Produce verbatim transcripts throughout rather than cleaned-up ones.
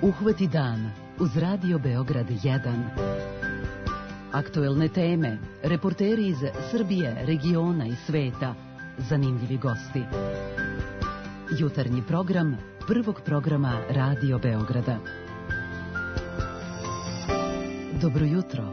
Uhvati dan uz Radio Beograd jedan. Aktuelne teme, reporteri iz Srbije, regiona i sveta, zanimljivi gosti. Jutarnji program prvog programa Radio Beograda. Dobro jutro.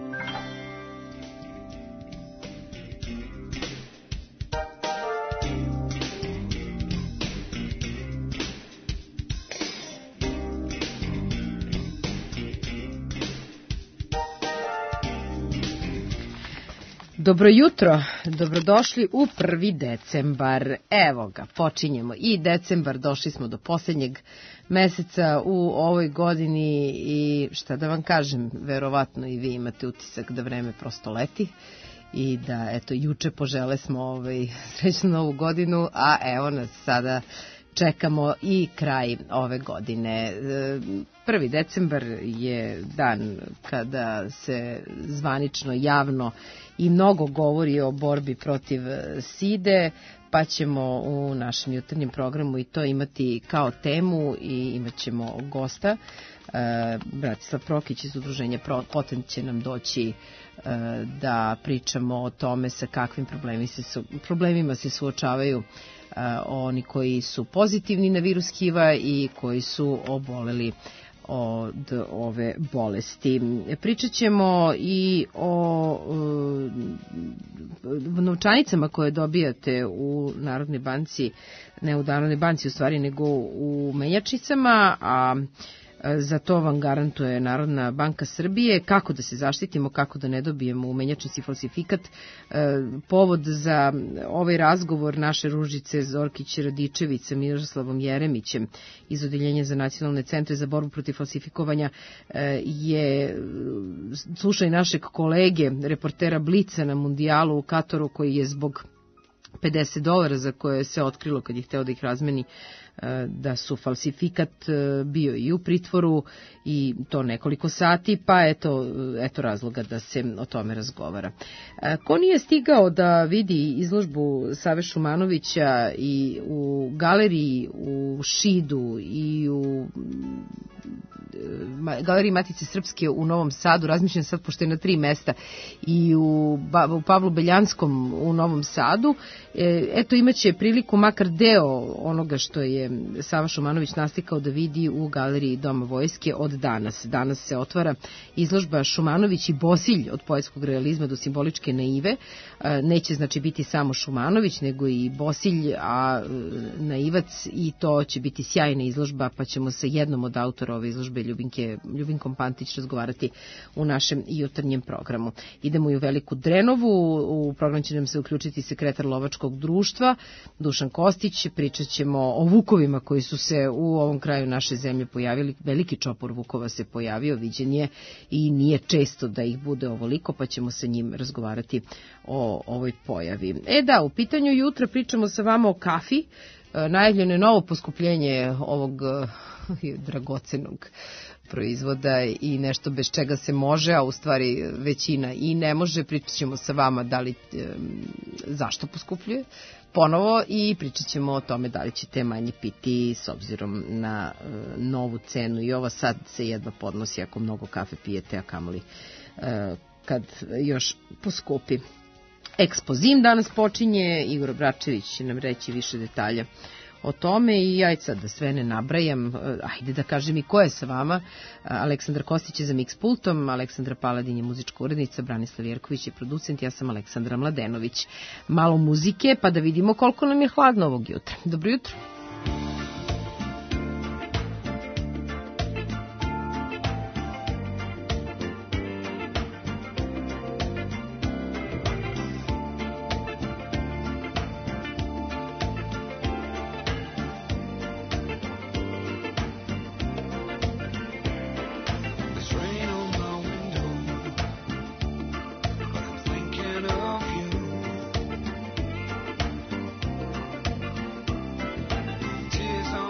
Dobro jutro, dobrodošli u prvi decembar. Evo ga, počinjemo i decembar, došli smo do posljednjeg meseca u ovoj godini i šta da vam kažem, verovatno i vi imate utisak da vreme prosto leti i da eto juče požele smo ovaj, srećnu novu godinu, a evo nas sada čekamo i kraj ove godine. prvi decembar je dan kada se zvanično, javno i mnogo govori o borbi protiv side, pa ćemo u našem jutarnjem programu i to imati kao temu i imat ćemo gosta. Bratislav Prokić iz udruženja Potent će nam doći da pričamo o tome sa kakvim problemima se suočavaju oni koji su pozitivni na virus H I V-a i koji su oboleli od ove bolesti. Pričat ćemo i o uh, novčanicama koje dobijate u Narodnoj banci, ne u Narodnoj banci u stvari, nego u menjačnicama, a za to vam garantuje Narodna banka Srbije. Kako da se zaštitimo, kako da ne dobijemo u menjačnici falsifikat. Povod za ovaj razgovor naše Ružice Zorkić-Radičević sa Miroslavom Jeremićem iz Odeljenja za nacionalne centre za borbu protiv falsifikovanja je slušaj našeg kolege, reportera Blica na Mundijalu u Kataru, koji je zbog pedeset dolara za koje se otkrilo kad je hteo da ih razmeni da su falsifikat, bio i u pritvoru i to nekoliko sati, pa eto, eto razloga da se o tome razgovara. Ko nije stigao da vidi izložbu Save Šumanovića i u galeriji u Šidu i u galeriji Matice Srpske u Novom Sadu, razmišljam sad pošto je na tri mesta, i u, u Pavlu Beljanskom u Novom Sadu, eto imaće priliku makar deo onoga što je Sava Šumanović naslikao da vidi u galeriji Doma vojske od danas. Danas se otvara izložba Šumanović i Bosilj od poetskog realizma do simboličke naive. Neće znači biti samo Šumanović, nego i Bosilj, a naivac, i to će biti sjajna izložba, pa ćemo sa jednom od autora ove izložbe, Ljubinke, Ljubinkom Pantić, razgovarati u našem jutarnjem programu. Idemo i u Veliku Drenovu, u program će nam se uključiti sekretar Lovačkog društva Dušan Kostić. Pričat ćemo o vukovima koji su se u ovom kraju naše zemlje pojavili. Veliki čopor vukova se pojavio, viđen je i nije često da ih bude ovoliko, pa ćemo sa njim razgovarati o ovoj pojavi. E da, u pitanju jutra pričamo sa vama o kafi. Najavljeno je novo poskupljenje ovog dragocenog proizvoda i nešto bez čega se može, a u stvari većina i ne može. Pričat ćemo sa vama da li, zašto poskupljuje ponovo i pričat ćemo o tome da li ćete manje piti s obzirom na novu cenu. I ovo sad se jedva podnosi ako mnogo kafe pijete, a kamoli kad još poskupi. Ekspozim danas počinje, Igor Obračević će nam reći više detalja o tome i ja sad da sve ne nabrajam, ajde da kažem i ko je sa vama. Aleksandar Kostić je za Mix pultom, Aleksandra Paladin je muzička urednica, Branislav Jerković je producent, ja sam Aleksandra Mladenović. Malo muzike pa da vidimo koliko nam je hladno ovog jutra. Dobro jutro. Tears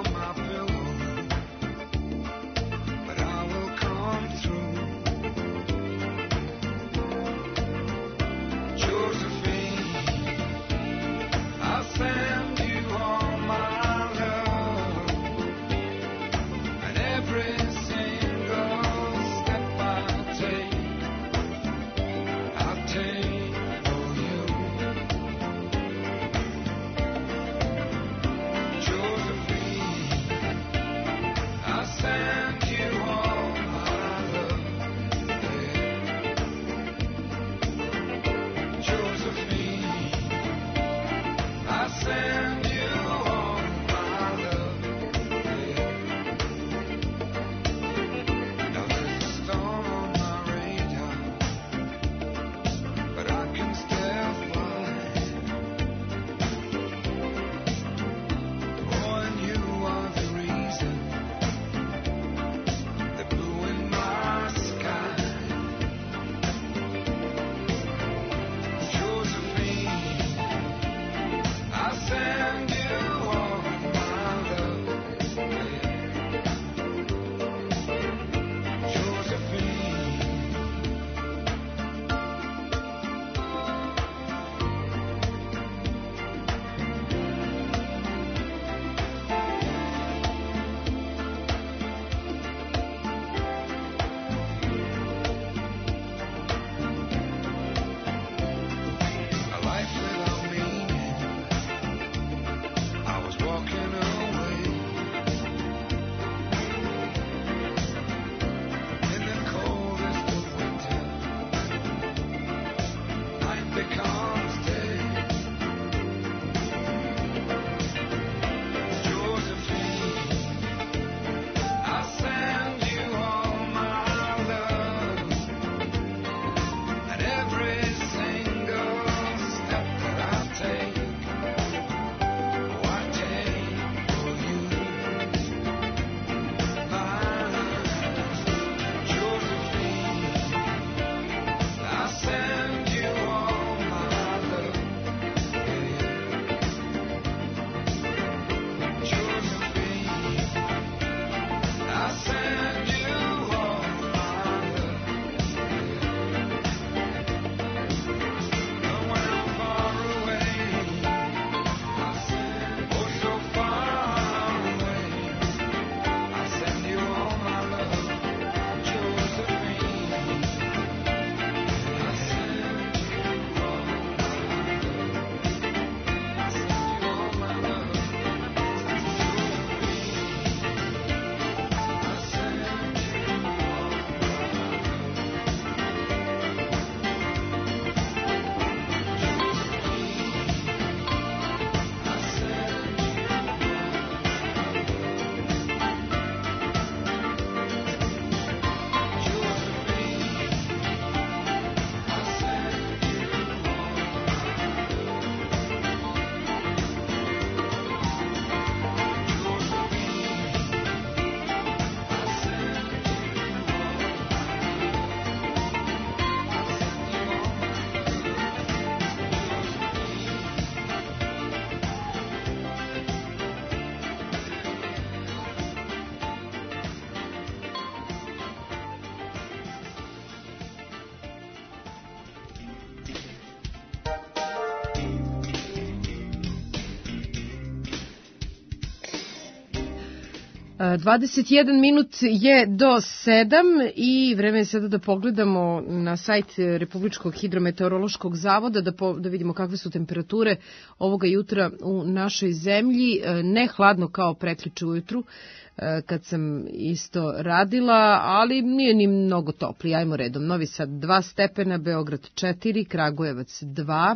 dvadeset jedan minut je do sedam i vreme je sada da pogledamo na sajt Republičkog hidrometeorološkog zavoda da, po, da vidimo kakve su temperature ovoga jutra u našoj zemlji. Ne hladno kao prekjuče ujutru kad sam isto radila, ali nije ni mnogo topli. Ajmo redom. Novi Sad dva stepena, Beograd četiri, Kragujevac dva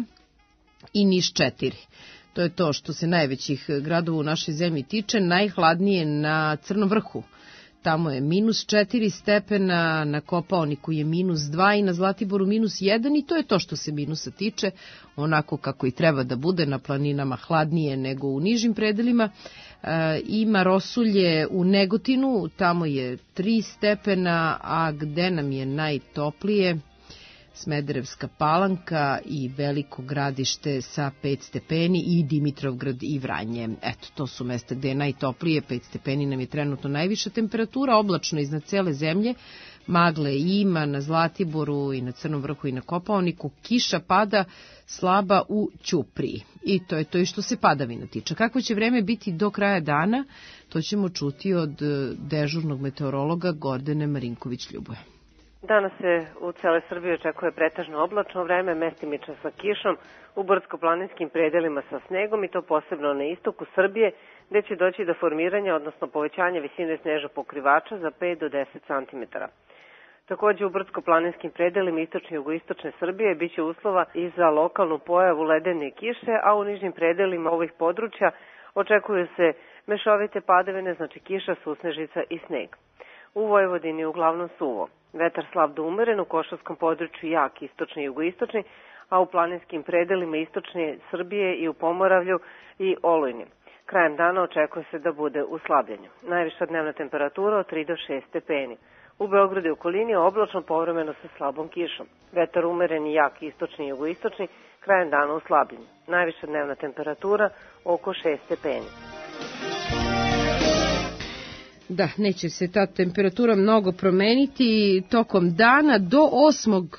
i Niš četiri. To je to što se najvećih gradova u našoj zemlji tiče. Najhladnije na Crnom Vrhu. Tamo je minus četiri stepena, na Kopaoniku je minus dva i na Zlatiboru minus jedan i to je to što se minusa tiče, onako kako i treba da bude, na planinama hladnije nego u nižim predelima. E, ima Rosulje u Negotinu, tamo je tri stepena, a gde nam je najtoplije? Smederevska Palanka i Veliko Gradište sa pet stepeni i Dimitrovgrad i Vranje. Eto, to su mesta gde je najtoplije, pet stepeni nam je trenutno najviša temperatura, oblačno iznad cele zemlje, magle ima na Zlatiboru i na Crnom Vrhu i na Kopaoniku, kiša pada slaba u Ćupriji. I to je to i što se padavina tiče. Kako će vreme biti do kraja dana, to ćemo čuti od dežurnog meteorologa Gordane Marinković-Ljubuje. Danas se u celoj Srbiji očekuje pretežno oblačno vreme, mestimično sa kišom, u brdsko-planinskim predelima sa snegom i to posebno na istoku Srbije, gde će doći do formiranja, odnosno povećanja visine snežnog pokrivača za pet do deset centimetara. Takođe u brdsko-planinskim predelima istočne i jugoistočne Srbije biće uslova i za lokalnu pojavu ledene kiše, a u nižim predelima ovih područja očekuju se mešovite padavine, znači kiša, susnežica i sneg. U Vojvodini je uglavnom suvo. Vetar slab do umeren, u Košavskom području jak istočni i jugoistočni, a u planinskim predelima istočne Srbije i u Pomoravlju i Olujni. Krajem dana očekuje se da bude u slabljenju. Najviša dnevna temperatura od tri do šest stepeni. U Beogradu i okolini je oblačno, povremeno sa slabom kišom. Vetar umeren i jak istočni i jugoistočni, krajem dana u slabljenju. Najviša dnevna temperatura oko šest stepeni. Da, neće se ta temperatura mnogo promeniti tokom dana do osmog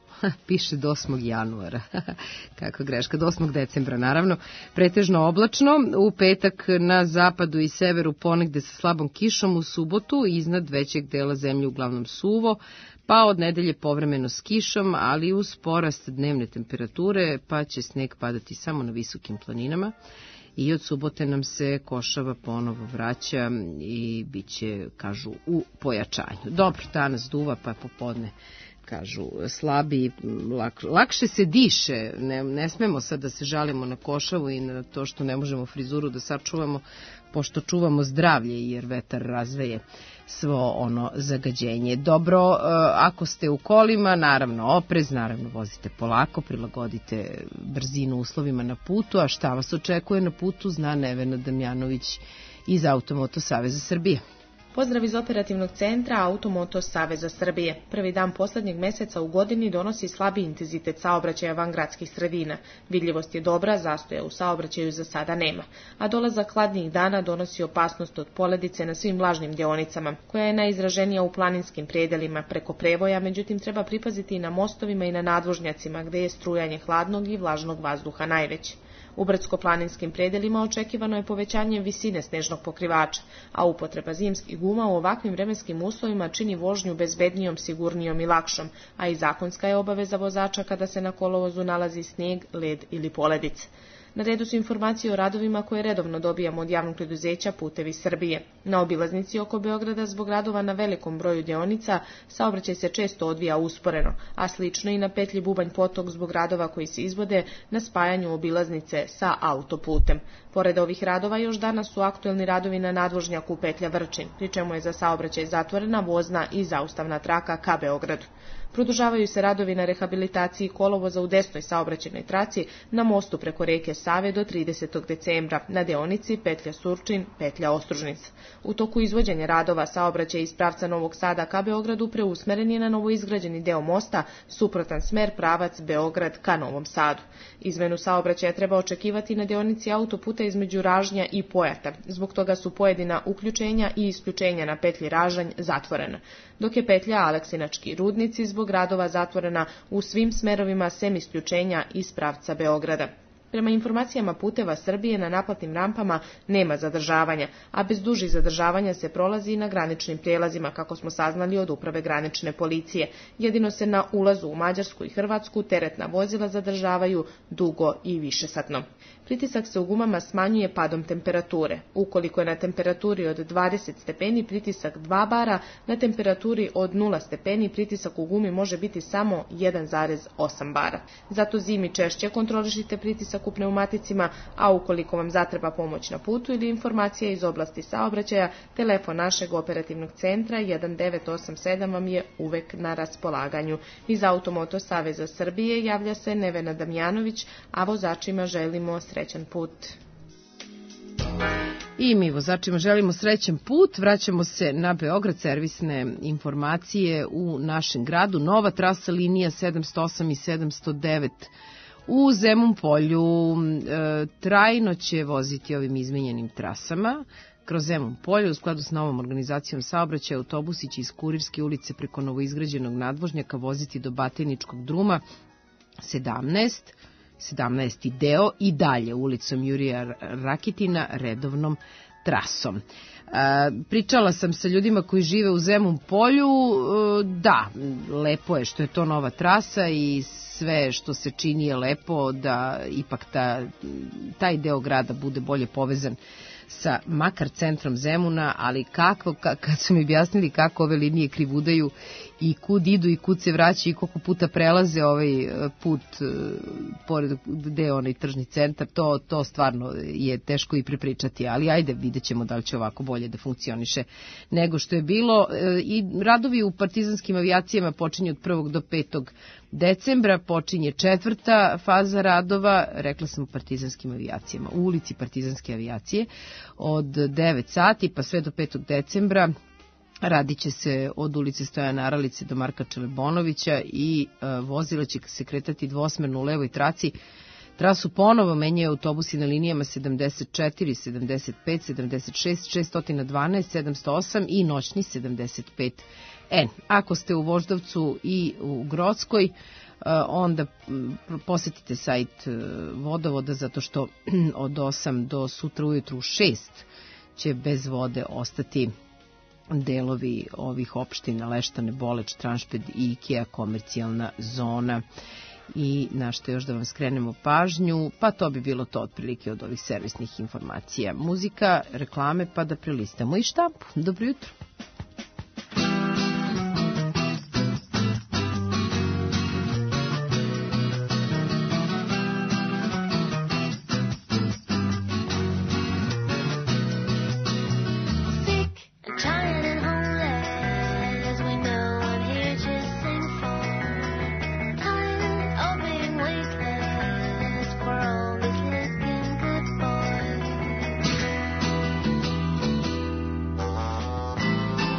piše do osmog januara, kako greška, do osmog decembra naravno, pretežno oblačno, u petak na zapadu i severu ponegde sa slabom kišom, u subotu iznad većeg dela zemlje uglavnom suvo, pa od nedelje povremeno s kišom, ali uz porast dnevne temperature, pa će sneg padati samo na visokim planinama. I od subote nam se Košava ponovo vraća i bit će, kažu, u pojačanju. Dobro, danas duva, pa popodne, kažu, slabi, lak, lakše se diše. Ne, ne smemo sad da se žalimo na Košavu i na to što ne možemo frizuru da sačuvamo, pošto čuvamo zdravlje, jer vetar razveje svo ono zagađenje. Dobro, ako ste u kolima, naravno oprez, naravno vozite polako, prilagodite brzinu uslovima na putu, a šta vas očekuje na putu, zna Nevena Damjanović iz Automoto Saveza Srbije. Pozdrav iz operativnog centra Automoto Saveza Srbije. Prvi dan poslednjeg meseca u godini donosi slabi intenzitet saobraćaja van gradskih sredina. Vidljivost je dobra, zastoja u saobraćaju za sada nema. A dolazak hladnijih dana donosi opasnost od poledice na svim vlažnim deonicama, koja je najizraženija u planinskim predelima preko prevoja, međutim treba pripaziti i na mostovima i na nadvožnjacima, gde je strujanje hladnog i vlažnog vazduha najveće. U brdsko-planinskim predelima očekivano je povećanje visine snežnog pokrivača, a upotreba zimskih guma u ovakvim vremenskim uslovima čini vožnju bezbednijom, sigurnijom i lakšom, a i zakonska je obaveza vozača kada se na kolovozu nalazi sneg, led ili poledice. Na redu su informacije o radovima koje redovno dobijamo od javnog preduzeća Putevi Srbije. Na obilaznici oko Beograda zbog radova na velikom broju deonica saobraćaj se često odvija usporeno, a slično i na petlji Bubanj Potok zbog radova koji se izvode na spajanju obilaznice sa autoputem. Pored ovih radova još danas su aktuelni radovi na nadvožnjaku petlja Vrčin, pri čemu je za saobraćaj zatvorena vozna i zaustavna traka ka Beogradu. Produžavaju se radovi na rehabilitaciji kolovoza u desnoj saobraćajnoj traci na mostu preko reke Save do tridesetog decembra, na deonici petlja Surčin, petlja Ostružnica. U toku izvođenja radova saobraćaj iz pravca Novog Sada ka Beogradu preusmeren je na novoizgrađeni deo mosta, suprotan smer pravac Beograd ka Novom Sadu. Izmenu saobraćaja treba očekivati na deonici autoputa između Ražnja i Pojata. Zbog toga su pojedina uključenja i isključenja na petlji Ražanj zatvorena, dok je petlja Aleksinački Rudnici zbog radova zatvorena u svim smerovima sem isključenja iz pravca Beograda. Prema informacijama Puteva Srbije na naplatnim rampama nema zadržavanja, a bez dužih zadržavanja se prolazi i na graničnim prijelazima, kako smo saznali od uprave granične policije. Jedino se na ulazu u Mađarsku i Hrvatsku teretna vozila zadržavaju dugo i višesatno. Pritisak se u gumama smanjuje padom temperature. Ukoliko je na temperaturi od dvadeset stepeni pritisak dva bara, na temperaturi od nula stepeni pritisak u gumi može biti samo jedan zarez osam bara. Zato zimi češće kontrolišite pritisak u pneumaticima, a ukoliko vam zatreba pomoć na putu ili informacija iz oblasti saobraćaja, telefon našeg operativnog centra jedan devet osam sedam vam je uvek na raspolaganju. Iz Automoto Saveza Srbije javlja se Nevena Damjanović, a vozačima želimo srećan put. I mi vozačima želimo srećan put. Vraćamo se na Beograd, servisne informacije u našem gradu. Nova trasa linija sedamsto osam i sedamsto devet u Zemun Polju e, trajno će voziti ovim izmenjenim trasama. Kroz Zemun Polje, u skladu s novom organizacijom saobraćaja, autobusi će iz Kurirske ulice preko novoizgrađenog nadvožnjaka voziti do Batiničkog druma sedamnaest, sedamnaesti deo i dalje ulicom Jurija Rakitina redovnom trasom. E, pričala sam sa ljudima koji žive u Zemun Polju, e, da, lepo je što je to nova trasa i sve što se čini je lepo da ipak ta, taj deo grada bude bolje povezan sa makar centrom Zemuna, ali kako, kad su mi objasnili kako ove linije krivudaju i kud idu i kud se vraćaju i koliko puta prelaze ovaj put pored gde je onaj tržni centar, to, to stvarno je teško i prepričati, ali ajde, vidjet ćemo da li će ovako bolje da funkcioniše nego što je bilo. I radovi u partizanskim avijacijama počinju od prvog do petog decembra, počinje četvrta faza radova, rekla sam u partizanskim avijacijama, u ulici Partizanske avijacije, od devet sati pa sve do petog decembra. Radit će se od ulice Stojana Aralice do Marka Čelebonovića i e, vozila će se kretati dvosmerno u levoj traci. Trasu ponovo menjaju autobusi na linijama sedamdeset četiri, sedamdeset pet, sedamdeset šest, šesto dvanaest, sedamsto osam i noćni sedamdeset pet N. Ako ste u Voždovcu i u Grockoj, onda posetite sajt vodovoda, zato što od osam do sutra ujutru u šest će bez vode ostati delovi ovih opština Leštane, Boleč, Tranšped i Ikea komercijalna zona. I na što još da vam skrenemo pažnju, pa to bi bilo to otprilike od ovih servisnih informacija. Muzika, reklame, pa da prelistamo i štampu. Dobro jutro. Thank you.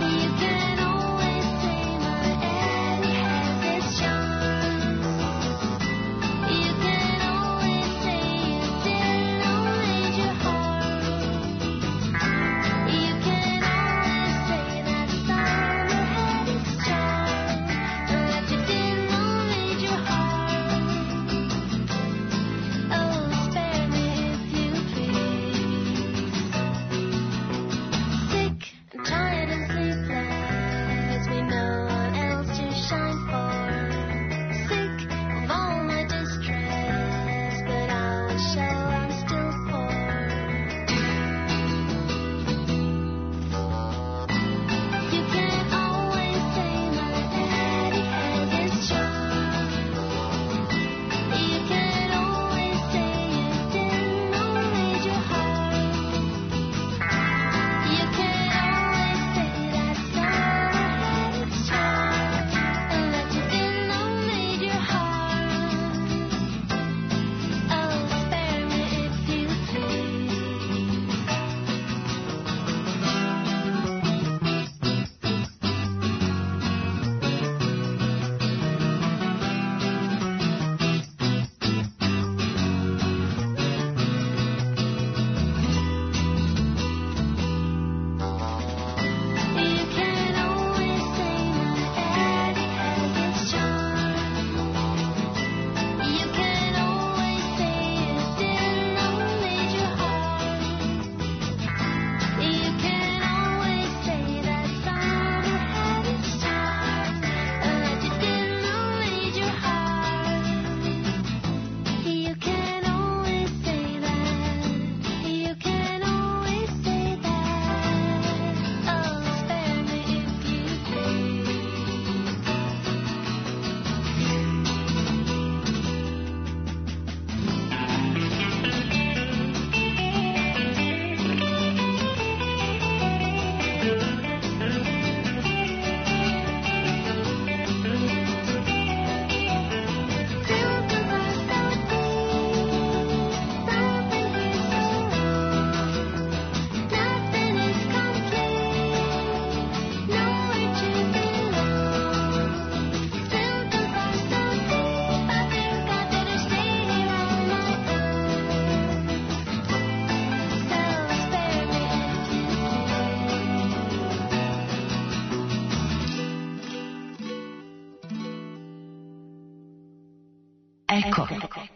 Eko.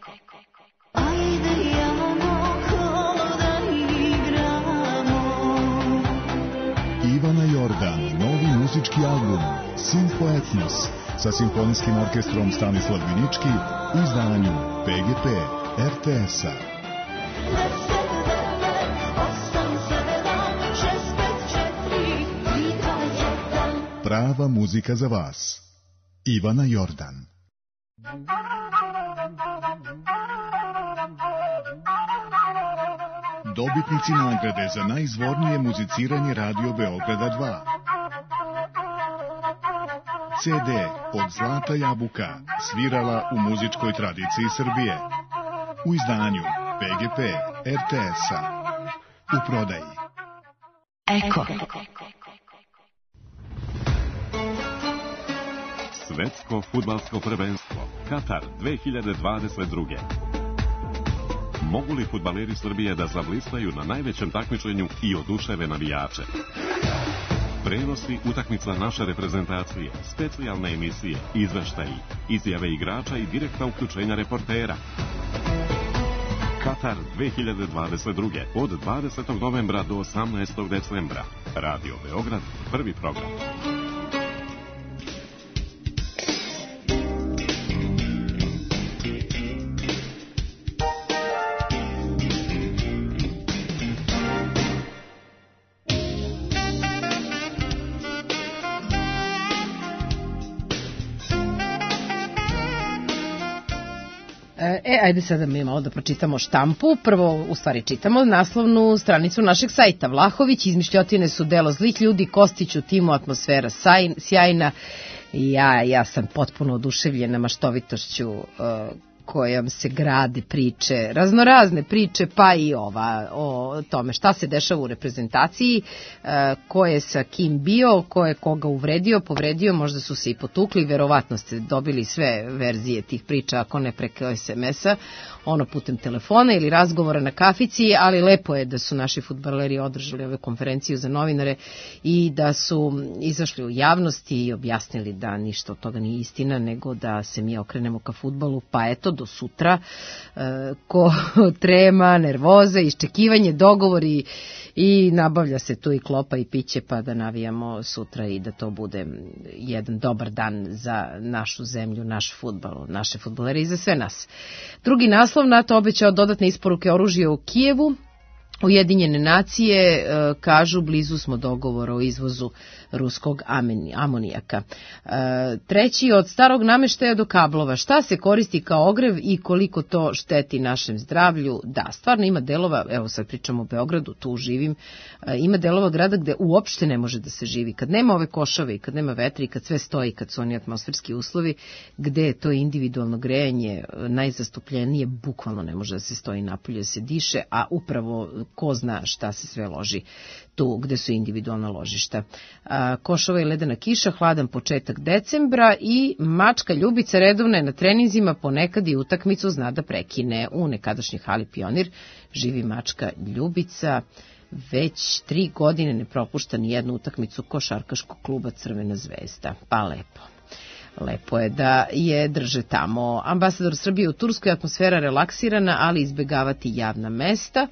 Ivana Jordan, novi muzički album Simfo Etnos sa simfonijskim orkestrom Stanislav Vinički u izdanju P G P R T S-a. Prava muzika za vas. Ivana Jordan. Dobitnici nagrade za najizvornije muziciranje Radio Beograda dva. C D od Zlata Jabuka, svirala u muzičkoj tradiciji Srbije. U izdanju P G P R T S-a. U prodaji. Eko. Svetsko fudbalsko prvenstvo Katar dve hiljade dvadeset druge. Mogu li fudbaleri Srbije da zablistaju na najvećem takmičenju i oduševe navijače? Prenosi utakmica naše reprezentacije, specijalne emisije, izveštaji, izjave igrača i direktna uključenja reportera. Katar dve hiljade dvadeset druge. Od dvadesetog novembra do osamnaestog decembra. Radio Beograd, prvi program. E, ajde sada mi malo da pročitamo štampu. Prvo, u stvari, čitamo naslovnu stranicu našeg sajta. Vlahović, izmišljotine su delo zlih ljudi, Kostić u timu, atmosfera sajn, sjajna. Ja, ja sam potpuno oduševljena maštovitošću uh, kojom se grade priče, raznorazne priče, pa i ova o tome šta se dešava u reprezentaciji, ko je sa kim bio, ko je koga uvredio, povredio, možda su se i potukli, verovatno ste dobili sve verzije tih priča, ako ne preko es em es-a, ono putem telefona ili razgovora na kafici, ali lepo je da su naši fudbaleri održali ove konferenciju za novinare i da su izašli u javnost i objasnili da ništa od toga nije istina, nego da se mi okrenemo ka fudbalu, pa eto, do sutra, ko trema, nervoze, iščekivanje, dogovori i nabavlja se tu i klopa i piće pa da navijamo sutra i da to bude jedan dobar dan za našu zemlju, naš fudbal, naše fudbalere i za sve nas. Drugi naslov, NATO obećao dodatne isporuke oružja u Kijevu. Ujedinjene nacije e, kažu blizu smo dogovora o izvozu ruskog amonijaka. E, treći, od starog nameštaja do kablova. Šta se koristi kao ogrev i koliko to šteti našem zdravlju? Da, stvarno ima delova, evo sad pričamo o Beogradu, tu živim, e, ima delova grada gde uopšte ne može da se živi. Kad nema ove košave i kad nema vetra i kad sve stoji, kad su oni atmosferski uslovi, gde je to individualno grejanje najzastupljenije, bukvalno ne može da se stoji napolje, da se diše, a upravo ko zna šta se sve loži tu gde su individualna ložišta. Košova i ledena kiša, hladan početak decembra i mačka Ljubica redovna je na treninzima, ponekad i utakmicu zna da prekine. U nekadašnjoj hali Pionir živi mačka Ljubica, već tri godine ne propušta ni jednu utakmicu košarkaškog kluba Crvena zvezda. Pa lepo. Lepo je da je drže tamo. Ambasador Srbije u Turskoj, atmosfera relaksirana, ali izbegavati javna mesta.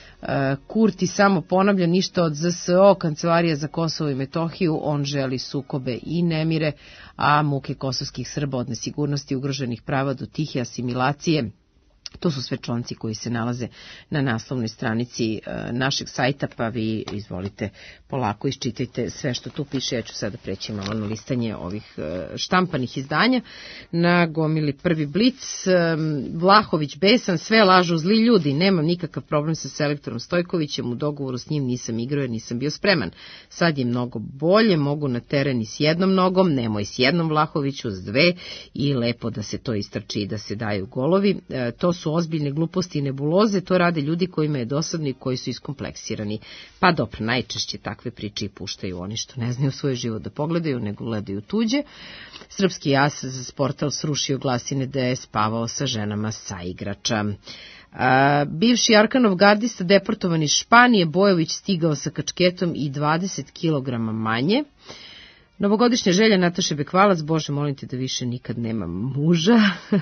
Kurti samo ponavlja ništa od Z S O, Kancelarija za Kosovo i Metohiju, on želi sukobe i nemire, a muke kosovskih Srba od nesigurnosti, ugroženih prava do tihe asimilacije. To su sve članci koji se nalaze na naslovnoj stranici našeg sajta, pa vi izvolite polako iščitajte sve što tu piše. Ja ću sada preći malo na listanje ovih štampanih izdanja. Na gomili Prvi Blic, Vlahović besan, sve lažu zli ljudi, nemam nikakav problem sa selektorom Stojkovićem, u dogovoru s njim nisam igrao jer nisam bio spreman. Sad je mnogo bolje, mogu na teren i s jednom nogom, nemoj s jednom Vlahoviću, s dve, i lepo da se to istrči i da se daju golovi. To su ozbiljne gluposti i nebuloze, to rade ljudi kojima je dosadno i koji su iskompleksirani. Pa dobro, najčešće takve priče i puštaju oni što ne znaju svoj život da pogledaju, nego gledaju tuđe. Srpski as za portal srušio glasine da je spavao sa ženama sa igrača. A, bivši Arkanov gardista deportovan iz Španije, Bojović stigao sa kačketom i dvadeset kilograma manje. Novogodišnja želja Nataše Bekvalac, Bože, molim te da više nikad nemam muža.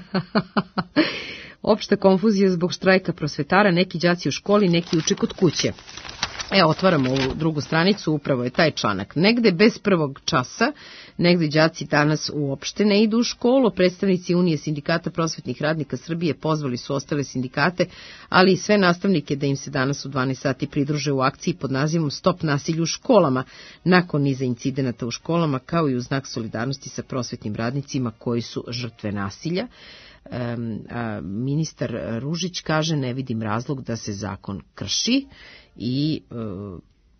Opšta konfuzija zbog štrajka prosvetara, neki đaci u školi, neki uče kod kuće. E, otvaramo ovu drugu stranicu, upravo je taj članak. Negde bez prvog časa, negde đaci danas uopšte ne idu u školu. Predstavnici Unije sindikata prosvetnih radnika Srbije pozvali su ostale sindikate, ali i sve nastavnike da im se danas u dvanaest sati pridruže u akciji pod nazivom Stop nasilju u školama, nakon niza incidenata u školama, kao i u znak solidarnosti sa prosvetnim radnicima koji su žrtve nasilja. Um, a, ministar Ružić kaže, ne vidim razlog da se zakon krši i uh,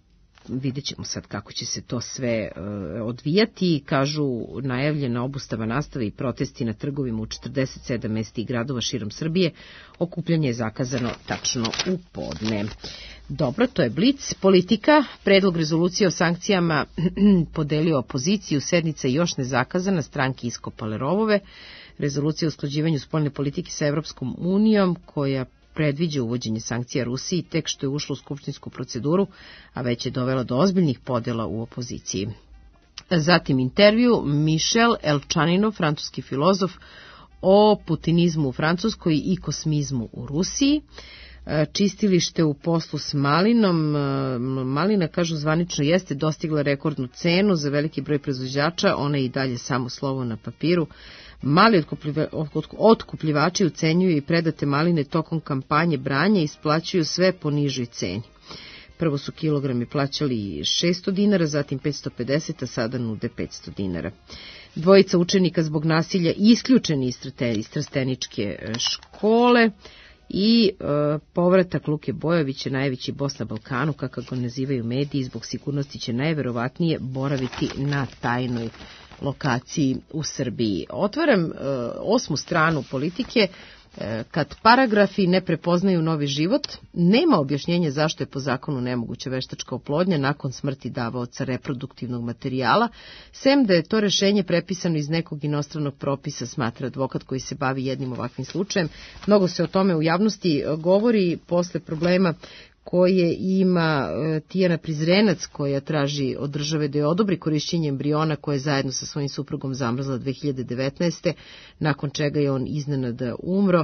vidjet ćemo sad kako će se to sve uh, odvijati. Kažu, najavljena obustava nastave i protesti na trgovima u četrdeset sedam mesta i gradova širom Srbije. Okupljanje je zakazano tačno u podne. Dobro, to je Blic. Politika, predlog rezolucije o sankcijama podelio opoziciju, sednica je još nezakazana, stranke iskopale rovove. Rezolucija o usklađivanju spoljne politike sa Evropskom unijom, koja predviđa uvođenje sankcija Rusiji, tek što je ušlo u skupštinsku proceduru, a već je dovela do ozbiljnih podjela u opoziciji. Zatim intervju Michel Elčaninov, francuski filozof, o putinizmu u Francuskoj i kosmizmu u Rusiji. Čistilište u poslu s malinom. Malina, kažu, zvanično jeste dostigla rekordnu cenu za veliki broj proizvođača, ona je i dalje samo slovo na papiru. Mali otkupljivači ucenjuju i predate maline tokom kampanje branja i isplaćuju sve po nižoj ceni. Prvo su kilogrami plaćali šesto dinara, zatim petsto pedeset, a sada nude petsto dinara. Dvojica učenika zbog nasilja isključeni iz Trsteničke škole. I e, povratak Luke Bojovića, najveći bos na Balkanu, kako ga nazivaju mediji, zbog sigurnosti će najverovatnije boraviti na tajnoj lokaciji u Srbiji. Otvaram e, osmu stranu Politike. E, kad paragrafi ne prepoznaju novi život, nema objašnjenja zašto je po zakonu nemoguća veštačka oplodnja nakon smrti davaoca reproduktivnog materijala, sem da je to rešenje prepisano iz nekog inostranog propisa, smatra advokat koji se bavi jednim ovakvim slučajem. Mnogo se o tome u javnosti govori posle problema koje ima Tijana Prizrenac, koja traži od države da je odobri korišćenje embriona koje je zajedno sa svojim suprugom zamrzla dve hiljade devetnaeste. nakon čega je on iznenada umro.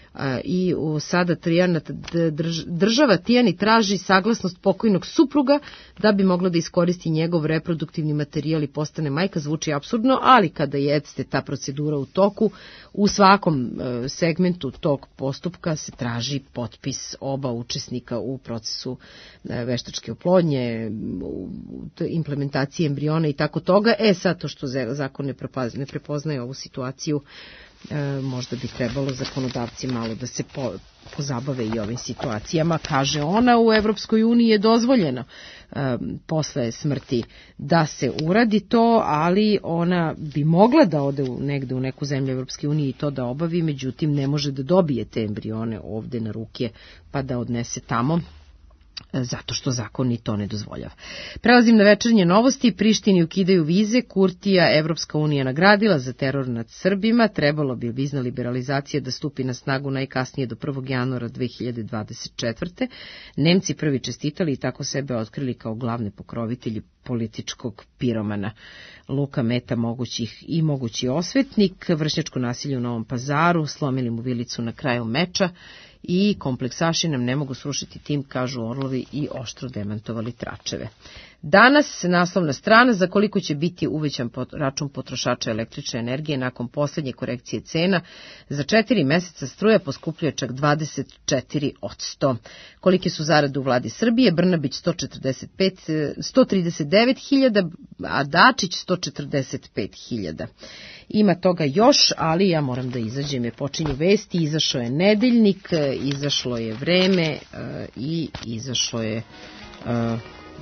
I sada Tijana, država Tijani traži saglasnost pokojnog supruga da bi mogla da iskoristi njegov reproduktivni materijal i postane majka. Zvuči apsurdno, ali kada jeste ta procedura u toku, u svakom segmentu tog postupka se traži potpis oba učesnika u procesu veštačke oplodnje, implementacije embriona i tako toga. E sad, to što zakon ne prepoznaje ovu situaciju, E, možda bi trebalo zakonodavci malo da se po, pozabave i ovim situacijama. Kaže ona, u Evropskoj uniji je dozvoljeno e, posle smrti da se uradi to, ali ona bi mogla da ode u, negde u neku zemlju Evropske unije i to da obavi, međutim ne može da dobije te embrione ovde na ruke pa da odnese tamo, zato što zakon ni to ne dozvoljava. Prelazim na večernje novosti. Prištini ukidaju vize, Kurtija Evropska unija nagradila za teror nad Srbima. Trebalo bi vizna liberalizacija da stupi na snagu najkasnije do prvog januara dve hiljade dvadeset četvrte. Nemci prvi čestitali i tako sebe otkrili kao glavne pokrovitelji političkog piromana. Luka meta mogućih i mogući osvetnik, vršnjačko nasilje u Novom Pazaru, slomili mu vilicu na kraju meča i kompleksaši nam ne mogu srušiti tim, kažu orlovi, i oštro demantovali tračeve. Danas naslovna strana, za koliko će biti uvećan račun potrošača električne energije nakon poslednje korekcije cena. Za četiri meseca struja poskupljuje čak dvadeset četiri posto. Kolike su zarade u vladi Srbije? Brnabić sto četrdeset pet, sto trideset devet hiljada, a Dačić sto četrdeset pet hiljada. Ima toga još, ali ja moram da izađem, je počinju vesti, izašao je Nedeljnik, izašlo je Vreme i izašlo je... Da,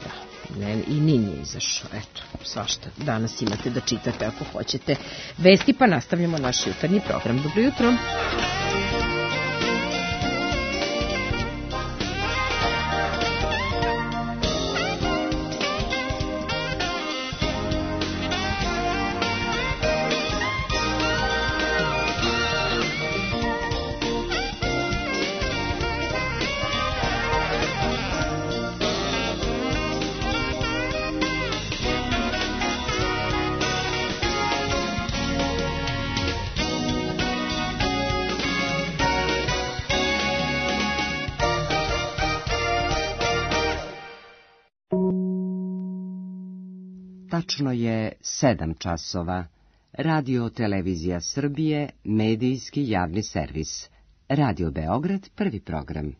ne, i Nin je izašao, eto, svašta. Danas imate da čitate ako hoćete vesti, pa nastavljamo naš jutarnji program. Dobro jutro. Tačno je sedam časova. Radio Televizija Srbije, medijski javni servis. Radio Beograd, prvi program.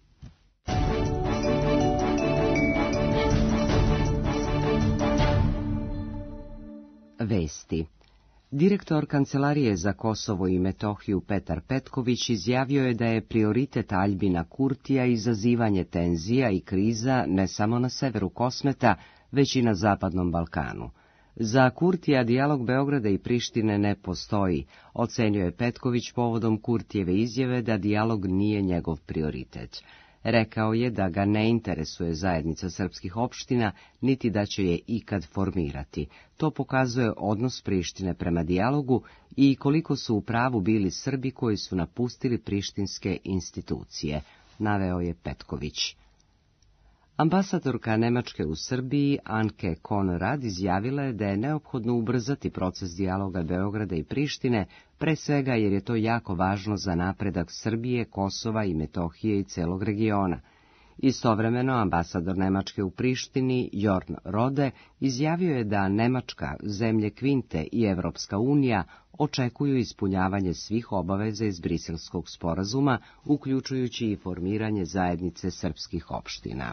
Vesti. Direktor Kancelarije za Kosovo i Metohiju Petar Petković izjavio je da je prioritet Aljbina Kurtija izazivanje tenzija i kriza ne samo na severu Kosmeta, već i na Zapadnom Balkanu. Za Kurtija dijalog Beograda i Prištine ne postoji, ocenio je Petković povodom Kurtijeve izjave da dijalog nije njegov prioritet. Rekao je da ga ne interesuje zajednica srpskih opština, niti da će je ikad formirati. To pokazuje odnos Prištine prema dijalogu i koliko su u pravu bili Srbi koji su napustili prištinske institucije, naveo je Petković. Ambasadorka Nemačke u Srbiji, Anke Konrad, izjavila je da je neophodno ubrzati proces dijaloga Beograda i Prištine, pre svega jer je to jako važno za napredak Srbije, Kosova i Metohije i celog regiona. Istovremeno, ambasador Nemačke u Prištini, Jorn Rode, izjavio je da Nemačka, zemlje Kvinte i Evropska unija očekuju ispunjavanje svih obaveza iz Briselskog sporazuma, uključujući i formiranje zajednice srpskih opština.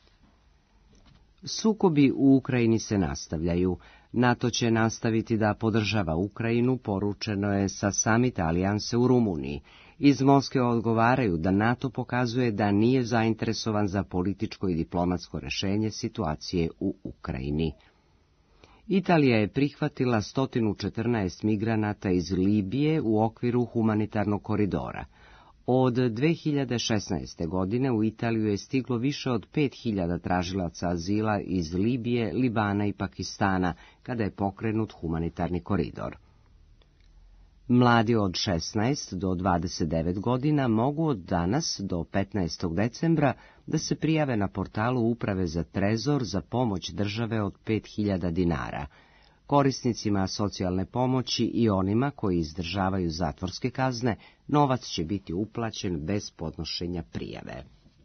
Sukobi u Ukrajini se nastavljaju. NATO će nastaviti da podržava Ukrajinu, poručeno je sa samita Alijanse u Rumuniji. Iz Moskve odgovaraju da NATO pokazuje da nije zainteresovan za političko i diplomatsko rešenje situacije u Ukrajini. Italija je prihvatila sto četrnaest migranata iz Libije u okviru humanitarnog koridora. Od dve hiljade šesnaeste. godine u Italiju je stiglo više od pet hiljada tražilaca azila iz Libije, Libana i Pakistana, kada je pokrenut humanitarni koridor. Mladi od šesnaest do dvadeset devet godina mogu od danas do petnaestog decembra da se prijave na portalu Uprave za trezor za pomoć države od pet hiljada dinara. Korisnicima socijalne pomoći i onima koji izdržavaju zatvorske kazne, novac će biti uplaćen bez podnošenja prijave.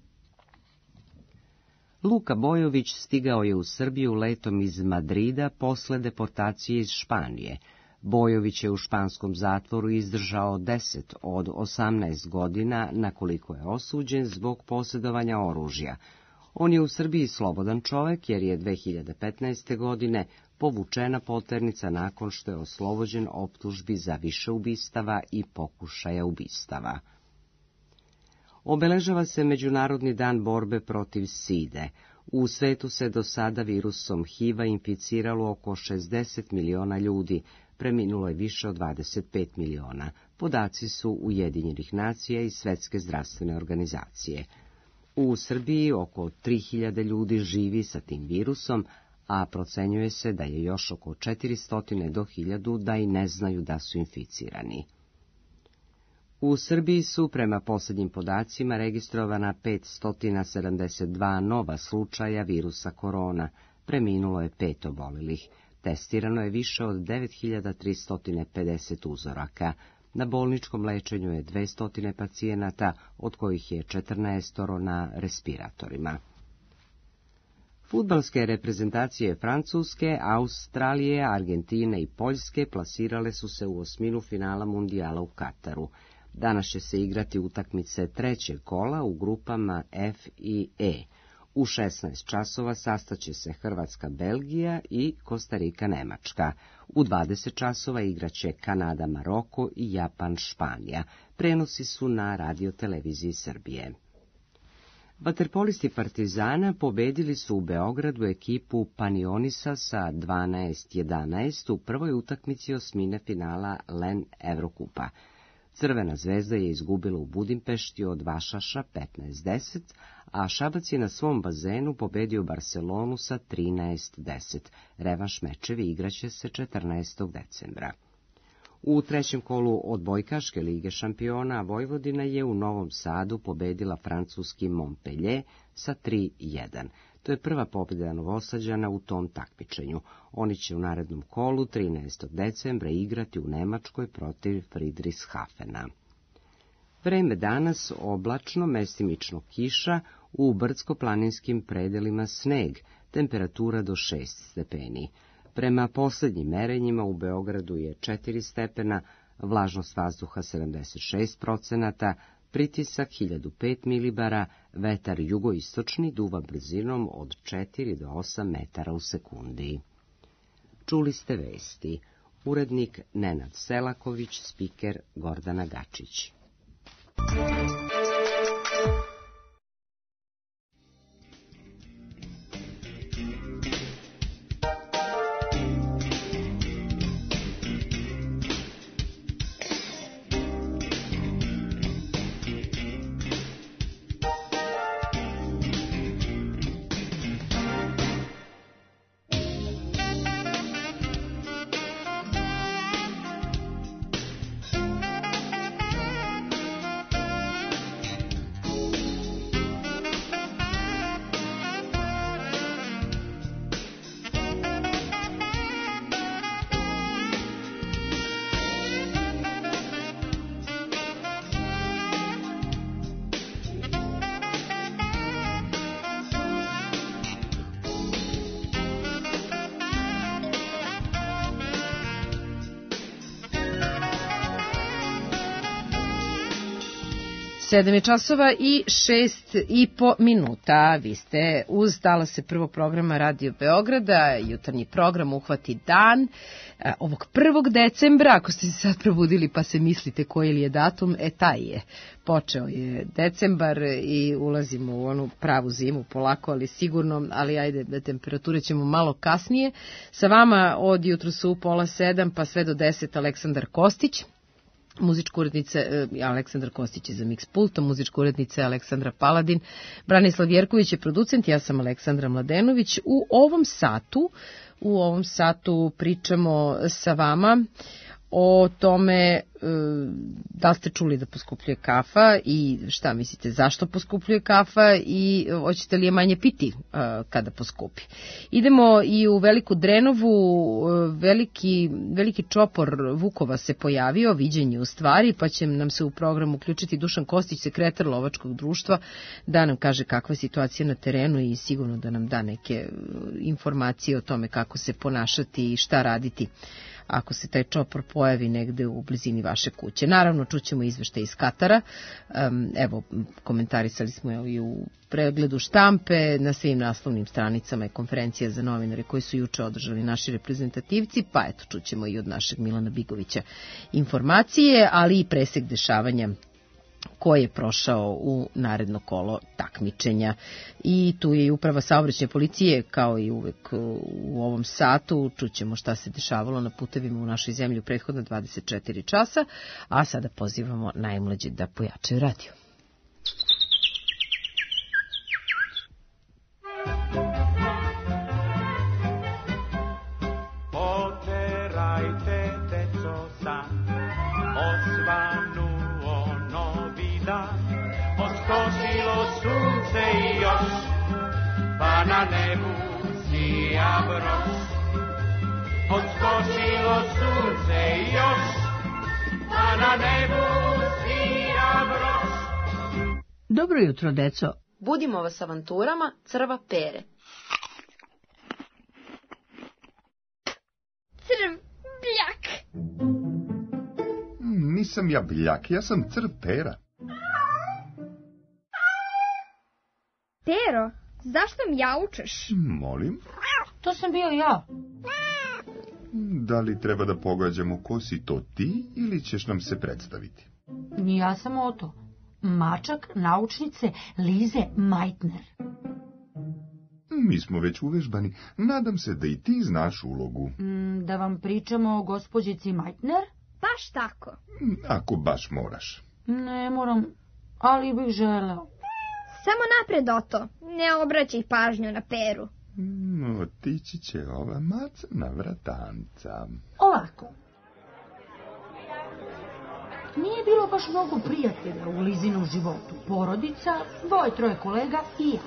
Luka Bojović stigao je u Srbiju letom iz Madrida posle deportacije iz Španije. Bojović je u španskom zatvoru izdržao deset od osamnaest godina, na koliko je osuđen zbog posjedovanja oružja. On je u Srbiji slobodan čovek jer je dve hiljade petnaeste. godine povučena poternica nakon što je oslobođen optužbi za više ubistava i pokušaja ubistava. Obeležava se Međunarodni dan borbe protiv side. U svetu se do sada virusom H I V-a inficiralo oko šezdeset miliona ljudi, preminulo je više od dvadeset pet miliona. Podaci su Ujedinjenih nacija i Svetske zdravstvene organizacije. U Srbiji oko tri hiljade ljudi živi sa tim virusom, a procenjuje se da je još oko četiristo do hiljadu da i ne znaju da su inficirani. U Srbiji su prema posljednjim podacima registrovana petsto sedamdeset dva nova slučaja virusa korona, preminulo je pet obolelih, testirano je više od devet hiljada tristo pedeset uzoraka, na bolničkom lečenju je dvesta pacijenata, od kojih je četrnaest na respiratorima. Fudbalske reprezentacije Francuske, Australije, Argentine i Poljske plasirale su se u osminu finala mundijala u Kataru. Danas će se igrati utakmice trećeg kola u grupama F i E. U šesnaest časova sastaće se Hrvatska Belgija i Kostarika Nemačka. U dvadeset časova igraće Kanada Maroko i Japan Španija. Prenosi su na Radio Televiziji Srbije. Vaterpolisti Partizana pobedili su u Beogradu ekipu Panionisa sa dvanaest jedanaest u prvoj utakmici osmine finala Len Evrokupa. Crvena zvezda je izgubila u Budimpešti od Vašaša petnaest deset, a Šabac je na svom bazenu pobedio Barcelonu sa trinaest deset. Revanš mečevi igraće se četrnaestog decembra. U trećem kolu odbojkaške lige šampiona Vojvodina je u Novom Sadu pobedila francuski Montpellier sa tri jedan. To je prva pobjeda Novosađana u tom takmičenju. Oni će u narednom kolu trinaestog decembra igrati u Nemačkoj protiv Friedrichshafena. Vreme danas oblačno, mestimično kiša, u brdsko-planinskim predelima sneg, temperatura do šest stepeni. Prema posljednjim merenjima u Beogradu je četiri stepena, vlažnost vazduha sedamdeset šest procenata, pritisak hiljadu pet milibara, vetar jugoistočni duva brzinom od četiri do osam metara u sekundi. Čuli ste vesti. Urednik Nenad Selaković, spiker Gordana Gačić. Sedam je časova i šest i po minuta. Vi ste uz talase prvog programa Radio Beograda. Jutarnji program Uhvati dan ovog prvog decembra. Ako ste se sad probudili pa se mislite koji li je datum, e taj je. Počeo je decembar i ulazimo u onu pravu zimu polako, ali sigurno, ali ajde, temperature ćemo malo kasnije. Sa vama od jutru su u pola sedam pa sve do deset Aleksandar Kostić. Muzička urednica Aleksandar Kostić je za Mix pultom, muzička urednica Aleksandra Paladin, Branislav Jerković je producent, ja sam Aleksandra Mladenović. U ovom satu, u ovom satu pričamo sa vama o tome da li ste čuli da poskupljuje kafa i šta mislite zašto poskupljuje kafa i hoćete li je manje piti kada poskupi. Idemo i u Veliku Drenovu, veliki, veliki čopor vukova se pojavio, viđenje u stvari, pa će nam se u programu uključiti Dušan Kostić, sekretar lovačkog društva, da nam kaže kakva je situacija na terenu i sigurno da nam da neke informacije o tome kako se ponašati i šta raditi ako se taj čopor pojavi negde u blizini vaše kuće. Naravno, čućemo izveštaj iz Katara. Evo, komentarisali smo i u pregledu štampe, na svim naslovnim stranicama je konferencija za novinare koji su juče održali naši reprezentativci, pa eto, čućemo i od našeg Milana Bigovića informacije, ali i presek dešavanja koji je prošao u naredno kolo takmičenja. I tu je i uprava saobraćajne policije, kao i uvek u ovom satu. Čućemo šta se dešavalo na putevima u našoj zemlji u prethodna dvadeset četiri časa, a sada pozivamo najmlađe da pojačaju radio. Pa na nebu sija broš, odskočilo sunce još, pa na nebu sija broš. Dobro jutro, deco. Budimo vas avanturama Crva Pere. Crv Bljak. Nisam ja Bljak, ja sam Crv Pera. Pero, zašto mi jaučeš? Molim? To sam bio ja. Da li treba da pogađamo ko si to ti ili ćeš nam se predstaviti? Ja sam Oto. Mačak naučnice Lize Meitner. Mi smo već uvežbani. Nadam se da i ti znaš ulogu. Mm, da vam pričamo o gospođici Meitner? Baš tako. Ako baš moraš. Ne moram, ali bih želeo. Samo napred, Oto. Ne obraćaj pažnju na Peru. Otići će ova macana vratanca. Ovako. Nije bilo baš mnogo prijatelja u Lizinom životu. Porodica, dvoje, troje kolega i ja.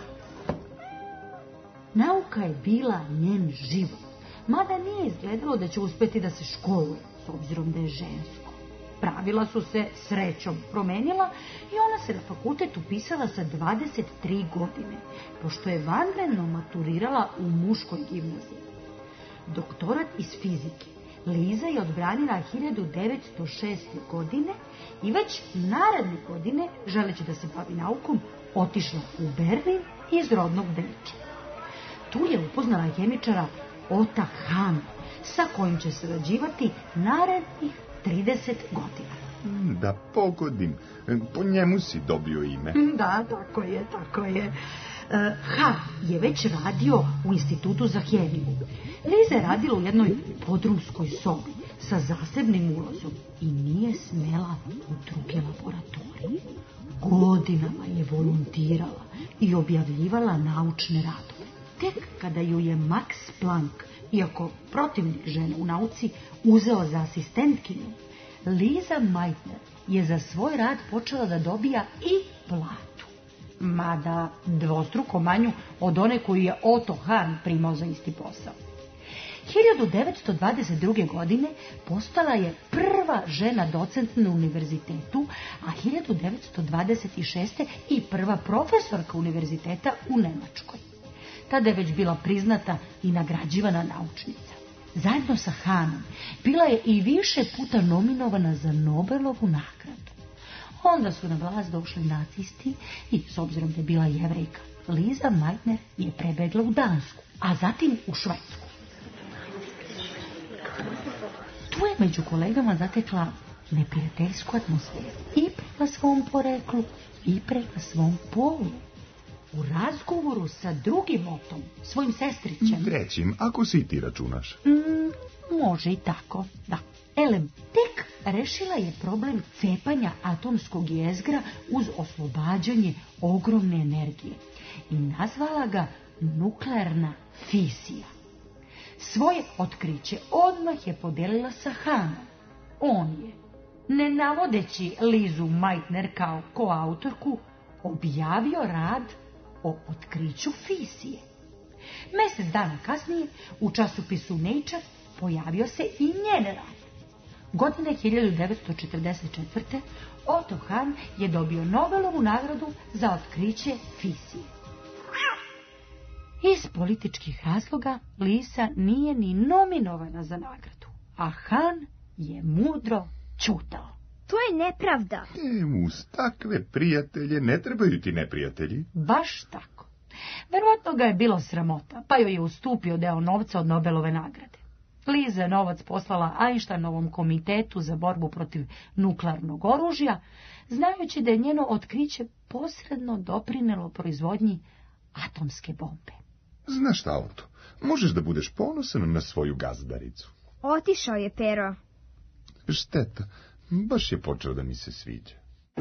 Nauka je bila njen život. Mada nije izgledalo da će uspeti da se školuje, s obzirom da je žensko. Pravila su se srećom promenila i ona se na fakultet upisala sa dvadeset tri godine, pošto je vanredno maturirala u muškoj gimnaziji. doktorat iz fizike Liza je odbranila hiljadu devetsto šeste. godine i već naredne godine, želeći da se bavi naukom, otišla u Berlin iz rodnog Beča. Tu je upoznala hemičara Ota Hahna, sa kojim će sarađivati narednih trideset godina. Da pogodim, po njemu si dobio ime. Da, tako je, tako je. Hahn je već radio u institutu za hemiju. Liza je radila u jednoj podrumskoj sobi sa zasebnim ulazom i nije smela u druge laboratorije. Godinama je volontirala i objavljivala naučne radove. Tek kada ju je Max Planck, iako protivnik žene u nauci, uzeo za asistentkinju, Liza Meitner je za svoj rad počela da dobija i platu, mada dvostruko manju od one koju je Otto Hahn primao za isti posao. hiljadu devetsto dvadeset druge. godine postala je prva žena docent na univerzitetu, a hiljadu devetsto dvadeset šeste. i prva profesorka univerziteta u Nemačkoj. Tada je već bila priznata i nagrađivana naučnica. Zajedno sa Hahnom bila je i više puta nominovana za Nobelovu nagradu. Onda su na vlast došli nacisti i, s obzirom da je bila Jevrejka, Liza Meitner je prebegla u Dansku, a zatim u Švedsku. Tu je među kolegama zatekla neprijateljsku atmosferu i prema svom poreklu i prema svom polu. U razgovoru sa drugim Otom, svojim sestrićem... Trećim, ako si ti računaš. Mm, može i tako, da. Elem, tek rešila je problem cepanja atomskog jezgra uz oslobađanje ogromne energije i nazvala ga nuklearna fisija. Svoje otkriće odmah je podelila sa Hahnom. On je, ne navodeći Lizu Meitner kao koautorku, objavio rad o otkriću fisije. Mesec dana kasnije u časopisu Nature pojavio se i njen rad. Godine hiljadu devetsto četrdeset četvrte. Otto Hahn je dobio Nobelovu nagradu za otkriće fisije. Iz političkih razloga Liza nije ni nominovana za nagradu, a Hahn je mudro ćutao. To je nepravda. E, uz takve prijatelje ne trebaju ti neprijatelji. Baš tako. Verovatno ga je bilo sramota, pa joj je ustupio deo novca od Nobelove nagrade. Liza je novac poslala Einsteinovom komitetu za borbu protiv nuklearnog oružja, znajući da je njeno otkriće posredno doprinelo proizvodnji atomske bombe. Znaš šta, Oto, možeš da budeš ponosan na svoju gazdaricu. Otišao je Pero. Šteta, baš je počeo da mi se sviđa.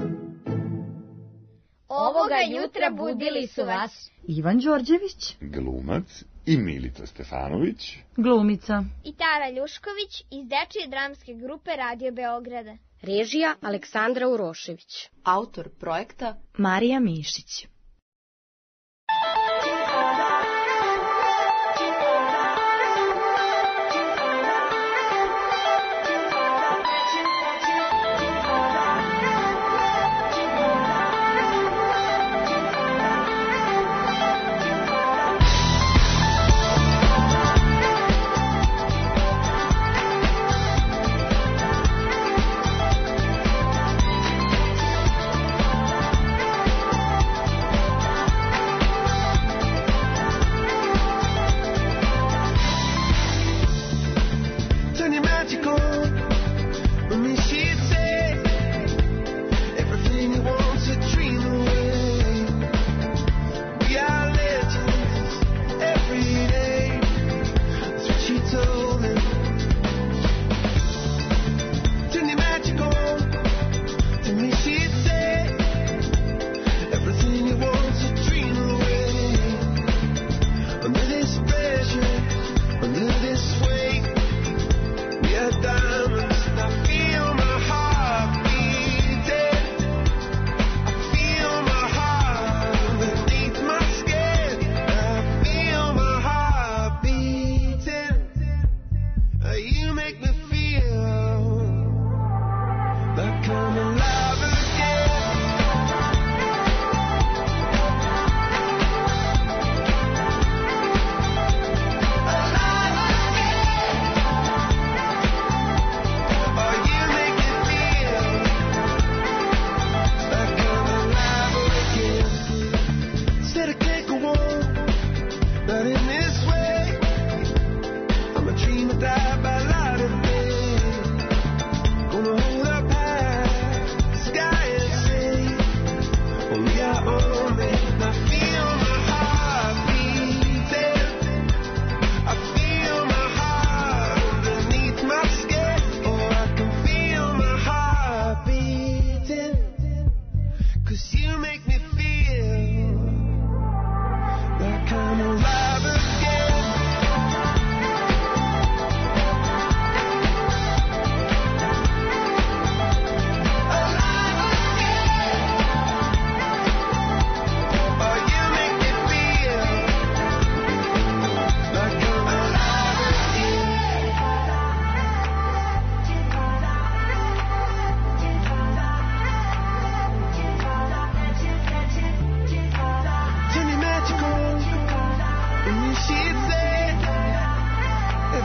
Ovoga jutra budili su vas Ivan Đorđević, glumac, i Milica Stefanović, glumica, i Tara Ljušković iz dečije dramske grupe Radio Beograda. Režija Aleksandra Urošević. Autor projekta Marija Mišić.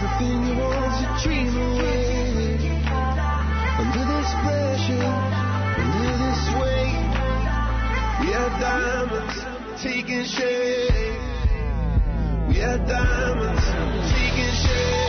everything you want to dream away. Under this pressure, under this weight, we are diamonds taking shape. We are diamonds taking shape.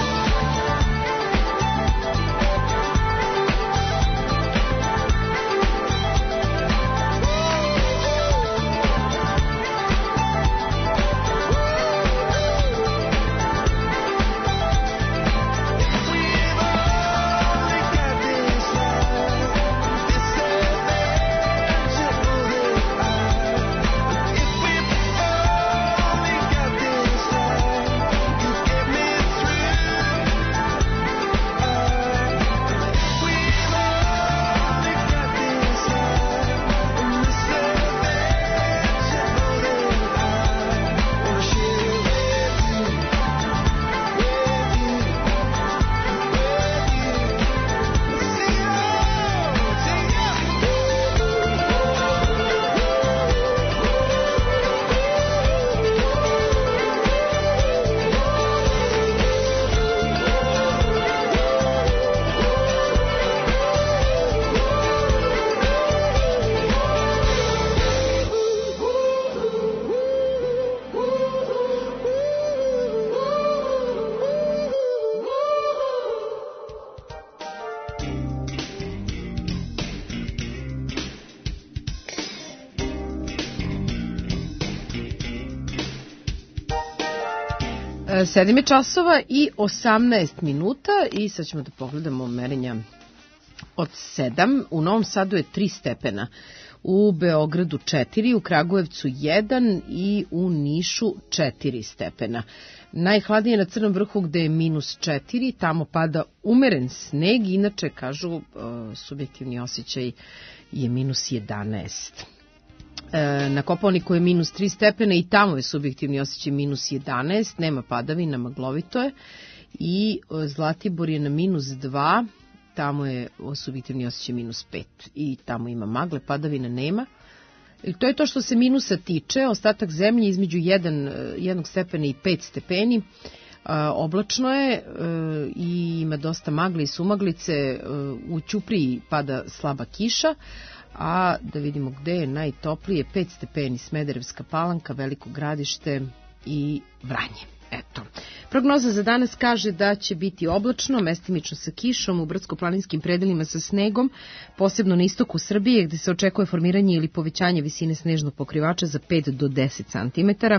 Sedam je časova i osamnaest minuta i sad ćemo da pogledamo merenja od sedam. U Novom Sadu je tri stepena, u Beogradu četiri, u Kragujevcu jedan i u Nišu četiri stepena. Najhladnije na Crnom Vrhu gde je minus četiri, tamo pada umeren sneg, inače kažu subjektivni osjećaj je minus jedanaest. Na Kopaoniku je minus tri stepena i tamo je subjektivni osjećaj minus jedanaest, nema padavina, maglovito je. I Zlatibor je na minus dva, tamo je subjektivni osjećaj minus pet i tamo ima magle, padavina nema. I to je to što se minusa tiče. Ostatak zemlje između jedan, jednog stepena i pet stepeni. Oblačno je i ima dosta magle i sumaglice. U Ćupriji pada slaba kiša. A da vidimo gde je najtoplije, pet stepeni Smederevska Palanka, Veliko Gradište i Vranje. Eto. Prognoza za danas kaže da će biti oblačno, mestimično sa kišom, u brdsko-planinskim predelima sa snegom, posebno na istoku Srbije gde se očekuje formiranje ili povećanje visine snežnog pokrivača za pet do deset santimetara.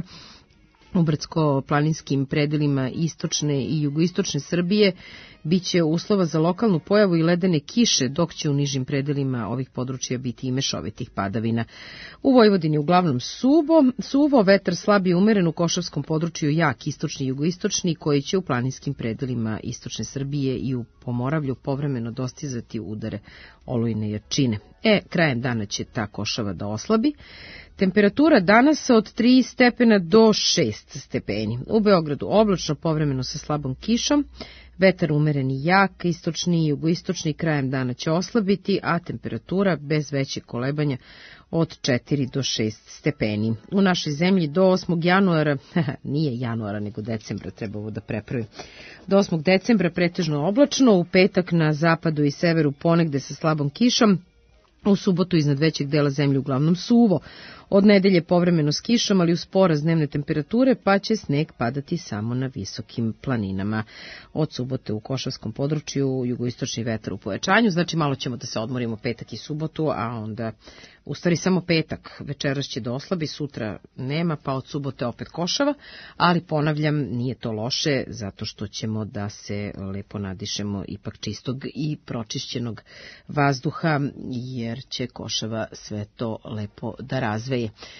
U brdsko-planinskim predelima istočne i jugoistočne Srbije biće uslova za lokalnu pojavu i ledene kiše, dok će u nižim predelima ovih područja biti i mešovitih padavina. U Vojvodini uglavnom suvo, suvo, vetar slab i umeren, u Košavskom području jak istočni i jugoistočni, koji će u planinskim predelima istočne Srbije i u Pomoravlju povremeno dostizati udare olujne jačine. E, krajem dana će ta košava da oslabi. Temperatura danas od tri stepena do šest stepeni. U Beogradu oblačno, povremeno sa slabom kišom, vetar umeren i jak, istočni i jugoistočni, krajem dana će oslabiti, a temperatura bez većeg kolebanja od četiri do šest stepeni. U našoj zemlji do osmog januara, nije januara nego decembra, treba ovo da prepravim, do osmog decembra pretežno oblačno, u petak na zapadu i severu ponegde sa slabom kišom, u subotu iznad većeg dela zemlje uglavnom suvo. Od nedelje povremeno s kišom, ali uz porast dnevne temperature, pa će sneg padati samo na visokim planinama. Od subote u Košavskom području jugoistočni vetar u pojačanju, znači malo ćemo da se odmorimo petak i subotu, a onda u stvari samo petak, večeras će da oslabi, sutra nema, pa od subote opet košava, ali ponavljam, nije to loše, zato što ćemo da se lepo nadišemo ipak čistog i pročišćenog vazduha, jer će košava sve to lepo da razveje.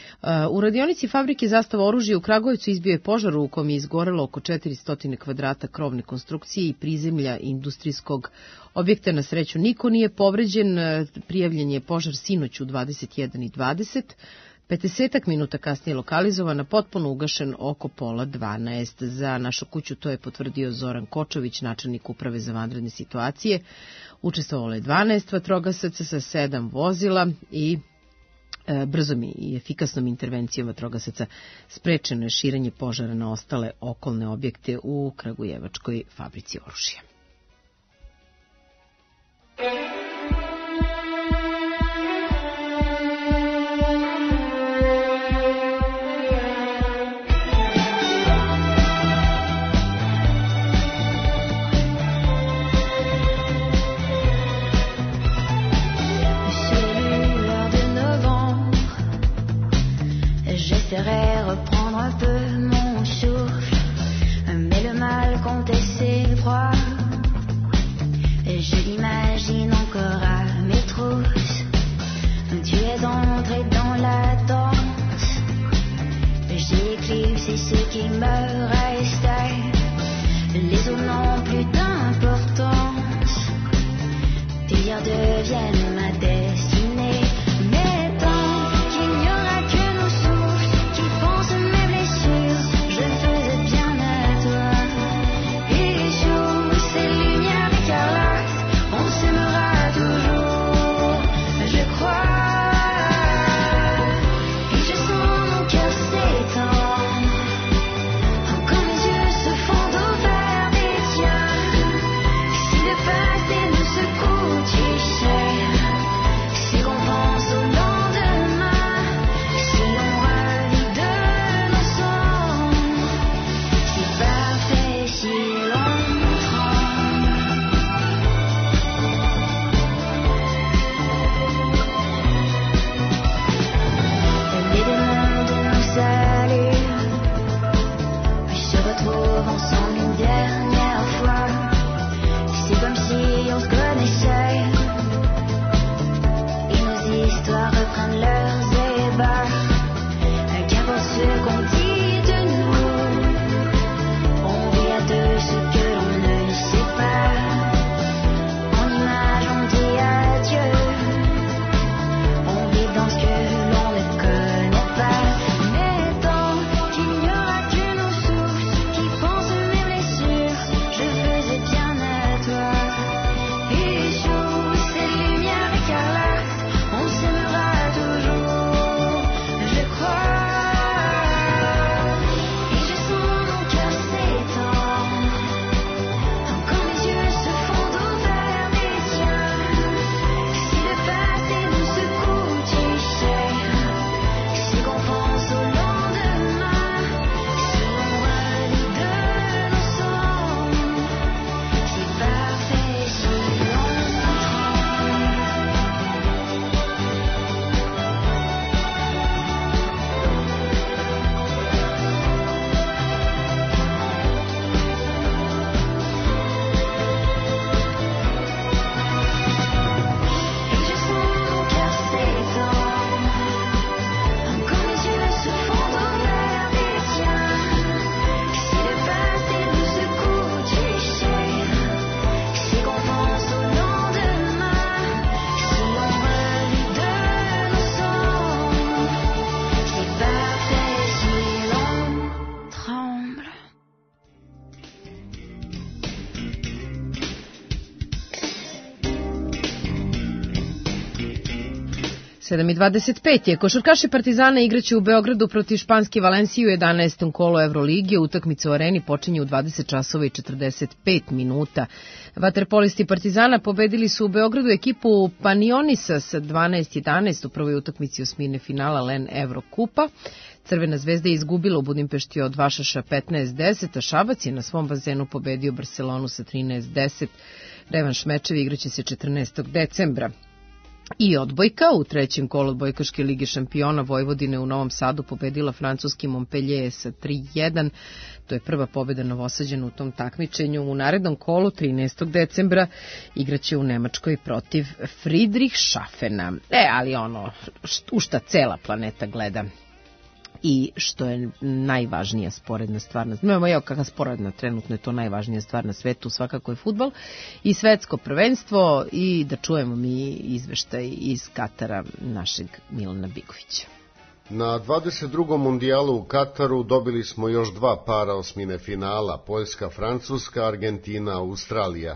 U radionici fabrike Zastava oružja u Kragujevcu izbio je požar u kom je izgorelo oko četiristo kvadrata krovne konstrukcije i prizemlja industrijskog objekta. Na sreću niko nije povređen, prijavljen je požar sinoć u dvadeset jedan i dvadeset. pedesetak minuta kasnije lokalizovan, a potpuno ugašen oko pola dvanaest. Za našu kuću to je potvrdio Zoran Kočović, načelnik uprave za vanredne situacije. Učestvovalo je dvanaest vatrogasaca sa sedam vozila i Brzom i efikasnom intervencijom vatrogasaca sprečeno je širenje požara na ostale okolne objekte u kragujevačkoj fabrici oružja. J'espérais reprendre un peu mon souffle, mais le mal comptait ses proies. Je l'imagine encore à mes trousses. Tu es entré dans la danse. J'ai éclipsé ce qui me restait. Les eaux n'ont plus d'importance. Tes dires deviennent ma destinée. Mais tant qu'il n'y aura que nos souffles qui pensent mes blessures, je faisais bien à toi. Et sous ces lumières écarlates, on s'aimera toujours, je crois. Et je sens mon cœur s'étendre, quand mes yeux se font au vert des tiens. Si le passé nous secoue, tu sais, c'est qu'on pense au lendemain. Si on revit de nos songes, c'est parfait si l'on tremble. Les démons de nos saluts se retrouvent ensemble une dernière fois. C'est comme si on se connaissait et nos histoires reprennent leurs ébats. Qu'importe ce qu'on dit de nous, on vit à deux ce que l'on ne sait pas. En image on dit adieu, on vit dans ce que l'on ne connaît pas. Mais tant qu'il n'y aura que nos souffles qui pensent mes blessures, je faisais bien à toi. Et sous ces lumières écarlates, on s'aimera toujours, je crois. Et je sens mon cœur s'étendre, quand mes yeux se font au vert des tiens. Si le passé nous secoue, tu sais, c'est qu'on pense au lendemain. Si on revit de nos songes, c'est parfait si l'on tremble. Et je sens mon cœur s'étendre, quand mes yeux se font au vert des tiens. Si le passé nous secoue, tu sais, c'est qu'on pense au lendemain. Si on revit de nos songes, c'est parfait si l'on tremble. sedam i dvadeset pet je. Košarkaši Partizana igraće u Beogradu protiv Španske Valencije u jedanaestom kolu Evrolige. Utakmica u Areni počinje u dvadeset časova i četrdeset pet minuta. Vaterpolisti Partizana pobedili su u Beogradu ekipu Panionisa sa dvanaest jedanaest u prvoj utakmici osmine finala Len Evrokupa. Crvena zvezda je izgubila u Budimpešti od Vašaša petnaest deset, a Šabac je na svom bazenu pobedio Barcelonu sa trinaest deset. Revanš mečevi igraće se četrnaestog decembra. I odbojka u trećem kolu odbojkaške lige šampiona Vojvodine u Novom Sadu pobedila francuski Montpellier sa tri jedan. To je prva pobeda Novosađana u tom takmičenju. U narednom kolu trinaestog decembra igraće u Nemačkoj protiv Friedrichshafena. E, ali ono, u šta cela planeta gleda i što je najvažnija sporedna stvar na svijetu. Evo kakva sporedna, trenutno je to najvažnija stvar na svetu, svakako je fudbal i svetsko prvenstvo, i da čujemo mi izveštaj iz Katara našeg Milana Bigovića. Na dvadeset drugom mundijalu u Kataru dobili smo još dva para osmine finala, Poljska, Francuska, Argentina, Australija.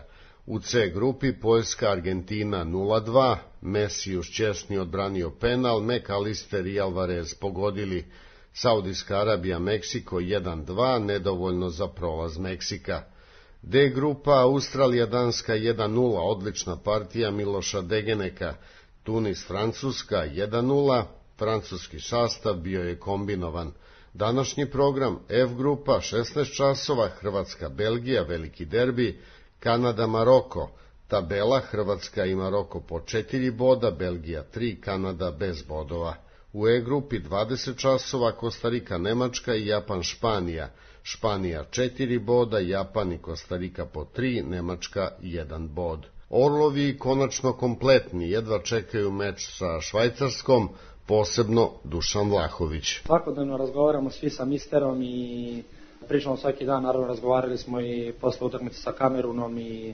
U C grupi Poljska Argentina nula dva, Messi uz Česni odbranio penal, McAllister i Alvarez pogodili. Saudijska Arabija Meksiko jedan dva, nedovoljno za prolaz Meksika. D grupa Australija Danska jedan nula, odlična partija Miloša Degeneka. Tunis Francuska jedan nula, francuski sastav bio je kombinovan. Današnji program F grupa šesnaest časova, Hrvatska Belgija, veliki derbi, Kanada Maroko. Tabela Hrvatska i Maroko po četiri boda, Belgija tri, Kanada bez bodova. U E grupi dvadeset časova, Kostarika Nemačka i Japan Španija. Španija četiri boda, Japan i Kostarika po tri, Nemačka jedan bod. Orlovi konačno kompletni, jedva čekaju meč sa Švajcarskom, posebno Dušan Vlahović. Svakodnevno razgovaramo svi sa misterom i pričamo svaki dan, naravno razgovarali smo i posle utakmice sa Kamerunom i e,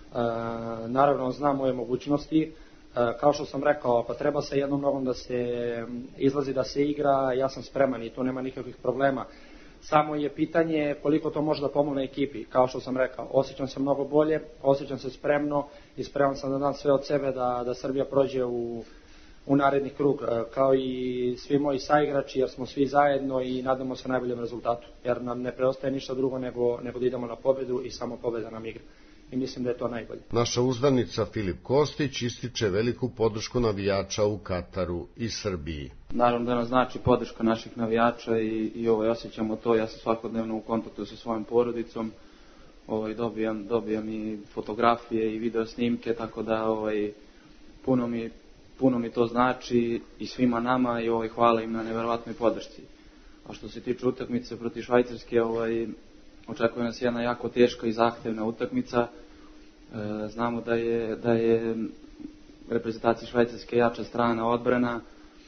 naravno znam moje mogućnosti. E, kao što sam rekao, ako treba sa jednom nogom da se izlazi, da se igra, ja sam spreman i tu nema nikakvih problema. Samo je pitanje koliko to može da pomogne ekipi. Kao što sam rekao, osjećam se mnogo bolje, osjećam se spremno i spreman sam da dam sve od sebe da, da Srbija prođe u, u naredni krug, kao i svi moji saigrači, jer smo svi zajedno i nadamo se najboljem rezultatu. Jer nam ne preostaje ništa drugo nego, nego da idemo na pobedu i samo pobeda nam igra. I mislim da je to najbolje. Naša uzdanica Filip Kostić ističe veliku podršku navijača u Kataru i Srbiji. Naravno da nam znači podrška naših navijača i, i ovaj, osjećamo to. Ja sam svakodnevno u kontaktu sa svojom porodicom, ovaj, dobijam, dobijam i fotografije i video snimke, tako da ovaj, puno, mi, puno mi to znači i svima nama i ovaj, hvala im na neverovatnoj podršci. A što se tiče utakmice protiv Švajcarske, ovaj, očekuje nas jedna jako teška i zahtevna utakmica. E, znamo da je, da je reprezentacija Švajcarske jača strana odbrana.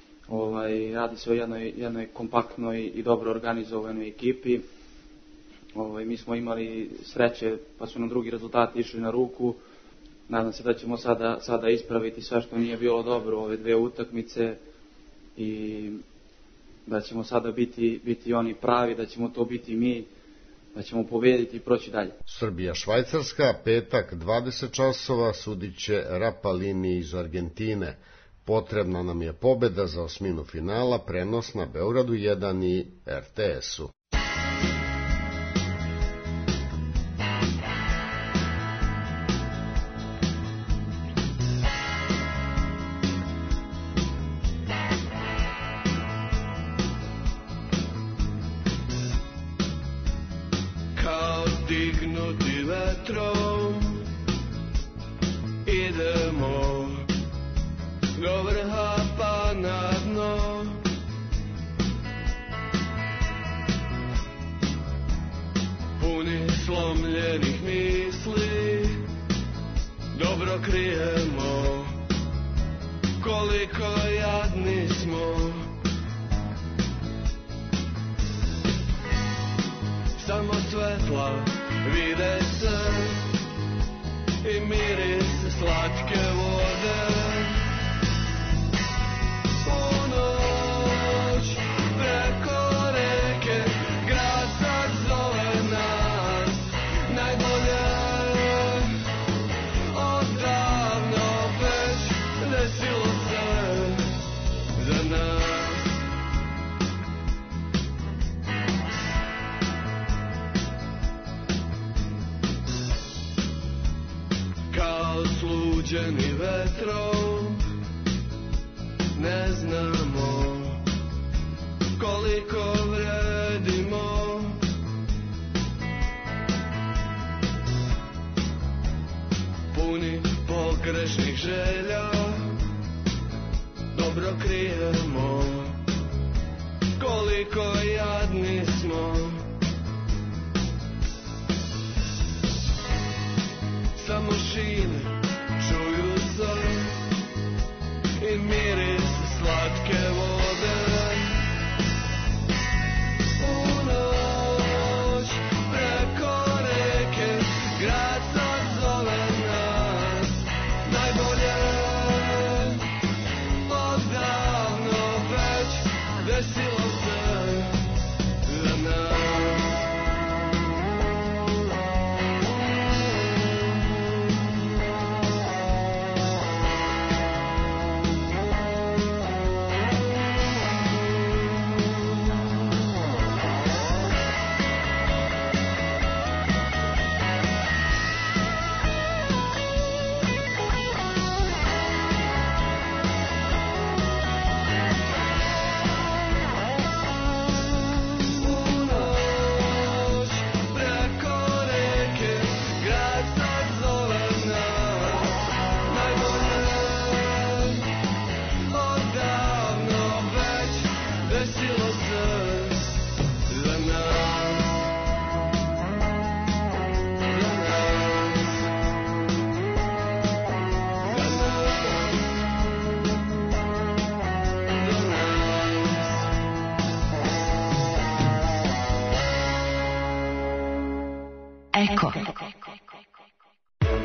Ovaj, radi se o jednoj, jednoj kompaktnoj i dobro organizovanoj ekipi. Ovaj, mi smo imali sreće pa su nam drugi rezultati išli na ruku. Nadam se da ćemo sada, sada ispraviti sve što nije bilo dobro u ove dve utakmice i da ćemo sada biti, biti oni pravi, da ćemo to biti mi, da ćemo pobediti i proći dalje. Srbija Švajcarska, petak dvadeset časova, sudit će Rapalini iz Argentine. Potrebna nam je pobeda za osminu finala, prenos na Beogradu jedan i R T S-u.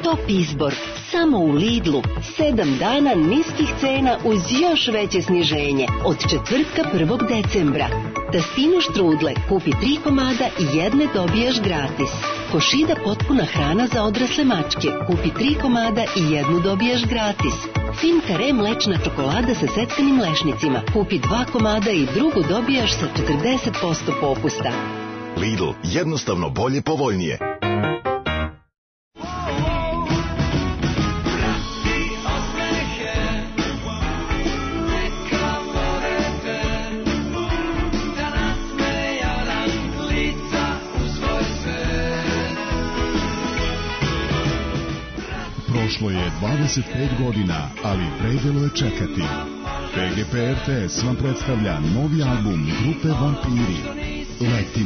Top izbor, samo u Lidlu. Sedam dana niskih cena uz još veće sniženje. Od četvrtka prvog decembra. Tastinu štrudle, kupi tri komada i jedne dobijaš gratis. Košida potpuna hrana za odrasle mačke, kupi tri komada i jednu dobijaš gratis. Fin kare mlečna čokolada sa seckanim lešnicima, kupi dva komada i drugu dobijaš sa četrdeset posto popusta. Lidl, jednostavno bolje, povoljnije. Prošlo je dvadeset pet godina, ali vredelo je čekati. P G P R T S vam predstavlja novi album grupe Vampiri. Letimo.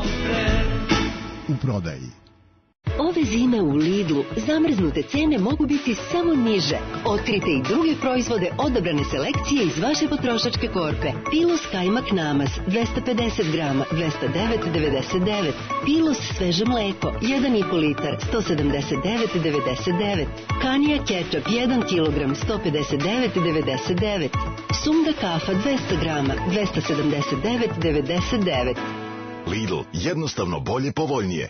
U prodaji. Ove zime u Lidlu zamrznute cene mogu biti samo niže. Otkrite i druge proizvode odabrane selekcije iz vaše potrošačke korpe. Pilos kajmak namaz dvesta pedeset grama, dvesta devet devedeset devet. Pilos sveže mleko jedan i po litar, sto sedamdeset devet devedeset devet. Kanija kečap jedan kilogram, sto pedeset devet devedeset devet. Sumda kafa dvesta grama, dvesta sedamdeset devet devedeset devet. Lidl, jednostavno bolje, povoljnije.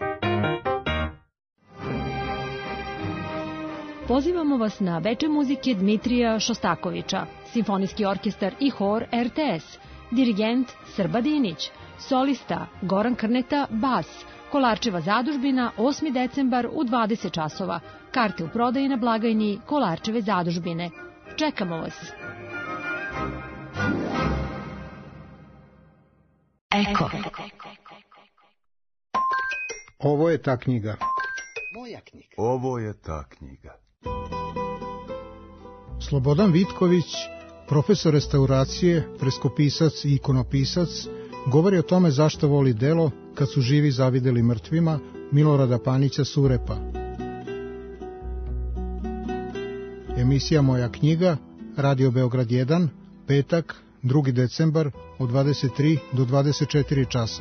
Pozivamo vas na veče muzike Dmitrija Šostakovića, simfonijski orkestar i hor R T S, dirigent Srba Dinić, solista Goran Krneta, bas, Kolarčeva zadužbina, osmi decembar u dvadeset časova, karte u prodaji na blagajni Kolarčeve zadužbine. Čekamo vas! Eko. Ovo je ta knjiga. Moja knjiga. Ovo je ta knjiga. Slobodan Vitković, profesor restauracije, freskopisac i ikonopisac, govori o tome zašto voli delo kad su živi zavideli mrtvima Milorada Panića Surepa. Emisija Moja knjiga, Radio Beograd jedan, petak, drugi decembar, od dvadeset tri do dvadeset četiri časa.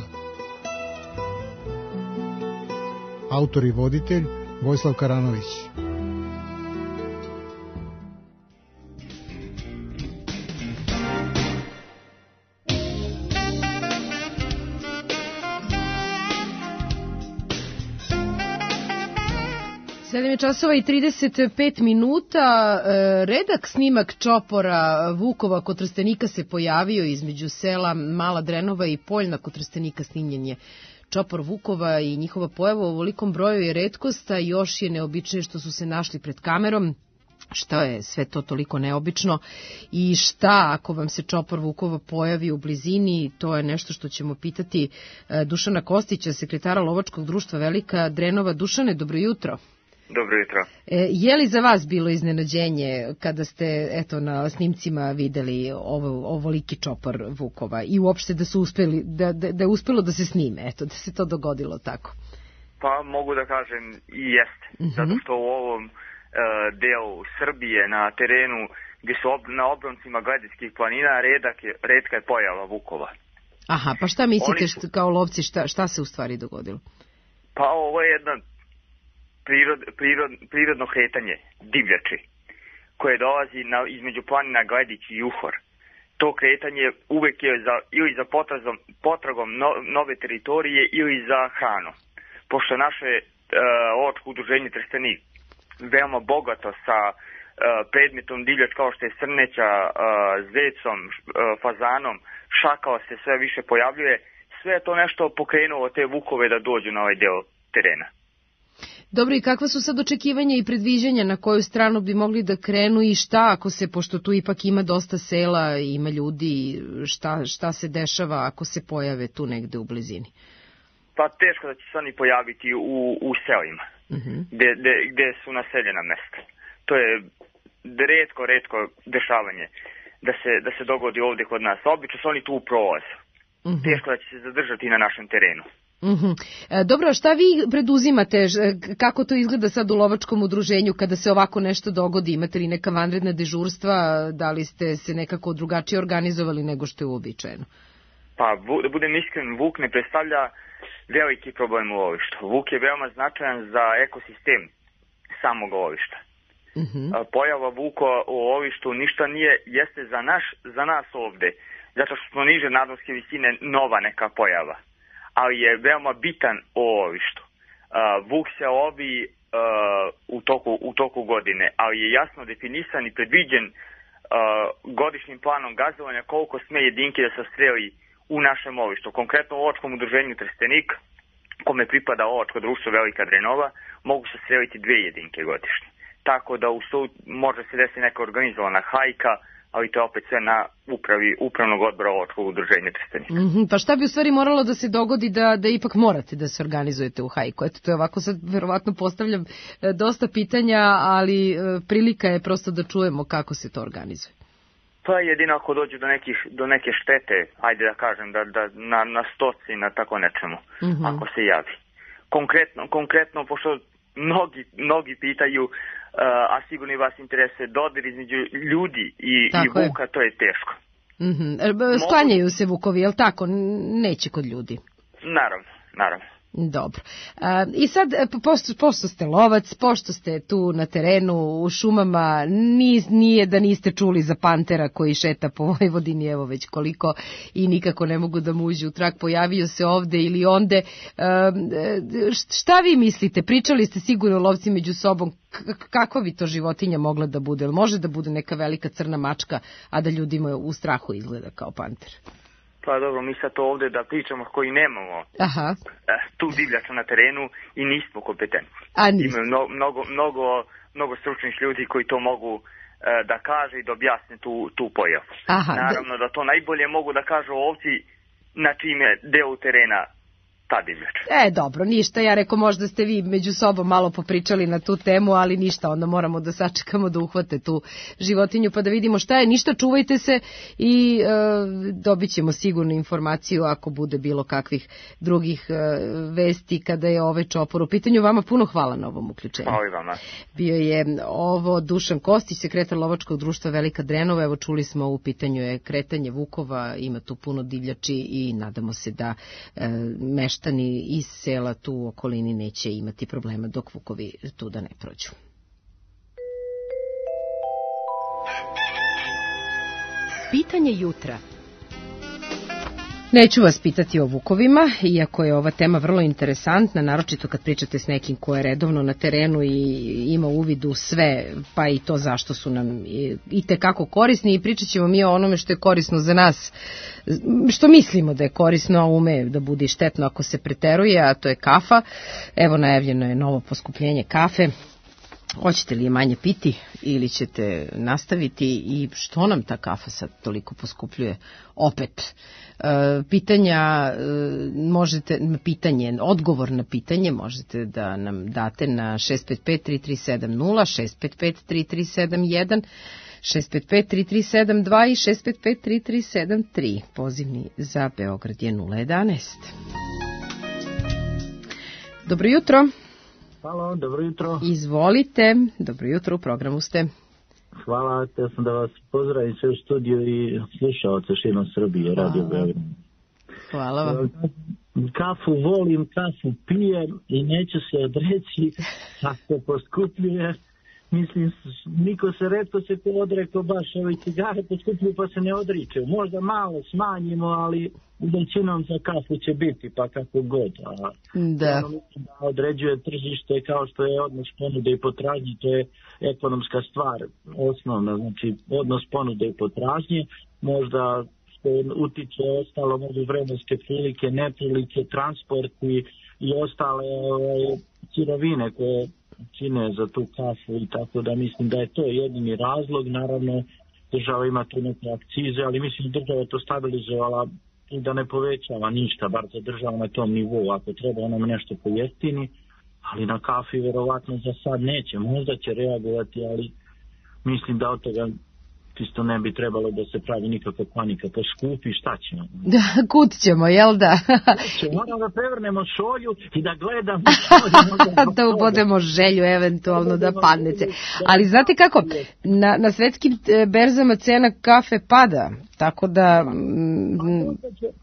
Autor i voditelj Vojislav Karanović. sedam časova i trideset pet minuta. Redak snimak čopora Vukova kod Trstenika se pojavio između sela Mala Drenova i Poljna kod Trstenika. Snimljen je čopor Vukova i njihova pojava u ovolikom broju je retkost, a još je neobičnije što su se našli pred kamerom. Šta je sve to toliko neobično i šta ako vam se čopor Vukova pojavi u blizini, to je nešto što ćemo pitati Dušana Kostića, sekretara Lovačkog društva Velika Drenova. Dušane, dobro jutro. Dobro jutro. E, je li za vas bilo iznenađenje kada ste eto na snimcima videli ovo, ovoliki čopor Vukova i uopšte da su uspeli, da, da, da je uspelo da se snime, eto, da se to dogodilo tako? Pa mogu da kažem i jeste, uh-huh. zato što u ovom uh, delu Srbije na terenu gdje su ob, na obroncima Gleditskih planina redak je, redka je pojava Vukova. Aha, pa šta mislite su... što, kao lovci šta, šta se u stvari dogodilo? Pa ovo je jedna Prirod, prirod, prirodno kretanje divljači koje dolazi na, između planina Gledić i Juhor. To kretanje uvek je za, ili za potrazom, potragom no, nove teritorije ili za hranu. Pošto naše uh, lovačko udruženje Trstenik veoma bogato sa uh, predmetom divljač kao što je srneća, uh, zecom, uh, fazanom, šakao se sve više pojavljuje, sve je to nešto pokrenulo te Vukove da dođu na ovaj deo terena. Dobro, i kakva su sad očekivanja i predviđanja na koju stranu bi mogli da krenu i šta ako se, pošto tu ipak ima dosta sela, ima ljudi, šta, šta se dešava ako se pojave tu negde u blizini? Pa teško da će se oni pojaviti u, u selima, uh-huh. gde, gde, gde su naseljena mesta. To je retko, retko dešavanje da se, da se dogodi ovde kod nas. Obično su oni tu u prolazu. Uh-huh. Teško da će se zadržati na našem terenu. Uhum. E, dobro, šta vi preduzimate, kako to izgleda sad u lovačkom udruženju kada se ovako nešto dogodi, imate li neka vanredna dežurstva, da li ste se nekako drugačije organizovali nego što je uobičajeno? Pa, da budem iskren, Vuk ne predstavlja veliki problem u lovištu. Vuk je veoma značajan za ekosistem samog lovišta. Mm-hmm. Pojava vuka u lovištu ništa nije, jeste za, naš, za nas ovde, zato što smo niže nadmorske visine nova neka pojava, ali je veoma bitan u lovištu. Vuk se lovi u toku, u toku godine, ali je jasno definisan i predviđen godišnjim planom gazdovanja koliko sme jedinke da se streli u našem lovištu. Konkretno u lovačkom udruženju Trstenik, kome pripada lovačko društvo Velika Drenova, mogu se streliti dve jedinke godišnje. Tako da u sud može se desiti neka organizovana hajka, ali to je opet sve na upravi upravnog odbora lovačkog udruženja Trstenik. Mm-hmm. Pa šta bi u stvari moralo da se dogodi da, da ipak morate da se organizujete u hajku? Eto, to je ovako sad verovatno postavljam e, dosta pitanja, ali e, prilika je prosto da čujemo kako se to organizuje. Pa jedino ako dođe do, nekih, do neke štete, ajde da kažem, da, da na, na stoci, na tako nečemu, mm-hmm. ako se javi. Konkretno, konkretno pošto mnogi, mnogi pitaju, Uh, a sigurno i vas interesuje dodir između ljudi i, i vuka, je. To je teško. Mm-hmm. Sklanjaju se vukovi, je li tako? Neće kod ljudi? Naravno, naravno. Dobro. A, I sad, pošto, pošto ste lovac, pošto ste tu na terenu, u šumama, niz, nije da niste čuli za pantera koji šeta po Vojvodini, evo već koliko, i nikako ne mogu da mu uđe u trag, pojavio se ovde ili onde. A, šta vi mislite? Pričali ste sigurno lovci među sobom, kakva bi to životinja mogla da bude? Može da bude neka velika crna mačka, a da ljudima u strahu izgleda kao panter? Pa dobro, mi sad to ovde da pričamo koji nemamo Aha. tu divljača na terenu i nismo kompetentni. A niste. Imaju mnogo, mnogo, mnogo, mnogo stručnih ljudi koji to mogu da kaže i da objasne tu, tu pojavu. Aha, Naravno da... da to najbolje mogu da kažu ovci na čim je deo terena ta divljač. E, dobro, ništa, ja reko možda ste vi među sobom malo popričali na tu temu, ali ništa, onda moramo da sačekamo da uhvate tu životinju pa da vidimo šta je, ništa, čuvajte se i e, dobit ćemo sigurno informaciju ako bude bilo kakvih drugih e, vesti kada je ovaj čopor u pitanju. Vama puno hvala na ovom uključenju. Hvala i vama. Bio je ovo Dušan Kostić, sekretar Lovačkog društva Velika Drenova, evo čuli smo u pitanju je kretanje vukova, ima tu puno divljači i nadamo se da e, meštani iz sela tu u okolini neće imati problema dok vukovi tu da ne prođu. Pitanje jutra. Neću vas pitati o vukovima, iako je ova tema vrlo interesantna, naročito kad pričate s nekim ko je redovno na terenu i ima uvid u sve, pa i to zašto su nam i tekako korisni, i pričat ćemo mi o onome što je korisno za nas, što mislimo da je korisno, a ume da bude štetno ako se preteruje, a to je kafa. Evo, najavljeno je novo poskupljenje kafe. Hoćete li je manje piti ili ćete nastaviti i što nam ta kafa sad toliko poskupljuje? Opet, e, pitanja e, možete, pitanje, odgovor na pitanje možete da nam date na šest pet pet tri tri sedam nula, šest pet pet tri tri sedam jedan, šest pet pet tri tri sedam dva i šest pet pet tri tri sedam tri. Pozivni za Beograd je nula jedanaest. Dobro jutro. Halo, dobro jutro. Izvolite, dobro jutro, u programu ste. Hvala, te sam da vas pozdravim sve u studiju i slušalce širom Srbije, Radio Beograd. Hvala vam. Kafu volim, kafu pijem i neću se odreći ako poskupljuje. Mislim, niko se retko se ko odrekao baš ovi cigare poskupljuju pa se ne odriče. Možda malo smanjimo, ali većinom za kafu će biti, pa kako god. A da. Ono da određuje tržište kao što je odnos ponude i potražnje, to je ekonomska stvar osnovna, znači odnos ponude i potražnje, možda što utiče ostalo mogu vremenske prilike, neprilike, transport i, i ostale ove, sirovine koje čine za tu kafu i tako da mislim da je to jedini razlog. Naravno država ima tu neke akcize, ali mislim da država je to stabilizovala i da ne povećava ništa, bar za državu na tom nivou. Ako treba nam nešto pojeftini, ali na kafi verovatno za sad neće, možda će reagovati, ali mislim da od toga isto ne bi trebalo da se pravi nikakva panika, poskupi, šta ćemo? Da, kut ćemo, jel da? Moramo da prevrnemo šolju i da gledamo da ubodemo želju eventualno da padnece. Ali znate kako, na, na svetskim berzama cena kafe pada, tako da...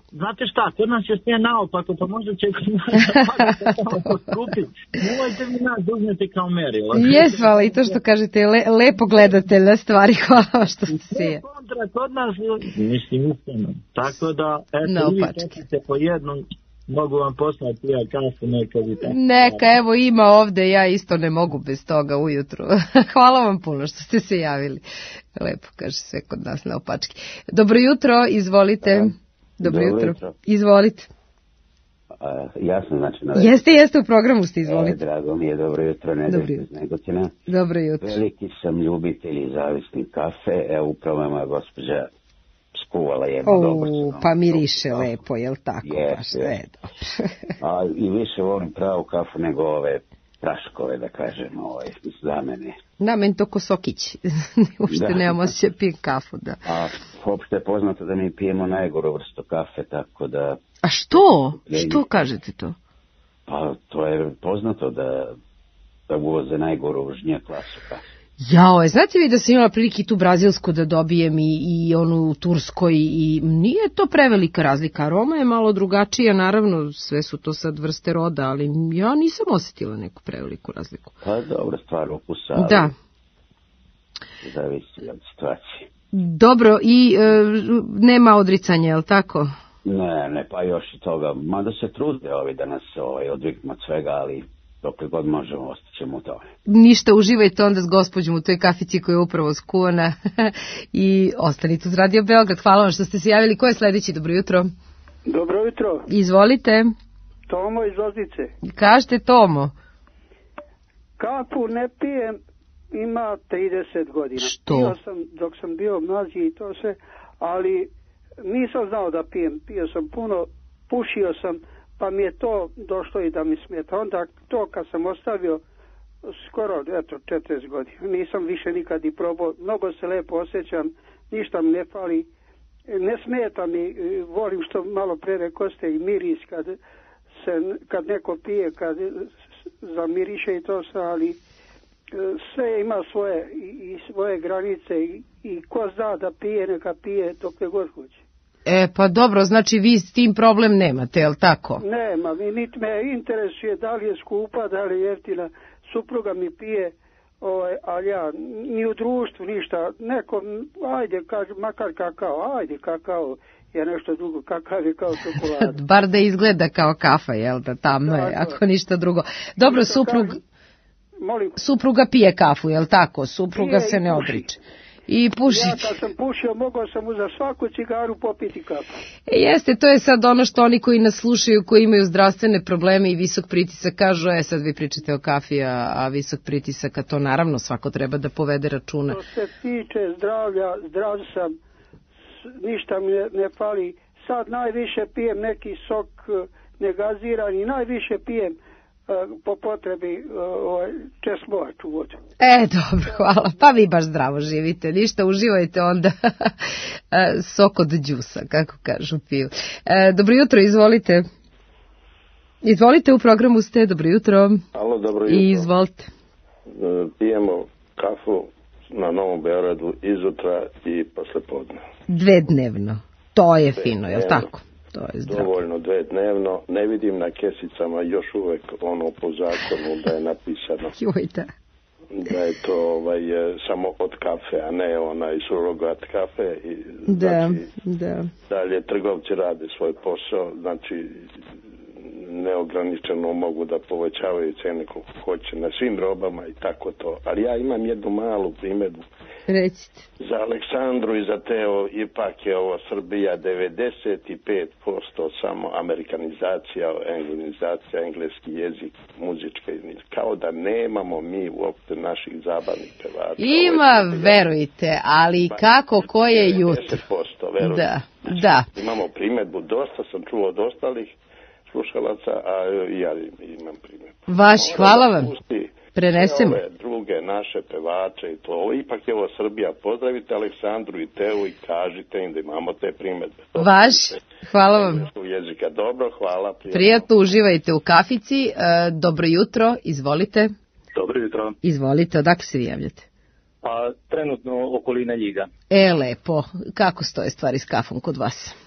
znate šta, kod nas je sve naopako, pa možda će kod nas skupiti. Nemojte mi nas uzmeti kao merilo. Jes, hvala i to što kažete, le, lepo gledate na stvari, hvala što ste se... Kontra kod nas, mislim, istino. Tako da, eto, no, vi počete po jednom, mogu vam poslati ja kafu nekad i tako. Neka, evo ima ovde, ja isto ne mogu bez toga ujutru. Hvala vam puno što ste se javili. Lepo, kaže sve kod nas na Opački. Dobro jutro, izvolite. Dobro, Dobro jutro. jutro. Izvolite. Uh, jasno, znači... Na jeste, jeste, u programu ste, izvolite. E, drago mi je, dobro jutro, ne dobro jutro. Negotina. Dobro jutro. Veliki sam ljubitelj i zavisnik kafe, evo upravo je moja gospođa skuvala jedno o, dobro. Pa miriše lepo, jel tako? Yes, baš sve A i više volim pravu kafu nego ove praškove, da kažem, ovaj, za mene. Da, meni to ko sokić. Uopšte da. Nemamo osjećaj pijem kafu, da. A uopšte je poznato da mi pijemo najgoru vrstu kafe, tako da... A što? Što kažete to? Pa to je poznato da, da uvoze najgoru vržnje klasu kafe. Jao, znate vi da sam imala prilike i tu brazilsku da dobijem i, i onu u Turskoj i nije to prevelika razlika. Aroma je malo drugačija, naravno sve su to sad vrste roda, ali ja nisam osjetila neku preveliku razliku. Pa dobra stvar ukusa, ali da. Zavisi od situacije. Dobro, i e, nema odricanja, je li tako? Ne, ne, pa još i toga, mada se trude ovi da nas ovaj, odviknu od svega, ali... dok god možemo, ostaćemo u tome. Ništa, uživajte onda s gospođom u toj kafici koja je upravo skuvana i ostanite uz Radio Beograd. Hvala vam što ste se javili. Ko je sledeći? Dobro jutro. Dobro jutro. Izvolite. Tomo iz Loznice. Kažete, Tomo. Kafu ne pijem, ima trideset godina. Što? Pio sam dok sam bio mlađi i to sve, ali nisam znao da pijem. Pio sam puno, pušio sam, pa mi je to došlo i da mi smeta. Onda to kad sam ostavio skoro, eto, četrdeset godina, nisam više nikad i probao, mnogo se lepo osjećam, ništa mi ne fali, ne smeta mi, volim što malo pre rekoste i miris kad, se, kad neko pije, kad zamiriše i to sve, ali sve ima svoje i svoje granice i, i ko zna da pije, neka pije dok ne god hoće. E, pa dobro, znači vi s tim problem nemate, je li tako? Nema, niti me interesuje da li je skupa, da li je jeftina, supruga mi pije, ovaj, ali ja ni u društvu ništa, neko, ajde, kaže, makar kakao, ajde, kakao je nešto drugo, kakav je kao čokolada. Bar da izgleda kao kafa, jel da, tamno je, ako ništa drugo. Dobro, suprug, molim, supruga pije kafu, jel tako? Supruga pije se ne odriče. I puši. Ja kad sam pušio, mogao sam mu za svaku cigaru popiti kafu. E, jeste, to je sad ono što oni koji nas slušaju, koji imaju zdravstvene probleme i visok pritisak, kažu, e sad vi pričate o kafi, a, a visok pritisak, a to naravno svako treba da povede računa. Što se tiče zdravlja, zdrav sam, ništa mi ne, ne fali. Sad najviše pijem neki sok negazirani, najviše pijem po potrebi česmovaču vodu. E, dobro, hvala. Pa vi baš zdravo živite, ništa, uživajte onda sok od džusa, kako kažu, piju. E, dobro jutro, izvolite. Izvolite, u programu ste, dobro jutro. Alo, dobro jutro. I izvolite. Pijemo kafu na Novom Beogradu izutra i posle podne. Dve dnevno, to je dve fino, je li tako? To je zdravo. Dovoljno dve dnevno, ne vidim na kesicama još uvek ono po zakonu da je napisano. Jujte. Da je to ovaj, samo od kafe, a ne onaj surogat kafe. I, da, znači, da. Dalje trgovci rade svoj posao, znači neograničeno mogu da povećavaju cene koliko hoće na svim robama i tako to. Ali ja imam jednu malu primjedbu. Recite. Za Aleksandru i za Teo ipak je ovo Srbija devedeset pet posto samo amerikanizacija, englenizacija, engleski jezik, muzička, kao da nemamo mi uopšte naših zabavnih pevača. Ima, verujte, ali kako, koje jutro? devedeset posto, verujte. Da, da. Imamo primjedbu, dosta sam čuo od ostalih slušalaca, a ja imam primjedbu. Vaš, hvala vam. Prenesemo. Ove druge naše pevače i to, ovo, ipak je ovo Srbija, pozdravite Aleksandru i Teu i kažite im da imamo te primjedbe. Vaš, hvala vam. Jezika. Dobro, hvala. Prijatno. Prijatno, uživajte u kafici. E, dobro jutro, izvolite. Dobro jutro. Izvolite, odakle se vi javljate? Pa, trenutno okolina Ljiga. E, lepo. Kako stoje stvari s kafom kod vas?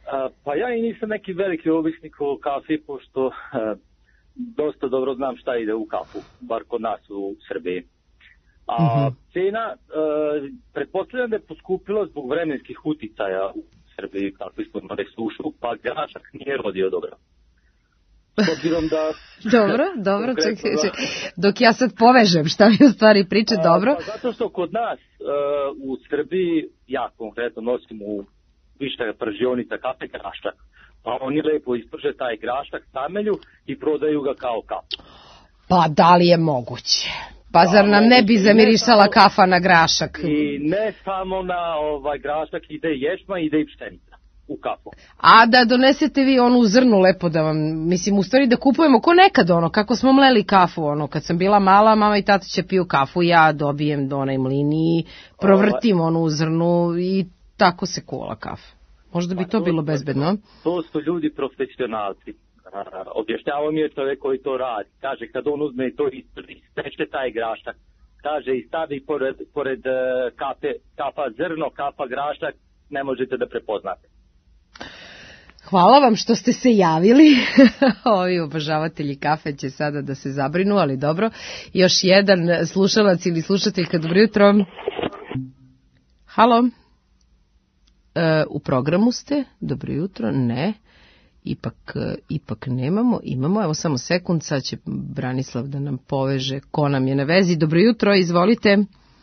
Pa ja i nisam neki veliki ovisnik o kafi, pošto dosta dobro znam šta ide u kafu, bar kod nas u Srbiji. A mm-hmm. cena, pretpostavljam da je poskupila zbog vremenskih uticaja u Srbiji, kako smo imali sušu, pa grašak nije rodio dobro. Da... dobro, dobro, čekaj, dok ja sad povežem šta mi u stvari priče, dobro. Pa, zato što kod nas uh, u Srbiji, ja konkretno nosim u više pržionica kafe grašak, pa oni lepo isprže taj grašak, samelju i prodaju ga kao kafu. Pa da li je moguće? Pa zar nam ne bi zamirisala kafa na grašak? I ne samo na ovaj grašak, ide ječma, ide i pšenica u kafu. A da donesete vi onu zrnu lepo da vam, mislim, u stvari da kupujemo ko nekad ono, kako smo mleli kafu, ono, kad sam bila mala, mama i tata će piju kafu, ja dobijem do onaj mlini, provrtim onu zrnu i tako se kola kafa. Možda bi to, to bilo bezbedno. To su ljudi profesionalci. Objašnjava mi je čovjek koji to radi. Kaže, kad on uzme i to ispeče taj grašak, kaže, i stavi pored, pored kafe, kafa zrno, kafa grašak, ne možete da prepoznate. Hvala vam što ste se javili. Ovi obožavatelji kafe će sada da se zabrinu, ali dobro. Još jedan slušalac ili slušateljka, dobro jutro. Halo. E, u programu ste, dobro jutro, ne. Ipak, ipak nemamo, imamo, evo samo sekund, sad će Branislav da nam poveže ko nam je na vezi. Dobro jutro, izvolite.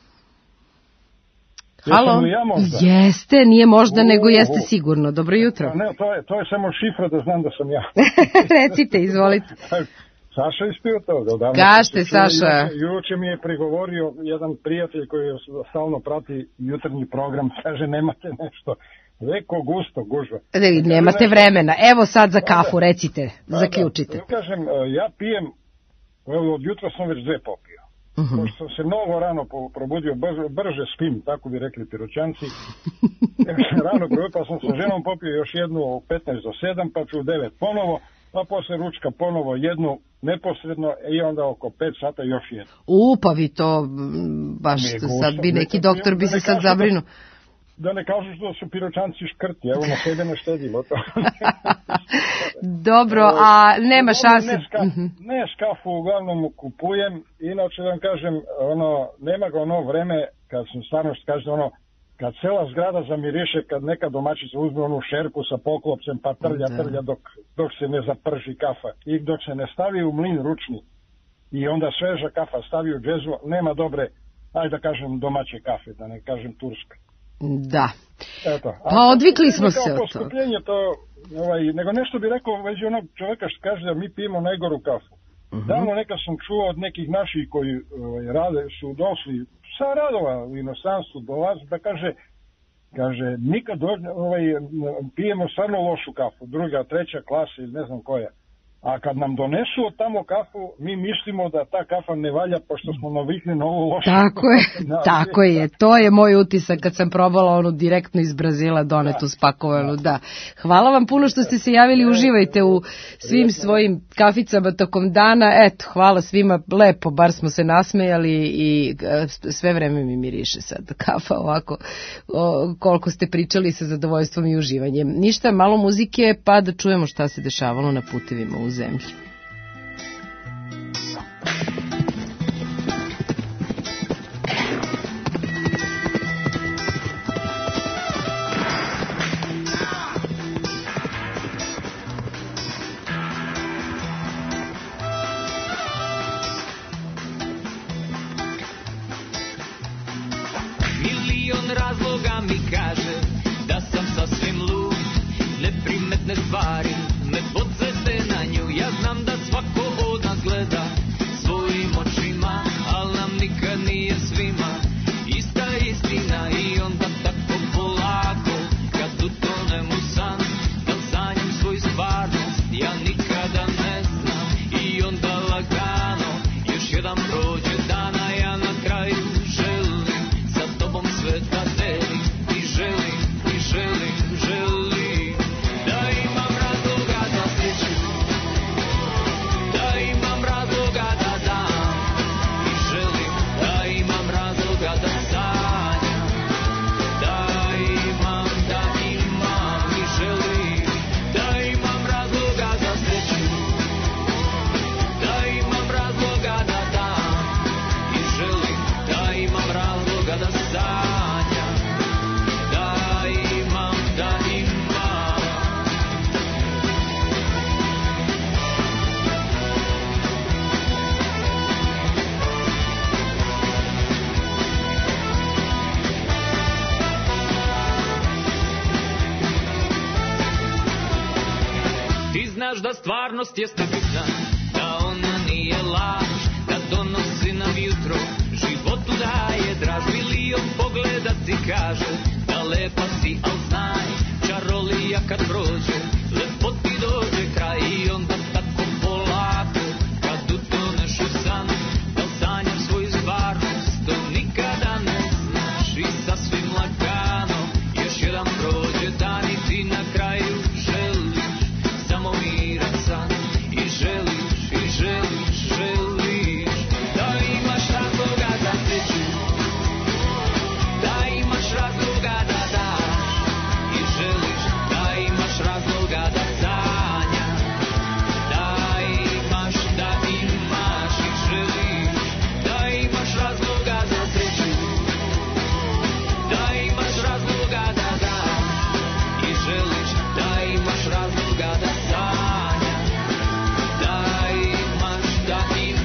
Halo? Ja jeste, nije možda, o, nego jeste o, sigurno. Dobro jutro. Ne, to je, to je samo šifra da znam da sam ja. Recite, izvolite. Saša ispio to. Gašte, Saša. Juče, juče mi je prigovorio jedan prijatelj koji stalno prati jutarnji program, kaže nemate nešto. Reko gusto, gužva. Ne, nemate vremena. Evo sad za kafu, recite, da, zaključite. Da, kažem, ja pijem, evo, od jutra sam već dve popio. Uh-huh. Pošto sam se mnogo rano probudio, brže, brže spim, tako bi rekli Piroćanci. Rano probudio, pa sam sa ženom popio još jednu u petnaest do sedam, pa ću u devet ponovo, pa posle ručka ponovo jednu neposredno i onda oko pet sata još jednu. U, pa vi to, baš sad bi neki doktor bi se sad zabrinuo. Da ne kažu što su Piroćanci škrti, evo na sebe ne štedimo to. Dobro, a nema šanse. Ne, škaf, ne škafu uglavnom kupujem, inače da vam kažem, ono, nema ga ono vreme, kad sam stvarno što kažem, ono, kad cela zgrada zamiriše, kad neka domaćica uzme onu šerpu sa poklopcem, pa trlja, da. trlja dok, dok se ne zaprži kafa i dok se ne stavi u mlin ručni i onda sveža kafa stavi u džezu, nema dobre, ajde da kažem, domaće kafe, da ne kažem turske. Da. Eto, pa odvikli smo se od toga. To, ovaj, nego nešto bi rekao već onog čovjeka što kaže da mi pijemo najgoru kafu. Uh-huh. Davno neka sam čuo od nekih naših koji ovaj, rade, su došli sa radova u inostranstvu do vas, da kaže, kaže nikad ovaj, pijemo stvarno lošu kafu, druga, treća klasa ili ne znam koja. A kad nam donesu od tamo kafu, mi mislimo da ta kafa ne valja, pošto smo navikli na ovo loše. Tako je, tako je. To je moj utisak kad sam probala onu direktno iz Brazila donetu spakovanu. Da. Hvala vam puno što ste se javili, uživajte u svim svojim kaficama tokom dana. Eto, hvala svima, lepo, bar smo se nasmejali i sve vreme mi miriše sad kafa ovako, o, koliko ste pričali sa zadovoljstvom i uživanjem. Ništa, malo muzike, pa da čujemo šta se dešavalo na putevima u zemlji. Milion razloga mi kaže da sam sasvim lud, neprimetne stvari me podsete na nju. Ja znam da svako od nas gleda svojim očima, al nam nikad nije svima ista istina. I onda tako polako kad utonem u san, da sanjam svoju stvarnost ja nikada ne znam. I onda lagano još jedan prođe dana, ja na kraju želim sa tobom sve da delim i želim možda stvarnost jeste bitna, da ona nije laž, da donosi nam jutro, životu daje draž. Milion pogleda ti kaže da lepa si, al znaj, čarolija kad prođe, lepo ti dođe kraj. I onda tako polako, kad utoneš u san, da sanjaš svoju stvarnost, to nikada ne znaš. I sasvim lagano, još jedan prođe dan i ti na kraju želiš samo miran san. I želiš, i želiš, želiš da imaš razloga za sreću, da imaš razloga da daš. I želiš da imaš razloga da sanjaš, da imaš, da imaš. I želiš da imaš razloga za sreću, da imaš razloga da daš. I želiš da imaš razloga da sanjaš, da imaš, da imaš.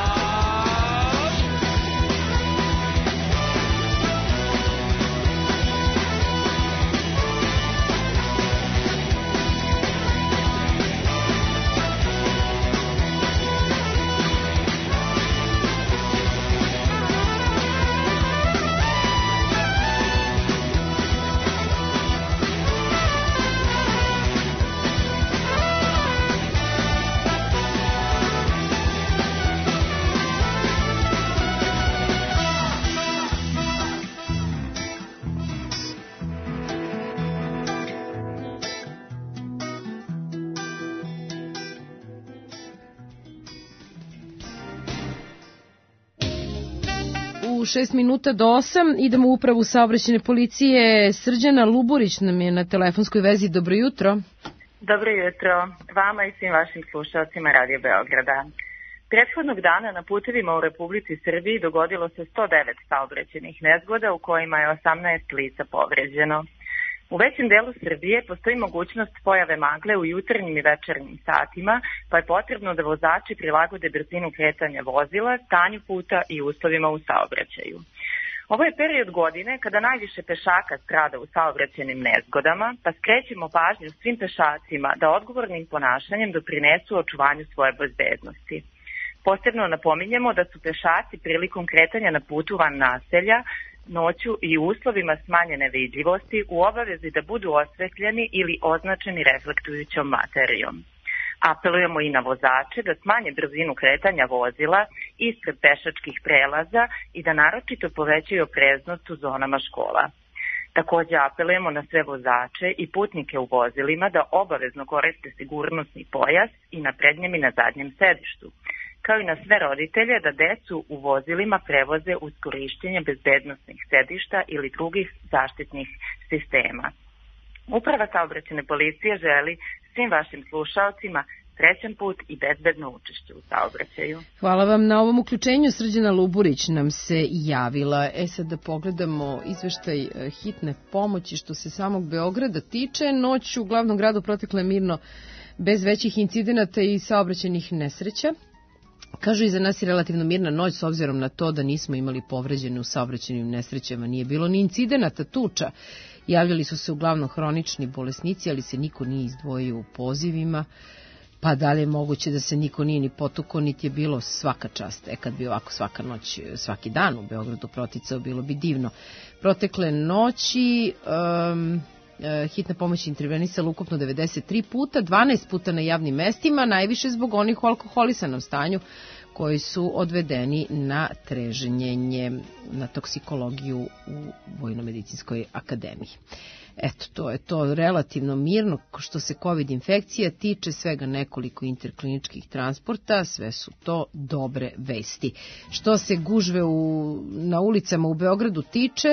U šest minuta do osam idemo u upravu saobraćajne policije. Srđana Luburić nam je na telefonskoj vezi. Dobro jutro. Dobro jutro vama i svim vašim slušalcima Radio Beograda. Prethodnog dana na putevima u Republici Srbiji dogodilo se sto devet saobraćajnih nezgoda u kojima je osamnaest lica povređeno. U većem delu Srbije postoji mogućnost pojave magle u jutarnjim i večernjim satima, pa je potrebno da vozači prilagode brzinu kretanja vozila, stanju puta i uslovima u saobraćaju. Ovo je period godine kada najviše pešaka strada u saobraćajnim nezgodama, pa skrećemo pažnju svim pešacima da odgovornim ponašanjem doprinesu očuvanju svoje bezbednosti. Posebno napominjemo da su pešaci prilikom kretanja na putu van naselja, noću i u uslovima smanjene vidljivosti u obavezi da budu osvetljeni ili označeni reflektujućom materijom. Apelujemo i na vozače da smanje brzinu kretanja vozila ispred pešačkih prelaza i da naročito povećaju opreznost u zonama škola. Takođe apelujemo na sve vozače i putnike u vozilima da obavezno koriste sigurnosni pojas i na prednjem i na zadnjem sedištu, kao i na sve roditelje da decu u vozilima prevoze uz korišćenje bezbednosnih sedišta ili drugih zaštitnih sistema. Uprava saobraćajne policije želi svim vašim slušaocima srećan put i bezbedno učešće u saobraćaju. Hvala vam na ovom uključenju. Srđana Luburić nam se javila. E sad da pogledamo izveštaj hitne pomoći što se samog Beograda tiče. Noć u glavnom gradu protekla je mirno bez većih incidenata i saobraćajnih nesreća. Kažu i za nas je relativno mirna noć s obzirom na to da nismo imali povređene u saobraćajnim nesrećama. Nije bilo ni incidenata, tuča. Javljali su se uglavnom hronični bolesnici, ali se niko nije izdvojio u pozivima. Pa da li je moguće da se niko nije ni potukao, niti je bilo svaka čast. E kad bi ovako svaka noć, svaki dan u Beogradu proticao, bilo bi divno. Protekle noći um, hitna pomoć intervenisala ukupno devedeset tri puta, dvanaest puta na javnim mestima, najviše zbog onih u alkoholisanom stanju koji su odvedeni na treženjenje, na toksikologiju u Vojno-medicinskoj akademiji. Eto, to je to relativno mirno što se COVID infekcija tiče, svega nekoliko interkliničkih transporta, sve su to dobre vesti. Što se gužve u, na ulicama u Beogradu tiče,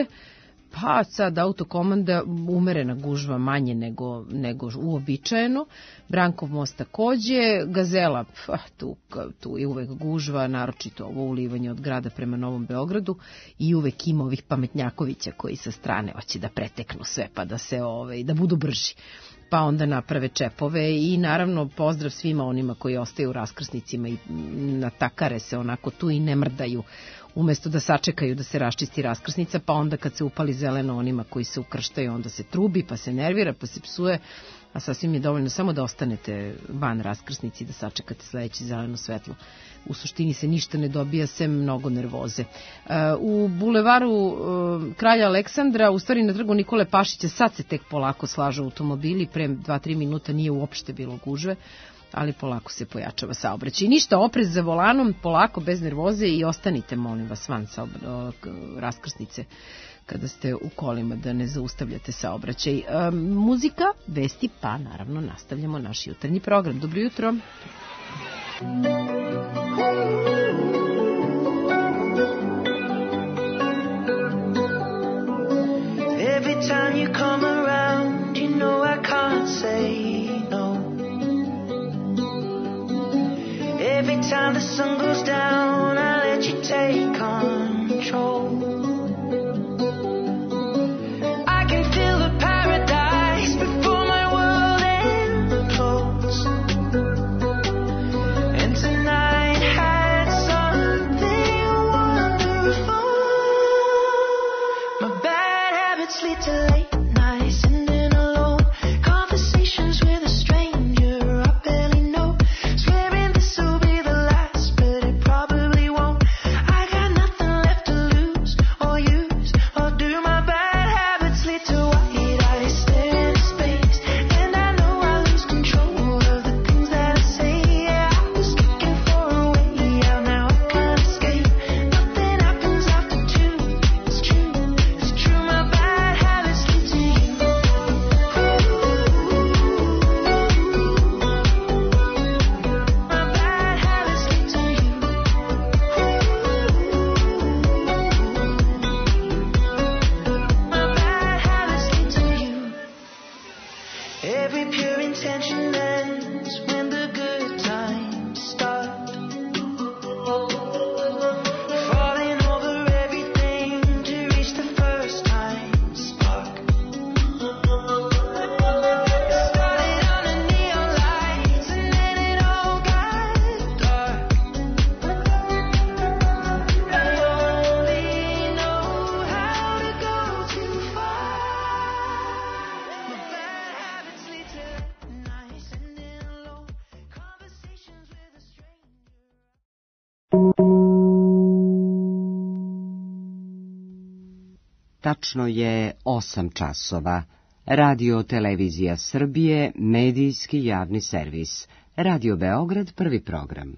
pa sad autokomanda umerena gužva manje nego, nego uobičajeno. Brankov most takođe, Gazela, pa, tu, tu je uvek gužva, naročito ovo ulivanje od grada prema Novom Beogradu i uvek ima ovih pametnjakovića koji sa strane hoće da preteknu sve pa da se ove, da budu brži. Pa onda naprave čepove i naravno pozdrav svima onima koji ostaju u raskrsnicima i natakare se onako tu i ne mrdaju umesto da sačekaju da se raščisti raskrsnica, pa onda kad se upali zeleno onima koji se ukrštaju, onda se trubi, pa se nervira, pa se psuje, a sasvim je dovoljno samo da ostanete van raskrsnici i da sačekate sledeće zeleno svetlo. U suštini se ništa ne dobija, sem mnogo nervoze. U bulevaru Kralja Aleksandra, u stvari na trgu Nikole Pašića, sad se tek polako slažu automobili, pre dva tri minuta nije uopšte bilo gužve, ali polako se pojačava saobraćaj. Ništa, oprez za volanom, polako, bez nervoze i ostanite, molim vas, van raskrsnice kada ste u kolima, da ne zaustavljate saobraćaj. E, muzika, vesti, pa naravno nastavljamo naš jutarnji program. Dobro jutro. Every time you come around, you know I can't say no. Every time the sun goes down, I let you take control. I can feel the paradise before my world implodes. And tonight had something wonderful. My bad habits lead to late nights, sitting alone, conversations with a stranger I barely know, swearing this will be the last, but it probably won't. I got nothing left to lose or use or do. My bad habits lead to white eyes staring into space, and I know I lose control of the things that I say. Yeah, I was looking for a way out, now I can't escape. Nothing happens after two. It's true, it's true. My bad habits lead to you. My bad habits lead to you. My bad habits lead to you. Every pure intention ends when the good times start. Falling over everything to reach the first time spark. It started under neon lights and then it all got dark. I only know how to go too far. My bad habits lead to late nights, sitting alone, conversations with a stranger. Tačno je osam časova. Radio Televizija Srbije, medijski javni servis. Radio Beograd, prvi program.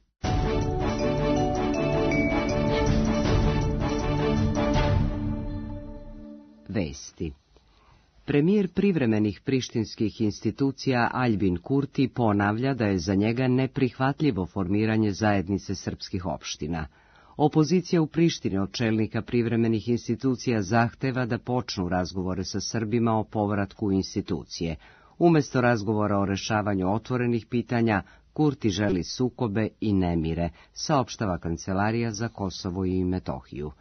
Vesti. Premijer privremenih prištinskih institucija Aljbin Kurti ponavlja da je za njega neprihvatljivo formiranje zajednice srpskih opština. Opozicija u Prištini od čelnika privremenih institucija zahteva da počnu razgovore sa Srbima o povratku u institucije. Umesto razgovora o rešavanju otvorenih pitanja, Kurti želi sukobe i nemire, saopštava Kancelarija za Kosovo i Metohiju.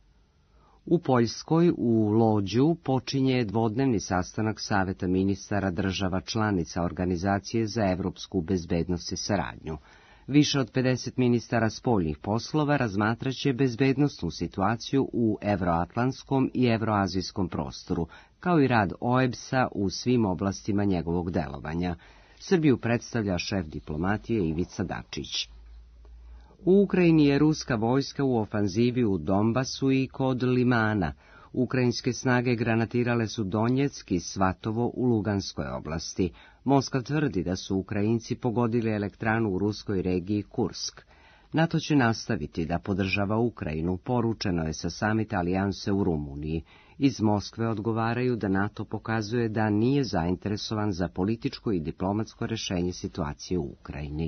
U Poljskoj, u Lođu, počinje dvodnevni sastanak Saveta ministara država članica Organizacije za evropsku bezbednost i saradnju. Više od pedeset ministara spoljnih poslova razmatraće bezbednosnu situaciju u evroatlantskom i evroazijskom prostoru, kao i rad O E B S-a u svim oblastima njegovog delovanja. Srbiju predstavlja šef diplomatije Ivica Dačić. U Ukrajini je ruska vojska u ofanzivi u Donbasu i kod Limana. Ukrajinske snage granatirale su Donjeck i Svatovo u Luganskoj oblasti. Moskva tvrdi da su Ukrajinci pogodili elektranu u ruskoj regiji Kursk. NATO će nastaviti da podržava Ukrajinu, poručeno je sa samita Alijanse u Rumuniji. Iz Moskve odgovaraju da NATO pokazuje da nije zainteresovan za političko i diplomatsko rešenje situacije u Ukrajini.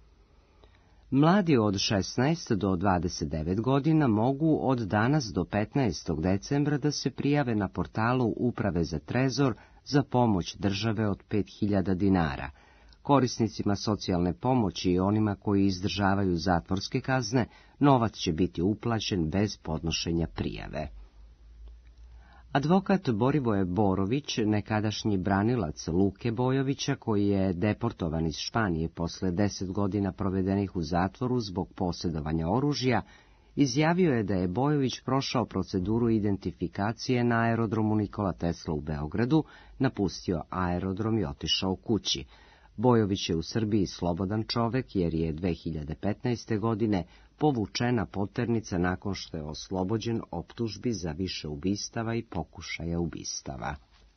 Mladi od šesnaest do dvadeset devet godina mogu od danas do petnaestog decembra da se prijave na portalu Uprave za trezor za pomoć države od pet hiljada dinara. Korisnicima socijalne pomoći i onima koji izdržavaju zatvorske kazne, novac će biti uplaćen bez podnošenja prijave. Advokat Borivoje Borović, nekadašnji branilac Luke Bojovića, koji je deportovan iz Španije posle deset godina provedenih u zatvoru zbog posjedovanja oružja, izjavio je da je Bojović prošao proceduru identifikacije na aerodromu Nikola Tesla u Beogradu, napustio aerodrom i otišao kući. Bojović je u Srbiji slobodan čovek jer je dve hiljade petnaeste. godine povučena poternica nakon što je oslobođen optužbi za više ubistava i pokušaja ubistava.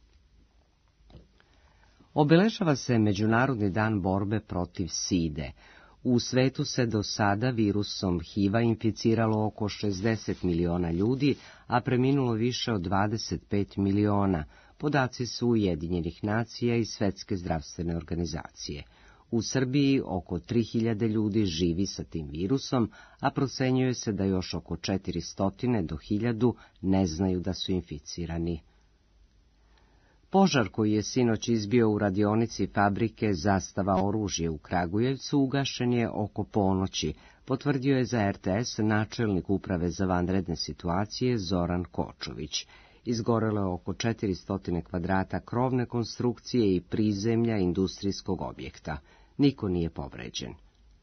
Obeležava se Međunarodni dan borbe protiv side. U svetu se do sada virusom H I V-a inficiralo oko šezdeset miliona ljudi, a preminulo više od dvadeset pet miliona. Podaci su Ujedinjenih nacija i Svetske zdravstvene organizacije. U Srbiji oko tri hiljade ljudi živi sa tim virusom, a procenjuje se da još oko četiristo do hiljadu ne znaju da su inficirani. Požar koji je sinoć izbio u radionici fabrike Zastava oružje u Kragujevcu ugašen je oko ponoći, potvrdio je za R T S načelnik uprave za vanredne situacije Zoran Kočović. Izgorelo je oko četiristo kvadrata krovne konstrukcije i prizemlja industrijskog objekta. Niko nije povređen.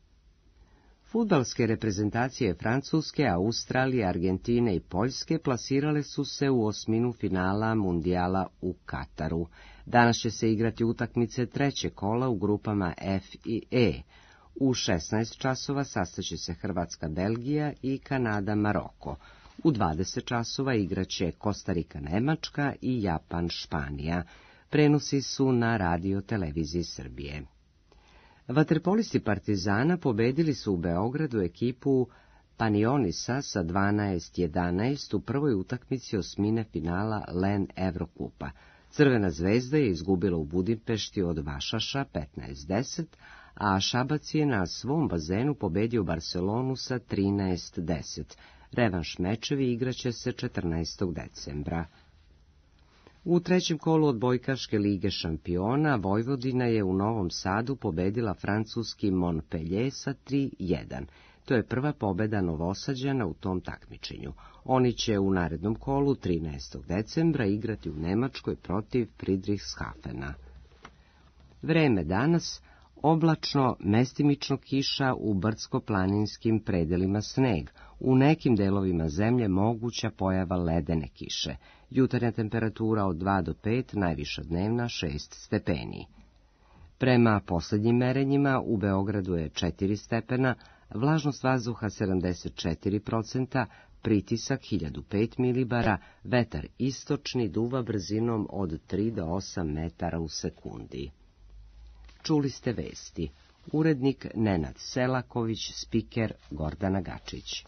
Fudbalske reprezentacije Francuske, Australije, Argentine i Poljske plasirale su se u osminu finala Mundijala u Kataru. Danas će se igrati utakmice trećeg kola u grupama F i E. U šesnaest časova sastaće se Hrvatska, Belgija i Kanada, Maroko. U dvadeset časova igraće Kostarika, Nemačka i Japan, Španija. Prenosi su na radio televiziji Srbije. Vaterpolisti Partizana pobedili su u Beogradu ekipu Panionisa sa dvanaest jedanaest u prvoj utakmici osmine finala Len Evrokupa. Crvena zvezda je izgubila u Budimpešti od Vašaša petnaest deset, a Šabac je na svom bazenu pobedio Barcelonu sa trinaest deset. Revanš mečevi igraće se četrnaestog decembra. U trećem kolu odbojkaške lige šampiona Vojvodina je u Novom Sadu pobedila francuski Montpellier sa tri jedan. To je prva pobeda Novosađana u tom takmičenju. Oni će u narednom kolu trinaestog decembra igrati u Nemačkoj protiv Friedrichshafena. Vreme danas: oblačno, mestimično kiša, u brdsko-planinskim predelima sneg. U nekim delovima zemlje moguća pojava ledene kiše. Jutarnja temperatura od dva do pet, najviša dnevna šest stepeni. Prema posljednjim merenjima u Beogradu je četiri stepena, vlažnost vazduha sedamdeset četiri procenta, pritisak hiljadu pet milibara, vetar istočni duva brzinom od tri do osam metara u sekundi. Čuli ste vesti. Urednik Nenad Selaković, spiker Gordana Gačić.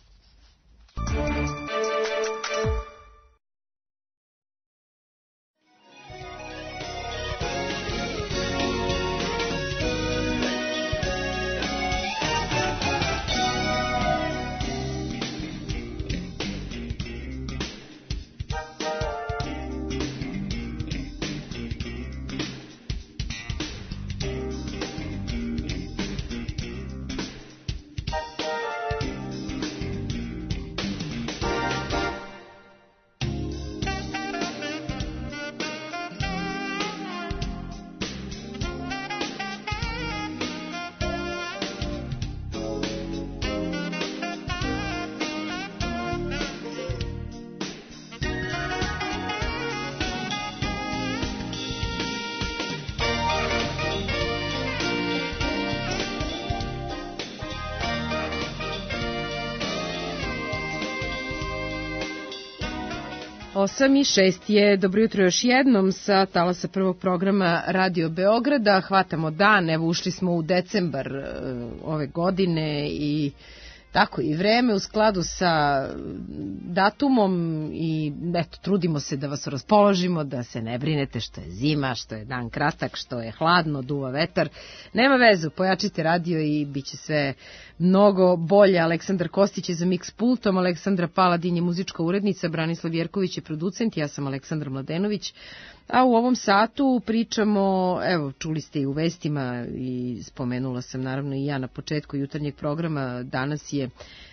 osam i šest je, dobro jutro još jednom sa talasa prvog programa Radio Beograda. Hvatamo dan, evo ušli smo u decembar ove godine i tako i vreme u skladu sa datumom i eto, trudimo se da vas raspoložimo, da se ne brinete što je zima, što je dan kratak, što je hladno, duva vetar. Nema vezu, pojačite radio i bit će sve mnogo bolje. Aleksandar Kostić je za Mix pultom, Aleksandra Paladin je muzička urednica, Branislav Jerković je producent, ja sam Aleksandra Mladenović. A u ovom satu pričamo, evo, čuli ste i u vestima i spomenula sam naravno i ja na početku jutarnjeg programa, danas je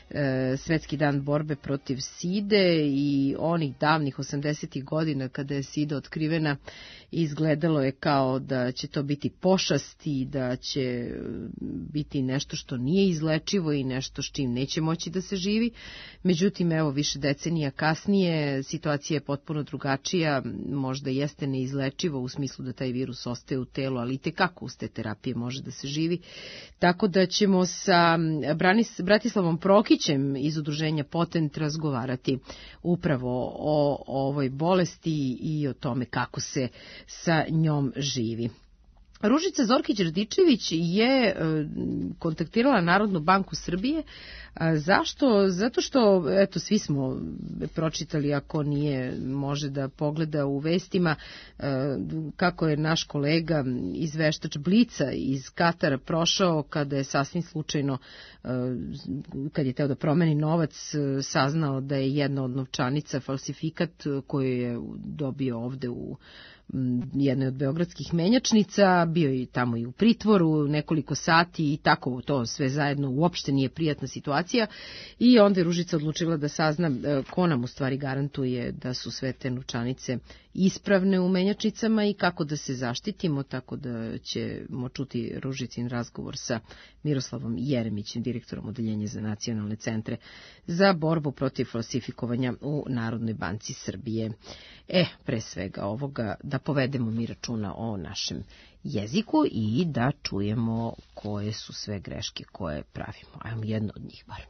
e, Svetski dan borbe protiv side i onih davnih osamdesetih godina kada je sida otkrivena, izgledalo je kao da će to biti pošast i da će biti nešto što nije izlečivo i nešto s čim neće moći da se živi. Međutim, evo, više decenija kasnije situacija je potpuno drugačija, možda jeste neizlečivo u smislu da taj virus ostaje u telu, ali i tekako uz te terapije može da se živi. Tako da ćemo sa Branis, Bratislavom Prokićem iz udruženja Potent razgovarati upravo o, o ovoj bolesti i o tome kako se sa njom živi. Ružica Zorkić-Radičević je kontaktirala Narodnu banku Srbije. Zašto? Zato što, eto, svi smo pročitali, ako nije, može da pogleda u vestima, kako je naš kolega izveštač Blica iz Katara prošao kada je sasvim slučajno, kad je teo da promeni novac, saznao da je jedna od novčanica falsifikat koju je dobio ovde u jednoj od beogradskih menjačnica, bio je tamo i u pritvoru nekoliko sati i tako to sve zajedno uopšte nije prijatna situacija i onda je Ružica odlučila da sazna ko nam u stvari garantuje da su sve te novčanice ispravne u menjačnicama i kako da se zaštitimo, tako da ćemo čuti Ružicin razgovor sa Miroslavom Jeremićem, direktorom Odeljenja za nacionalne centre za borbu protiv falsifikovanja u Narodnoj banci Srbije. E, pre svega ovoga, da povedemo mi računa o našem jeziku i da čujemo koje su sve greške koje pravimo. Ajmo jedno od njih bar.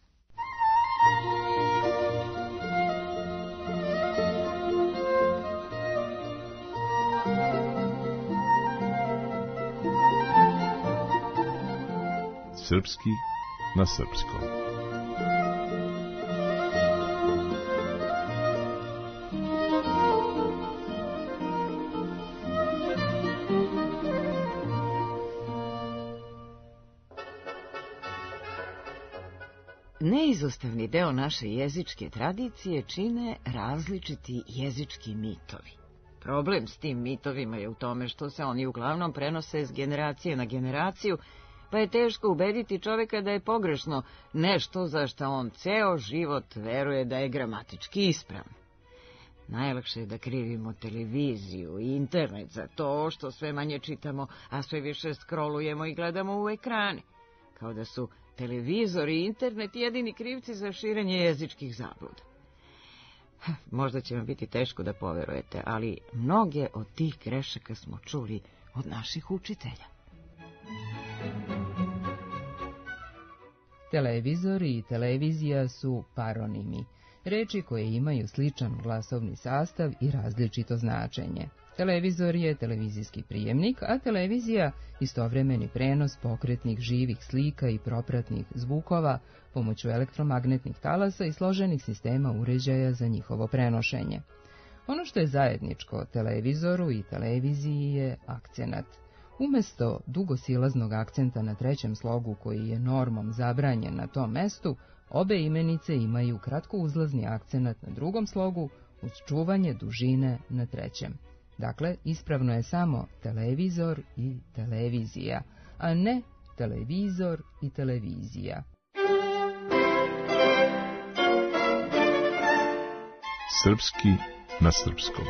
Srpski na srpskom. Neizostavni deo naše jezičke tradicije čine različiti jezički mitovi. Problem s tim mitovima je u tome što se oni uglavnom prenose s generacije na generaciju, pa je teško ubediti čoveka da je pogrešno nešto za što on ceo život veruje da je gramatički ispravan. Najlakše je da krivimo televiziju i internet za to što sve manje čitamo, a sve više scrollujemo i gledamo u ekrane, kao da su televizor i internet jedini krivci za širenje jezičkih zabluda. Možda će vam biti teško da poverujete, ali mnoge od tih grešaka smo čuli od naših učitelja. Televizor i televizija su paronimi, reči koje imaju sličan glasovni sastav i različito značenje. Televizor je televizijski prijemnik, a televizija istovremeni prenos pokretnih živih slika i propratnih zvukova pomoću elektromagnetnih talasa i složenih sistema uređaja za njihovo prenošenje. Ono što je zajedničko televizoru i televiziji je akcenat. Umesto dugosilaznog akcenta na trećem slogu koji je normom zabranjen na tom mestu, obe imenice imaju kratkouzlazni akcenat na drugom slogu uz čuvanje dužine na trećem. Dakle, ispravno je samo televizor i televizija, a ne televizor i televizija. Srpski na srpskom.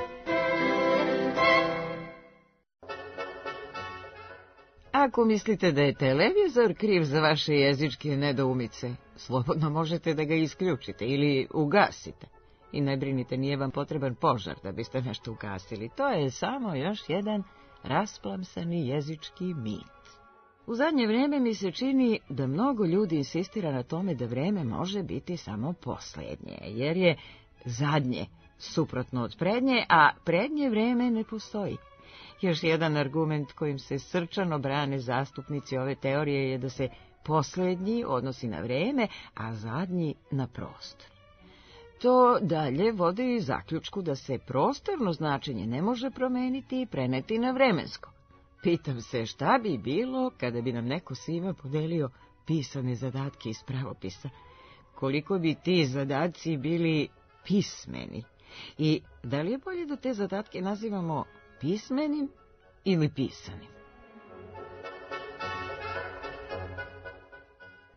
Ako mislite da je televizor kriv za vaše jezičke nedoumice, slobodno možete da ga isključite ili ugasite. I ne brinite, nije vam potreban požar da biste nešto ugasili. To je samo još jedan rasplamsani jezički mit. U zadnje vreme mi se čini da mnogo ljudi insistira na tome da vreme može biti samo posljednje, jer je zadnje suprotno od prednje, a prednje vreme ne postoji. Još jedan argument kojim se srčano brane zastupnici ove teorije je da se posljednji odnosi na vreme, a zadnji na prostor. To dalje vodi zaključku da se prostorno značenje ne može promeniti i preneti na vremensko. Pitam se šta bi bilo kada bi nam neko svima podelio pisane zadatke iz pravopisa. Koliko bi ti zadaci bili pismeni? I da li je bolje da te zadatke nazivamo pismenim ili pisanim?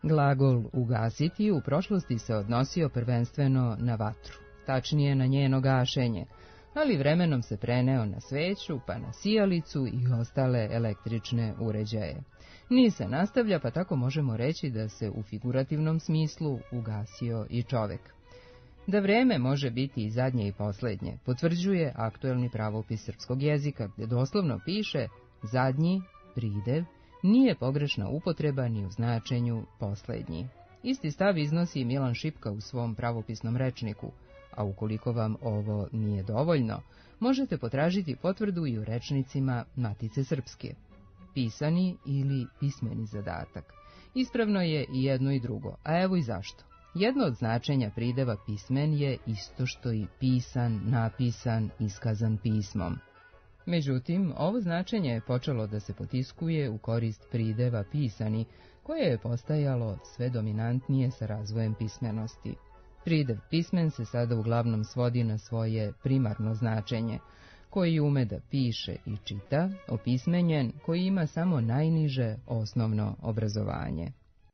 Glagol ugasiti u prošlosti se odnosio prvenstveno na vatru, tačnije na njeno gašenje, ali vremenom se preneo na sveću, pa na sijalicu i ostale električne uređaje. Niz se nastavlja, pa tako možemo reći da se u figurativnom smislu ugasio i čovek. Da vreme može biti i zadnje i poslednje, potvrđuje aktuelni pravopis srpskog jezika, gde doslovno piše zadnji, pridev, nije pogrešna upotreba ni u značenju poslednji. Isti stav iznosi i Milan Šipka u svom pravopisnom rečniku, a ukoliko vam ovo nije dovoljno, možete potražiti potvrdu i u rečnicima Matice Srpske. Pisani ili pismeni zadatak. Ispravno je i jedno i drugo, a evo i zašto. Jedno od značenja prideva pismen je isto što i pisan, napisan, iskazan pismom. Međutim, ovo značenje je počelo da se potiskuje u korist prideva pisani, koje je postajalo sve dominantnije sa razvojem pismenosti. Pridev pismen se sada uglavnom svodi na svoje primarno značenje, koji ume da piše i čita, opismenjen, koji ima samo najniže osnovno obrazovanje.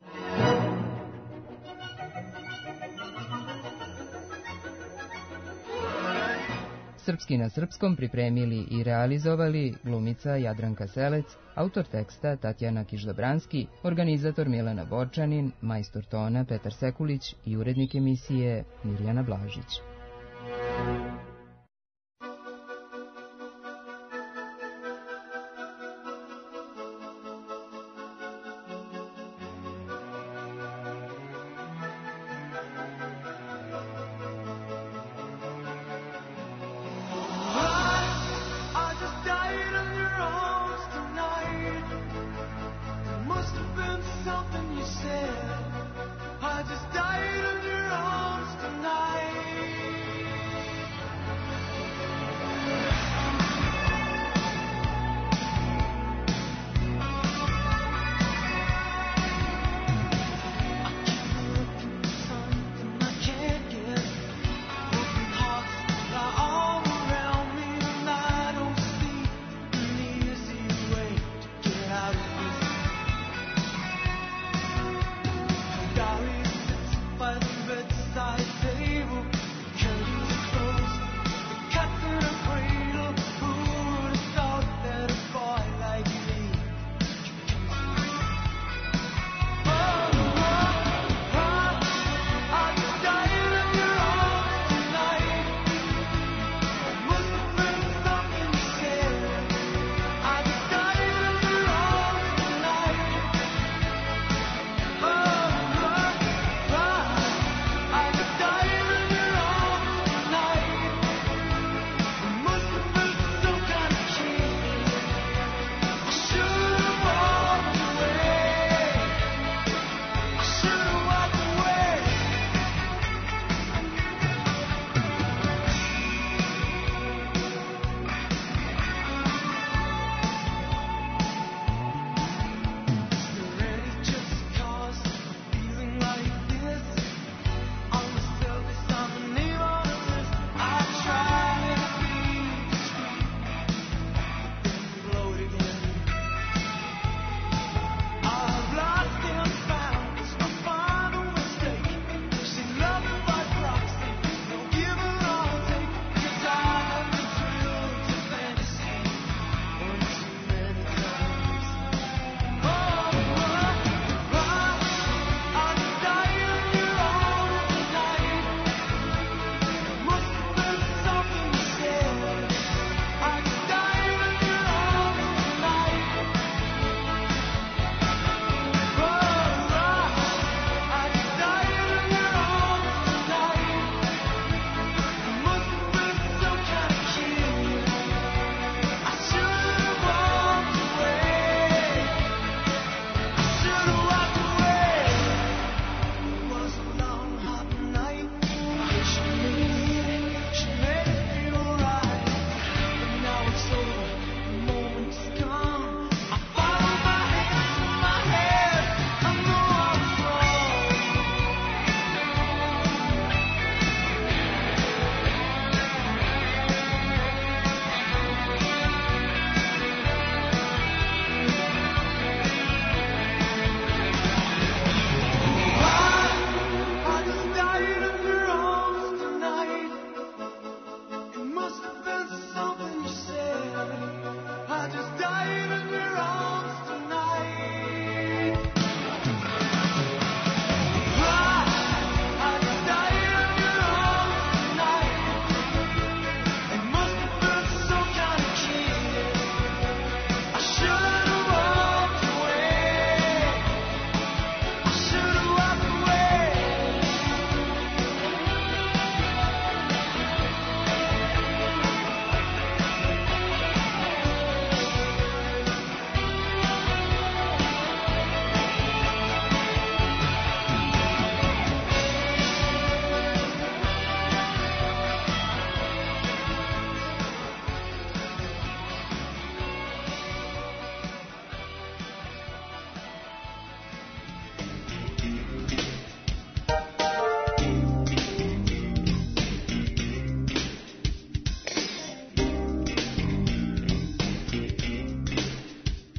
Srpski na srpskom pripremili i realizovali glumica Jadranka Selec, autor teksta Tatjana Kiš-Dobranski, organizator Milena Borčanin, majstor tona Petar Sekulić i urednik emisije Mirjana Blažić.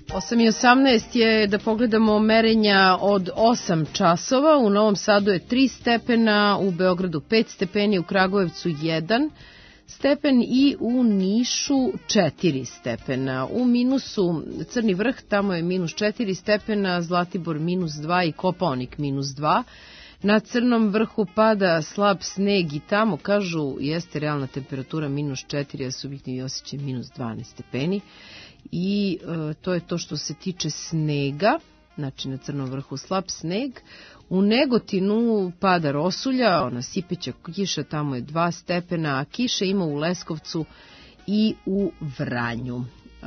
osam i osamnaest je da pogledamo merenja od osam časova. U Novom Sadu je tri stepena, u Beogradu pet stepeni, u Kragujevcu jedan stepen i u Nišu četiri stepena. U minusu Crni Vrh, tamo je minus četiri stepena, Zlatibor minus dva i Kopaonik minus dva. Na Crnom Vrhu pada slab sneg i tamo, kažu, jeste realna temperatura minus četiri, a subjektivni osjećaj minus dvanaest stepeni. I e, to je to što se tiče snega, znači na Crnom Vrhu slab sneg. U Negotinu pada rosulja, ona sipeća kiša, tamo je dva stepena, a kiše ima u Leskovcu i u Vranju. E,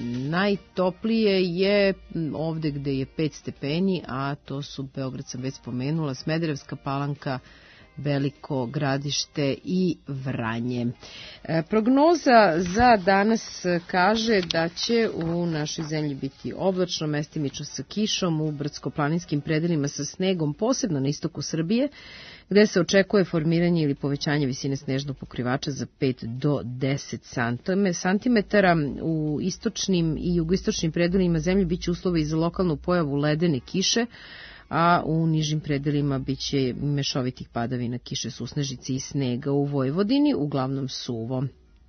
najtoplije je ovde gde je pet stepeni, a to su, Beograd sam već spomenula, Smederevska Palanka, Veliko Gradište i Vranje. E, prognoza za danas kaže da će u našoj zemlji biti oblačno, mestimično sa kišom, u brdsko-planinskim predelima sa snegom, posebno na istoku Srbije, gde se očekuje formiranje ili povećanje visine snežnog pokrivača za pet do deset santimetara. U istočnim i jugoistočnim predelima zemlje biće uslovi za lokalnu pojavu ledene kiše, a u nižim predelima biće mešovitih padavina, kiše, susnežice i snega. U Vojvodini uglavnom suvo.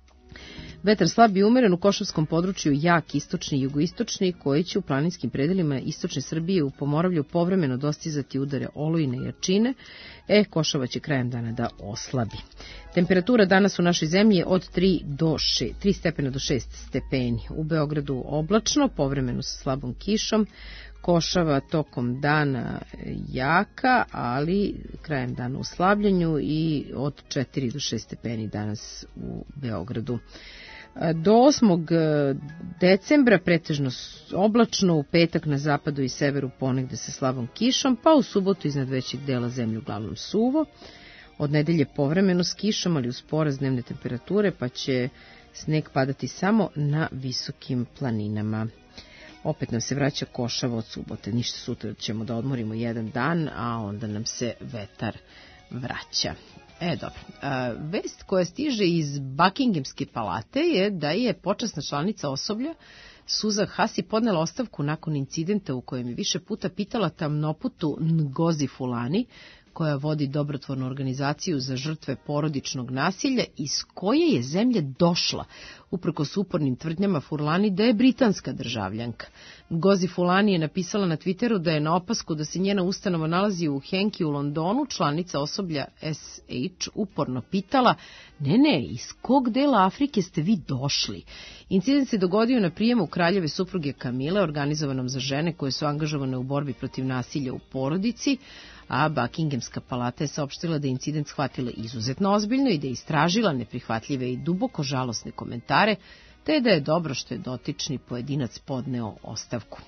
Vetar slab i umeren, u Košavskom području jak istočni i jugoistočni, koji će u planinskim predelima istočne Srbije u Pomoravlju povremeno dostizati udare olujne jačine, e Košava će krajem dana da oslabi. Temperatura danas u našoj zemlji je od tri do šest, tri stepena do šest stepeni. U Beogradu oblačno, povremeno sa slabom kišom, Košava tokom dana jaka, ali krajem dana u slabljenju i od četiri do šest stepeni danas u Beogradu. Do osmog decembra pretežno oblačno, u petak na zapadu i severu ponegde sa slabom kišom, pa u subotu iznad većeg dela zemlje uglavnom suvo. Od nedelje povremeno s kišom, ali uz porast dnevne temperature, pa će sneg padati samo na visokim planinama. Opet nam se vraća Košava od subote, ništa, sutra ćemo da odmorimo jedan dan, a onda nam se vetar vraća. E, dobro. A, vest koja stiže iz Buckinghamske palate je da je počasna članica osoblja Susan Hasi podnela ostavku nakon incidenta u kojem je više puta pitala tamnoputu Ngozi Fulani, koja vodi dobrotvornu organizaciju za žrtve porodičnog nasilja, iz koje je zemlje došla, uprkos upornim tvrdnjama Fulani da je britanska državljanka. Ngozi Fulani je napisala na Twitteru da je na opasku da se njena ustanova nalazi u Henki u Londonu, članica osoblja S H uporno pitala: ne, ne, iz kog dela Afrike ste vi došli? Incident se dogodio na prijemu kraljeve supruge Kamile, organizovanom za žene koje su angažovane u borbi protiv nasilja u porodici, a Buckinghamska palata je saopštila da je incident shvatila izuzetno ozbiljno i da je istražila neprihvatljive i duboko žalosne komentare, te da je dobro što je dotični pojedinac podneo ostavku.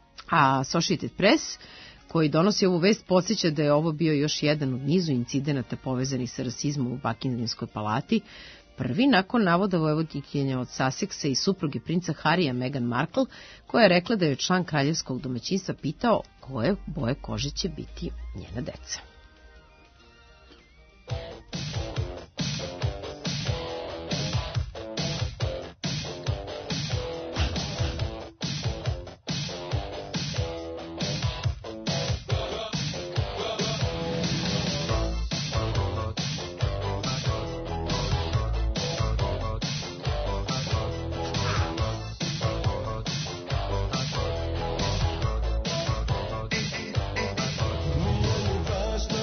A Associated Press, koji donosi ovu vest, podsjeća da je ovo bio još jedan od nizu incidenata povezanih sa rasizmom u Buckinghamskoj palati, prvi nakon navoda vojvodinje od Sussexa i supruge princa Harrya, Meghan Markle, koja je rekla da je član kraljevskog domaćinstva pitao koje boje kože će biti njena deca. First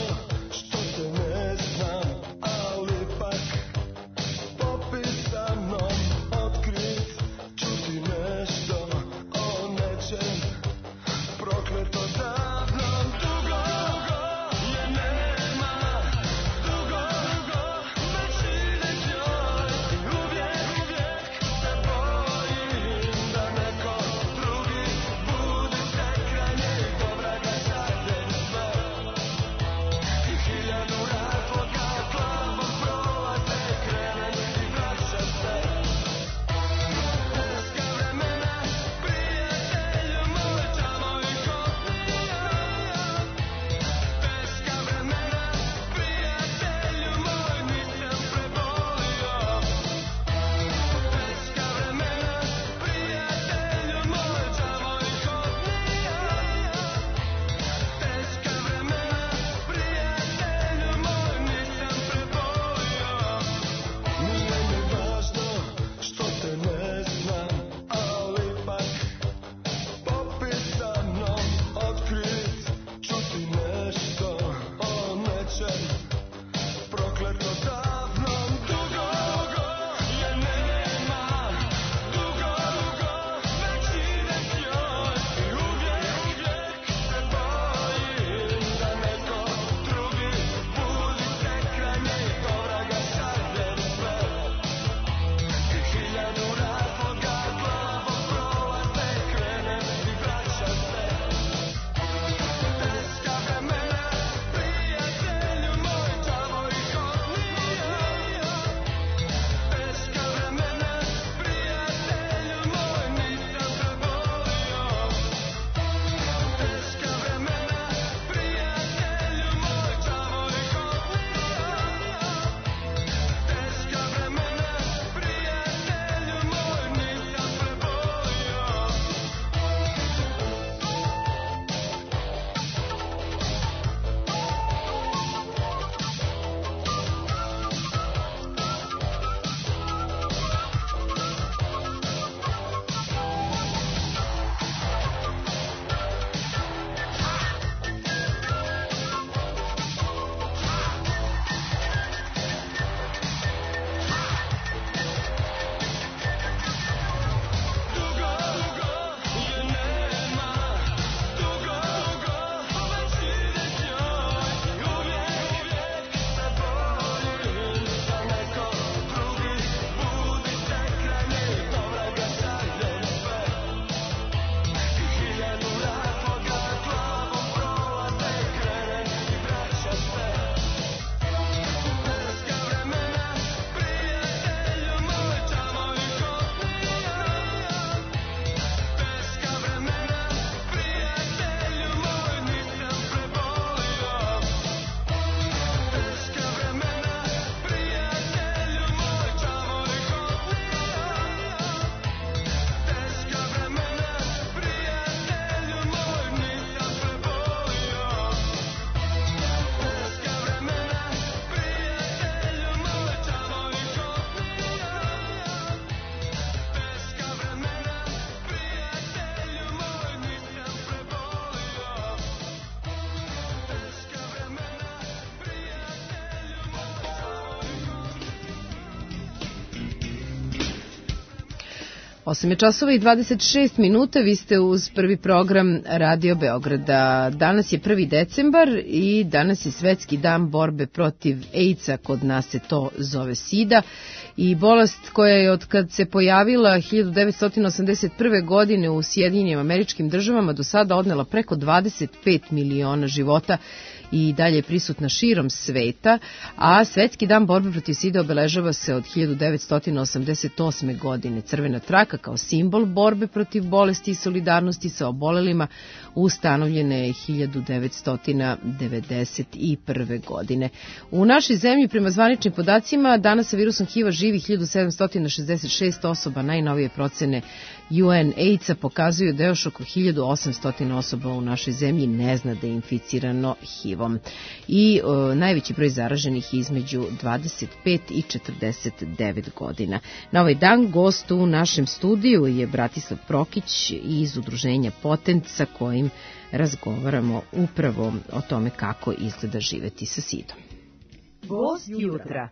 osam je časova i dvadeset šest minuta, vi ste uz prvi program Radio Beograda. Danas je prvi decembar i danas je Svetski dan borbe protiv AIDS-a, kod nas se to zove SIDA, i bolest koja je od kad se pojavila hiljadu devetsto osamdeset prve. godine u Sjedinjenim Američkim Državama do sada odnela preko dvadeset pet miliona života i dalje je prisutna širom sveta, a Svetski dan borbe protiv SIDA obeležava se od hiljadu devetsto osamdeset osme. godine. Crvena traka kao simbol borbe protiv bolesti i solidarnosti sa obolelima ustanovljene je hiljadu devetsto devedeset prve. godine. U našoj zemlji, prema zvaničnim podacima, danas sa virusom HIV-a živi hiljadu sedamsto šezdeset šest osoba. Najnovije procene U N AIDS-a pokazuju da još oko hiljadu osamsto osoba u našoj zemlji ne zna da je inficirano HIV-om. I e, najveći broj zaraženih između dvadeset pet i četrdeset devet godina. Na ovaj dan gost u našem studiju je Bratislav Prokić iz udruženja Potent, sa kojim razgovaramo upravo o tome kako izgleda živeti sa sidom. Gost jutra.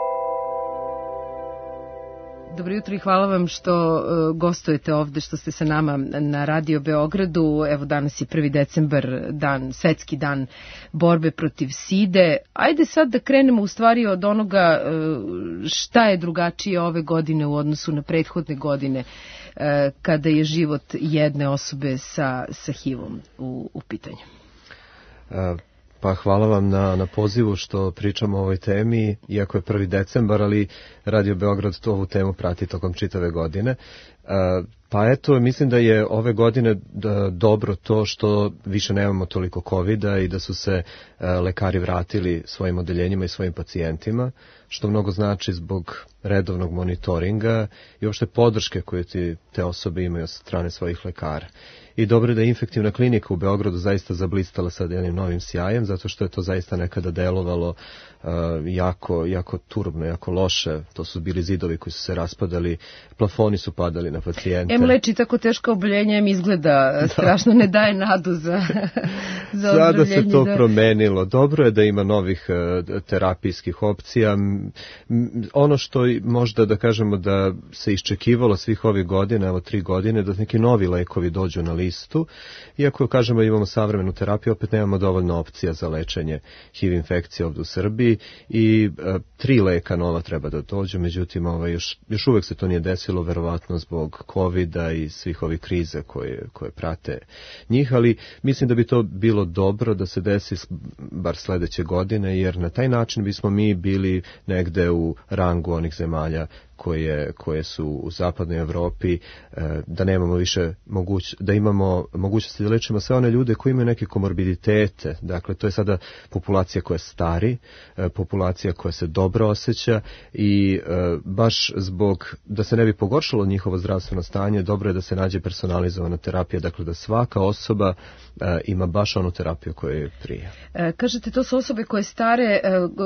Dobro jutro i hvala vam što uh, gostujete ovde, što ste sa nama na Radio Beogradu. Evo, danas je prvi decembar, dan, Svetski dan borbe protiv side. Ajde sad da krenemo u stvari od onoga uh, šta je drugačije ove godine u odnosu na prethodne godine uh, kada je život jedne osobe sa, sa HIV-om u, u pitanju. Uh. Pa hvala vam na, na pozivu što pričamo o ovoj temi, iako je prvi decembar, ali Radio Beograd to ovu temu prati tokom čitave godine. Pa eto, mislim da je ove godine dobro to što više nemamo toliko kovida i da su se lekari vratili svojim odeljenjima i svojim pacijentima, što mnogo znači zbog redovnog monitoringa i uopšte podrške koje ti, te osobe imaju od strane svojih lekara. I dobro je da je infektivna klinika u Beogradu zaista zablistala sa jednim novim sjajem, zato što je to zaista nekada delovalo uh, jako, jako turbno, jako loše. To su bili zidovi koji su se raspadali, plafoni su padali na pacijente. Em leči tako teško oboljenje, em izgleda da. strašno, ne daje nadu za, za Sada se to da. promenilo. Dobro je da ima novih uh, terapijskih opcija. M, ono što možda da kažemo da se iščekivalo svih ovih godina, evo tri godine, da neki novi lekovi dođu na listu. Iako kažemo imamo savremenu terapiju, opet nemamo dovoljno opcija za lečenje HIV infekcije ovdje u Srbiji i e, tri leka nova treba da dođu, međutim ovaj, još, još uvek se to nije desilo, verovatno zbog kovida i svih ovih krize koje, koje prate njih, ali mislim da bi to bilo dobro da se desi bar sledeće godine, jer na taj način bismo mi bili negde u rangu onih zemalja koje, koje su u zapadnoj Evropi, da nemamo više moguć, da imamo mogućnosti da lečimo sve one ljude koji imaju neke komorbiditete. Dakle, to je sada populacija koja stari, populacija koja se dobro osjeća i baš zbog da se ne bi pogoršalo njihovo zdravstveno stanje, dobro je da se nađe personalizovana terapija, dakle da svaka osoba ima baš onu terapiju koju je prije. E, kažete, to su osobe koje stare,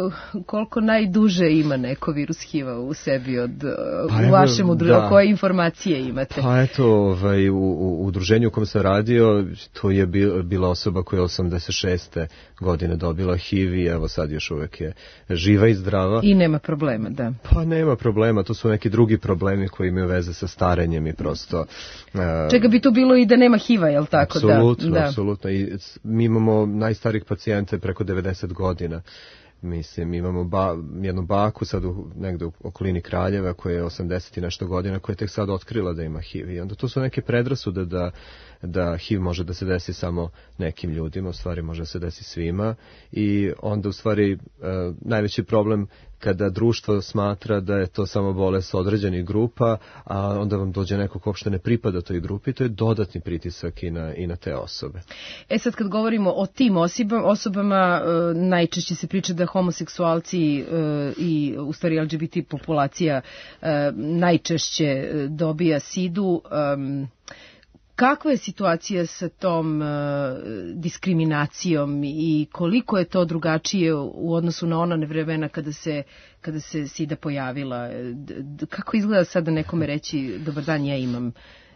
koliko najduže ima neko virus HIV-a u sebi od pa u evo, vašem udruženju, koje informacije imate? Pa eto, ovaj, u, u udruženju u kojem sam radio, to je bila osoba koja je osamdeset šeste godine dobila HIV i evo sad još uvek je živa i zdrava. I nema problema, da. Pa nema problema, to su neki drugi problemi koji imaju veze sa starenjem i prosto... Uh, Čega bi to bilo i da nema HIV-a, jel tako? Apsolutno, da, apsolutno. I mi imamo najstarijih pacijente preko devedeset godina. Mislim, imamo ba, jednu baku sad u, negde u okolini Kraljeva koja je osamdeset i nešto godina, koja je tek sad otkrila da ima HIV. I onda to su neke predrasude da, da HIV može da se desi samo nekim ljudima, u stvari može da se desi svima. I onda u stvari e, najveći problem kada društvo smatra da je to samo bolest određenih grupa, a onda vam dođe neko ko uopšte ne pripada toj grupi, to je dodatni pritisak i na, i na te osobe. E sad kad govorimo o tim osobama, osobama e, najčešće se priča da homoseksualci e, i u stvari L G B T populacija e, najčešće dobija sidu. E, Kakva je situacija sa tom uh, diskriminacijom i koliko je to drugačije u odnosu na ona vremena kada se, kada se sida pojavila? D- d- kako izgleda sada nekome reći dobar dan, ja imam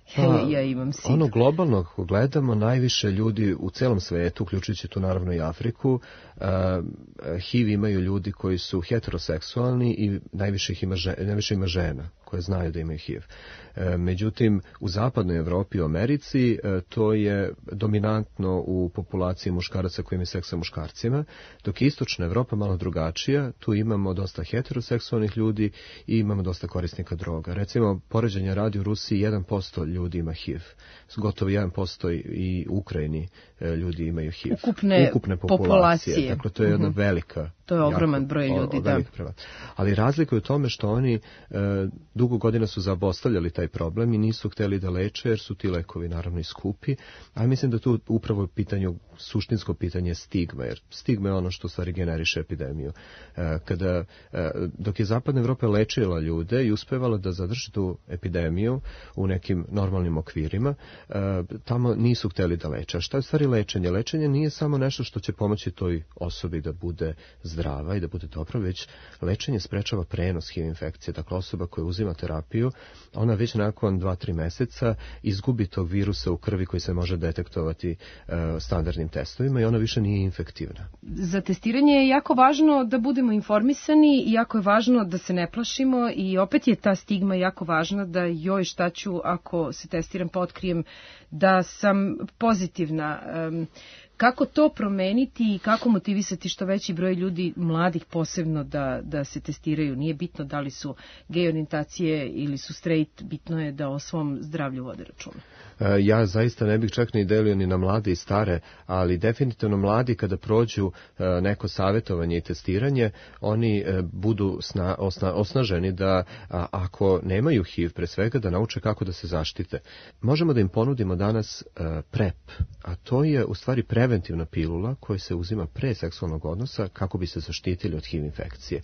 Pa, ja imam sina. Ono globalno, ako gledamo, najviše ljudi u celom svetu, uključujući tu naravno i Afriku, uh, H I V imaju ljudi koji su heteroseksualni i najviše, ih ima, žena, najviše ima žena koje znaju da imaju H I V. E, međutim, u zapadnoj Evropi i u Americi e, to je dominantno u populaciji muškaraca koji imaju seks sa muškarcima, dok je istočna Evropa malo drugačija, tu imamo dosta heteroseksualnih ljudi i imamo dosta korisnika droga. Recimo, poređenje radi u Rusiji jedan posto ljudi ima H I V, gotovo jedan posto i u Ukrajini e, ljudi imaju H I V. Ukupne, Ukupne populacije. populacije. Dakle, to je jedna uh-huh. velika... To je ogroman jako, broj ljudi, o, o, da. Prema. Ali razlika je u tome što oni e, dugo godina su zapostavljali taj problem i nisu hteli da leče jer su ti lekovi naravno i skupi, a mislim da tu upravo je pitanju, suštinsko pitanje stigma, jer stigma je ono što stvari generiše epidemiju. E, kada, e, dok je Zapadna Evropa lečila ljude i uspevala da zadrži tu epidemiju u nekim normalnim okvirima, e, tamo nisu hteli da leče. A šta je stvari lečenje? Lečenje nije samo nešto što će pomoći toj osobi da bude zdrava i da bude dobro, već lečenje sprečava prenos H I V infekcije. Dakle, osoba koja uzima terapiju, ona već nakon dva tri meseca izgubi tog virusa u krvi koji se može detektovati uh, standardnim testovima i ona više nije infektivna. Za testiranje je jako važno da budemo informisani i jako je važno da se ne plašimo i opet je ta stigma jako važna da joj šta ću ako se testiram pa otkrijem da sam pozitivna. Um, Kako to promeniti i kako motivisati što veći broj ljudi, mladih posebno, da, da se testiraju? Nije bitno da li su gej orijentacije ili su straight, bitno je da o svom zdravlju vode računa. Ja zaista ne bih čak ni delio ni na mlade i stare, ali definitivno mladi kada prođu neko savjetovanje i testiranje, oni budu sna, osna, osnaženi da ako nemaju H I V pre svega da nauče kako da se zaštite. Možemo da im ponudimo danas PrEP, a to je u stvari preventivna pilula koja se uzima pre seksualnog odnosa kako bi se zaštitili od H I V infekcije.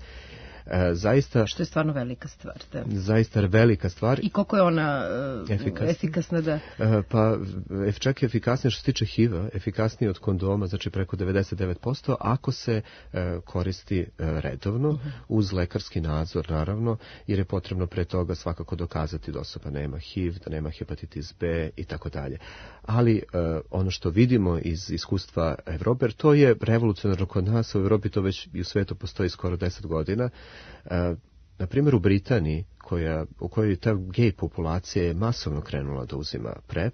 E, zaista, što je stvarno velika stvar. Da. Zaista velika stvar. I koliko je ona uh, efikasna? efikasna da... e, pa čak je efikasnije što se tiče H I V-a, efikasnije od kondoma, znači preko devedeset devet posto, ako se e, koristi e, redovno, uh-huh. uz lekarski nadzor naravno, jer je potrebno pre toga svakako dokazati da osoba nema H I V, da nema hepatitis B i tako dalje. Ali e, ono što vidimo iz iskustva Evrope, to je revolucionarno kod nas, u Evropi to već i u svetu postoji skoro deset godina. E, na primjer u Britaniji, koja, u kojoj ta gej populacija je masovno krenula da uzima PrEP,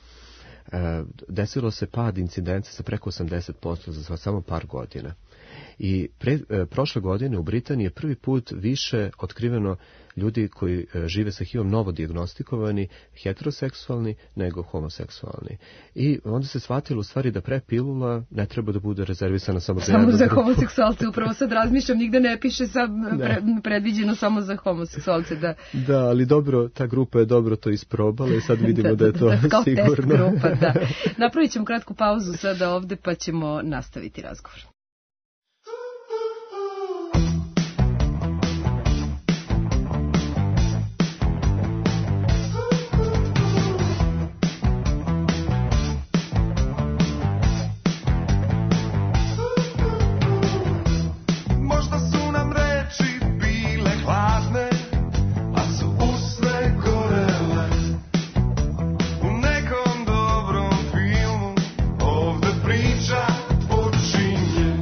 e, desilo se pad incidence sa preko osamdeset posto za samo par godina. I pre, e, prošle godine u Britaniji je prvi put više otkriveno ljudi koji e, žive sa H I V-om novo dijagnostikovani, heteroseksualni nego homoseksualni. I onda se shvatilo u stvari da PrEP pilula ne treba da bude rezervisana samo za samo za homoseksualce. Upravo sad razmišljam, nigde ne piše sad pre, predviđeno samo za homoseksualce. Da. da, ali dobro, ta grupa je dobro to isprobala i sad vidimo da, da je to da, kao sigurno. Test grupa, da. Napravit ćemo kratku pauzu sada ovde pa ćemo nastaviti razgovor. Nekom dobrom filmu ovde priča počinje.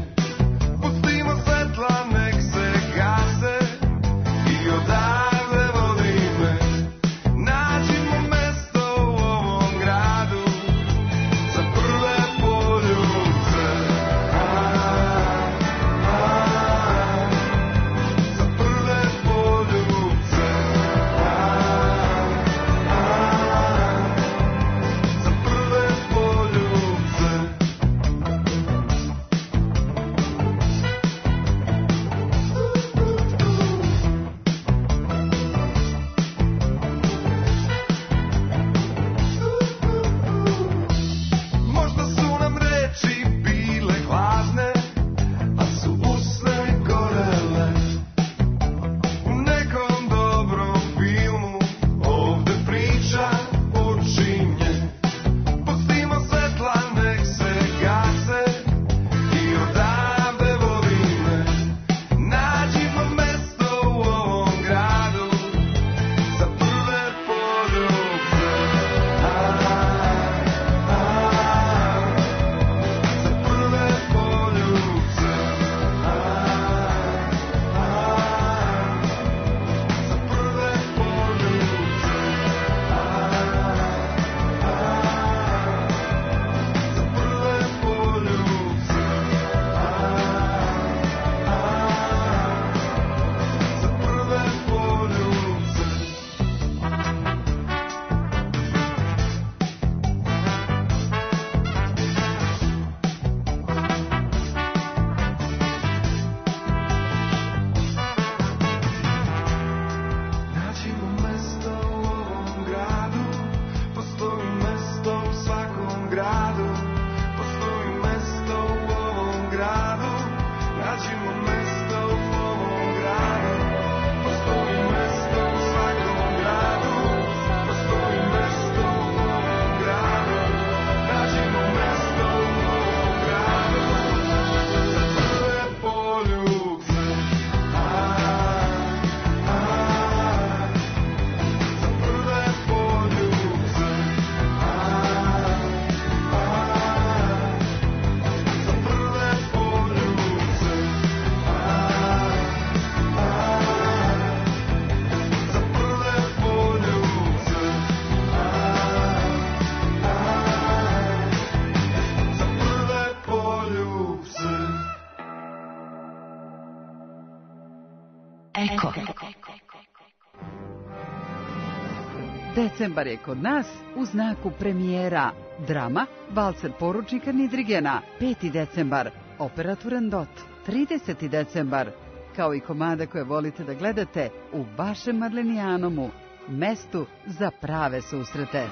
Decembar je kod nas u znaku premijera. Drama Valcer poručnika Nidrigena, peti decembar, opera Turandot, trideseti decembar, kao i komade koje volite da gledate u vašem Marlenijanomu, mestu za prave susrete.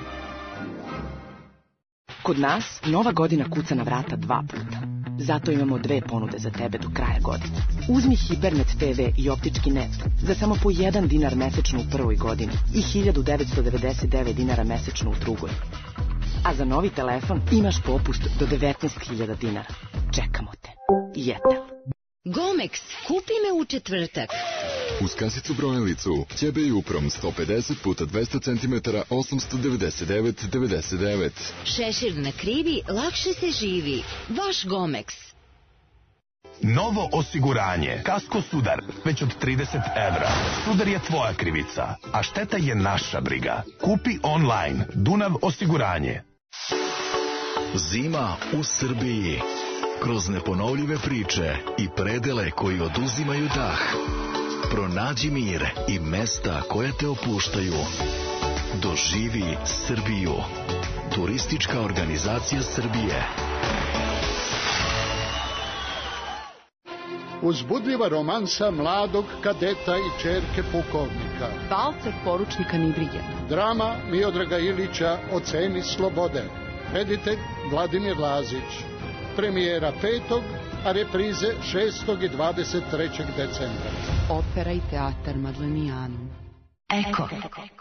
Kod nas Nova godina kuca na vrata dva puta. Zato imamo dve ponude za tebe do kraja godine. Uzmi Hipernet te ve i optički net za samo po jedan dinar mesečno u prvoj godini i hiljadu devetsto devedeset devet dinara mesečno u drugoj. A za novi telefon imaš popust do devetnaest hiljada dinara. Čekamo te. Jetel. Gomex, kupi me u četvrtak. Uz kasicu brojilicu, ćebe i uprom sto pedeset puta dvesta centimetara, osamsto devedeset devet devedeset devet. Šešir na krivi, lakše se živi. Vaš Gomex. Novo osiguranje. Kasko Sudar. Već od trideset evra. Sudar je tvoja krivica, a šteta je naša briga. Kupi online. Dunav osiguranje. Zima u Srbiji. Kroz neponovljive priče i predele koji oduzimaju dah. Pronađi mir i mesta koja te opuštaju. Doživi Srbiju. Turistička organizacija Srbije. Uzbudljiva romansa mladog kadeta i čerke pukovnika. Valcer poručnika Nidrigena. Drama Miodraga Ilića O ceni slobode. Reditelj Vladimir Lazić. Premijera petog, a reprize šestog i dvadeset trećeg decembra. Opera i teatar Madlenijanum. Eko.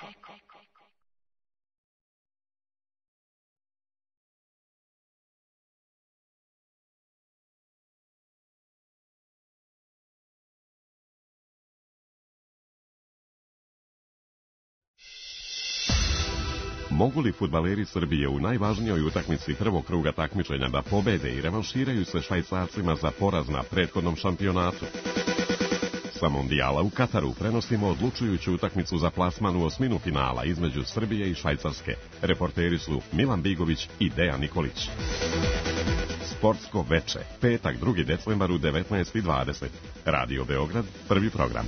Mogu li fudbaleri Srbije u najvažnijoj utakmici prvog kruga takmičenja da pobede i revanširaju se Švajcarcima za poraz na prethodnom šampionatu? Sa Mondijala u Kataru prenosimo odlučujuću utakmicu za plasman u osminu finala između Srbije i Švajcarske. Reporteri su Milan Bigović i Dejan Nikolić. Sportsko veče, petak drugi decembar u devetnaest i dvadeset. Radio Beograd, prvi program.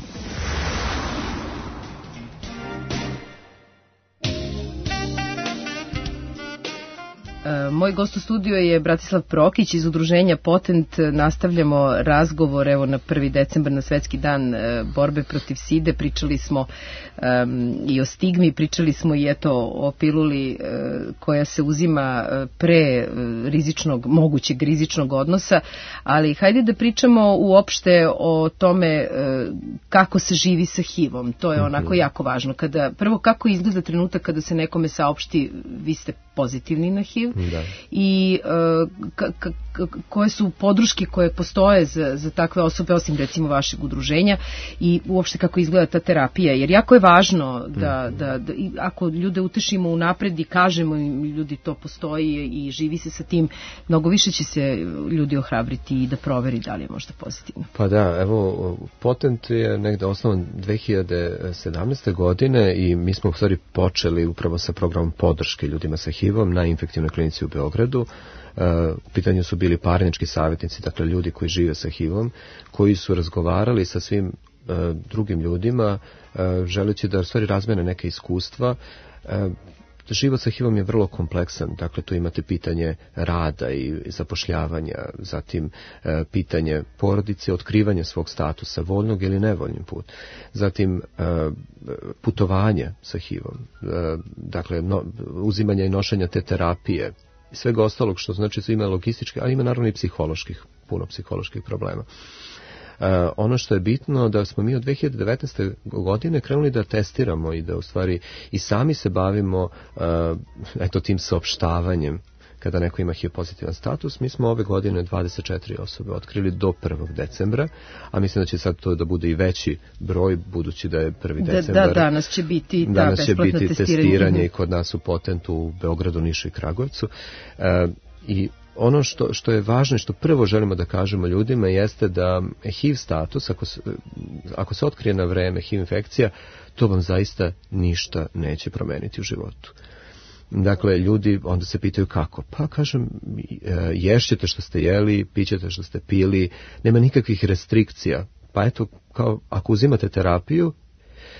Moj gost u studiju je Bratislav Prokić iz udruženja Potent. Nastavljamo razgovor evo na prvi decembar, na svetski dan borbe protiv side. Pričali smo um, i o stigmi, pričali smo i eto o piluli uh, koja se uzima pre rizičnog, mogućeg rizičnog odnosa, ali hajde da pričamo uopšte o tome uh, kako se živi sa H I V-om. To je onako jako važno. Kada, prvo, kako izgleda trenutak kada se nekome saopšti vi ste pozitivni na H I V, da. I uh, k- k- koje su podrške koje postoje za, za takve osobe, osim recimo vašeg udruženja, i uopšte kako izgleda ta terapija, jer jako je važno da, da, da i ako ljude utešimo unapred i kažemo im ljudi to postoji i živi se sa tim, mnogo više će se ljudi ohrabriti i da proveri da li je možda pozitivno. Pa da, evo, Potent je negde osnovan dve hiljade sedamnaeste. godine i mi smo u stvari počeli upravo sa programom podrške ljudima sa H I V-om na infektivnoj klinici u Beogradu. U pitanju su bili parnički savjetnici, dakle ljudi koji žive sa H I V-om, koji su razgovarali sa svim uh, drugim ljudima, uh, želeći da u stvari razmene neke iskustva. Uh, život sa H I V-om je vrlo kompleksan, dakle tu imate pitanje rada i zapošljavanja, zatim uh, pitanje porodice, otkrivanje svog statusa, voljnog ili nevoljnim put, zatim uh, putovanje sa H I V-om, uh, dakle no, uzimanje i nošenja te terapije, i svega ostalog što znači ima logističke, ali ima naravno i psiholoških, puno psiholoških problema. Uh, ono što je bitno da smo mi od dve hiljade devetnaeste. godine krenuli da testiramo i da u stvari i sami se bavimo uh, eto tim saopštavanjem kada neko ima H I V pozitivan status. Mi smo ove godine dvadeset četiri osobe otkrili do prvog decembra, a mislim da će sad to da bude i veći broj, budući da je prvi da, decembar. Da, danas će biti ta danas će biti testiranje, testiranje i kod nas u Potentu u Beogradu, Nišu i Kragujevcu. Uh, I ono što, što je važno i što prvo želimo da kažemo ljudima jeste da H I V status, ako se, ako se otkrije na vreme H I V infekcija, to vam zaista ništa neće promeniti u životu. Dakle, ljudi onda se pitaju kako. Pa kažem, ješćete što ste jeli, pićete što ste pili, nema nikakvih restrikcija. Pa eto, kao ako uzimate terapiju,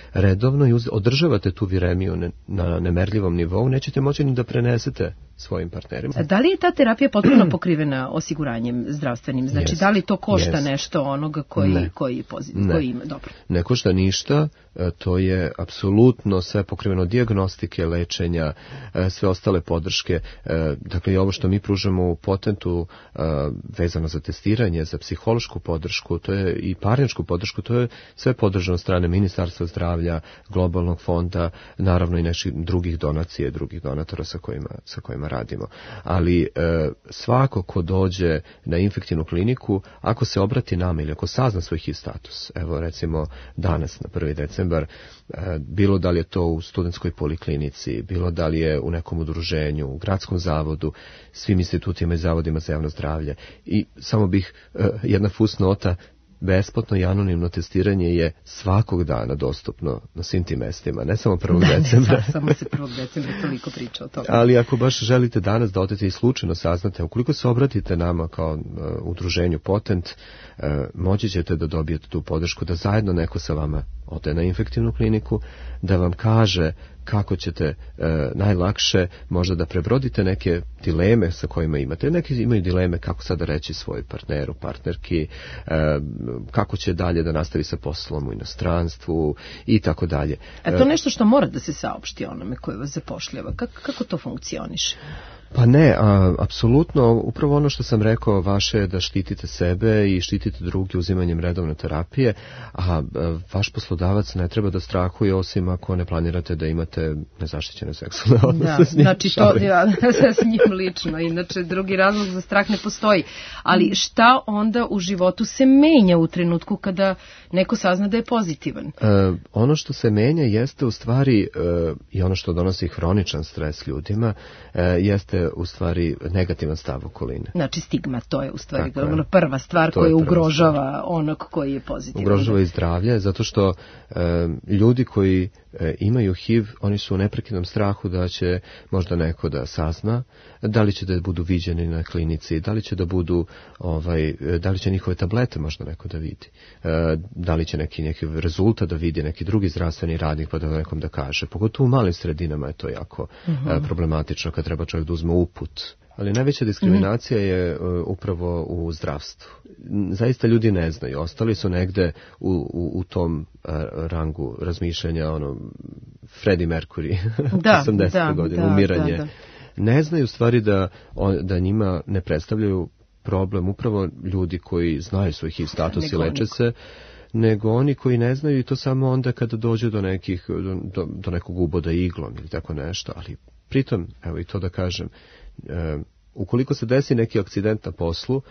redovno i održavate tu viremiju na nemerljivom nivou, nećete moći ni da prenesete svojim partnerima. Da li je ta terapija potpuno pokrivena osiguranjem zdravstvenim? Znači, yes. da li to košta yes. nešto onoga koji, ne. koji, pozit, ne. koji ima? Dobro. Ne košta ništa, to je apsolutno sve pokriveno, dijagnostike, lečenja, sve ostale podrške. Dakle, i ovo što mi pružamo u Potentu vezano za testiranje, za psihološku podršku, to je i parničku podršku, to je sve podržano od strane Ministarstva zdravlja, Globalnog fonda, naravno i nekih drugih donacija, drugih donatora sa kojima, sa kojima radimo. Ali e, svako ko dođe na infektivnu kliniku, ako se obrati nama ili ako sazna svoj H I V status, evo recimo danas na prvi decembar, e, bilo da li je to u studentskoj poliklinici, bilo da li je u nekom udruženju, u gradskom zavodu, svim institutima i zavodima za javno zdravlje. I samo bih e, jedna fusnota, besplatno i anonimno testiranje je svakog dana dostupno na svim tim mestima, ne samo prvog decembra. Ne, samo se prvog decembra toliko priča o tome. Ali ako baš želite danas da odete i slučajno saznate, ukoliko se obratite nama kao uh, udruženju Potent, uh, moći ćete da dobijete tu podršku, da zajedno neko sa vama ode na infektivnu kliniku, da vam kaže kako ćete e, najlakše možda da prebrodite neke dileme sa kojima imate. Neki imaju dileme kako sada reći svoj partneru, partnerki, e, kako će dalje da nastavi sa poslom u inostranstvu i tako dalje. A to nešto što mora da se saopšti onome koji vas zapošljava. Kako, kako to funkcioniše? Pa ne, a, apsolutno, upravo ono što sam rekao, vaše je da štitite sebe i štitite drugi uzimanjem redovne terapije, a, a vaš poslodavac ne treba da strahuje, osim ako ne planirate da imate nezaštićene seksualne odnose da, s njim. Znači to ja, s njim lično, inače drugi razlog za strah ne postoji. Ali šta onda u životu se menja u trenutku kada neko sazna da je pozitivan? E, ono što se menja jeste u stvari, e, i ono što donosi hroničan stres ljudima, e, jeste u stvari negativan stav okoline. Znači stigma, to je u stvari je. prva stvar koja ugrožava onog koji je pozitivan. Ugrožava i zdravlje, zato što e, ljudi koji e, imaju H I V, oni su u neprekidnom strahu da će možda neko da sazna, da li će da budu viđeni na klinici, da li će da budu, ovaj, da li će njihove tablete možda neko da vidi, e, da li će neki, neki rezultat da vidi, neki drugi zdravstveni radnik pa da nekom da kaže. Pogotovo u malim sredinama je to jako uh-huh. e, problematično kad treba čovjek da uzme uput. Ali najveća diskriminacija je uh, upravo u zdravstvu. Zaista ljudi ne znaju, ostali su negde u, u, u tom uh, rangu razmišljanja, ono, Freddie Mercury, da, osamdesete godine, da, umiranje. Da, da. Ne znaju stvari da, on, da njima ne predstavljaju problem upravo ljudi koji znaju svoj H I V status i leče se, nego oni koji ne znaju i to samo onda kada dođe do, nekih, do, do, do nekog uboda iglom ili tako nešto, ali pritom, evo i to da kažem, e, ukoliko se desi neki akcident na poslu,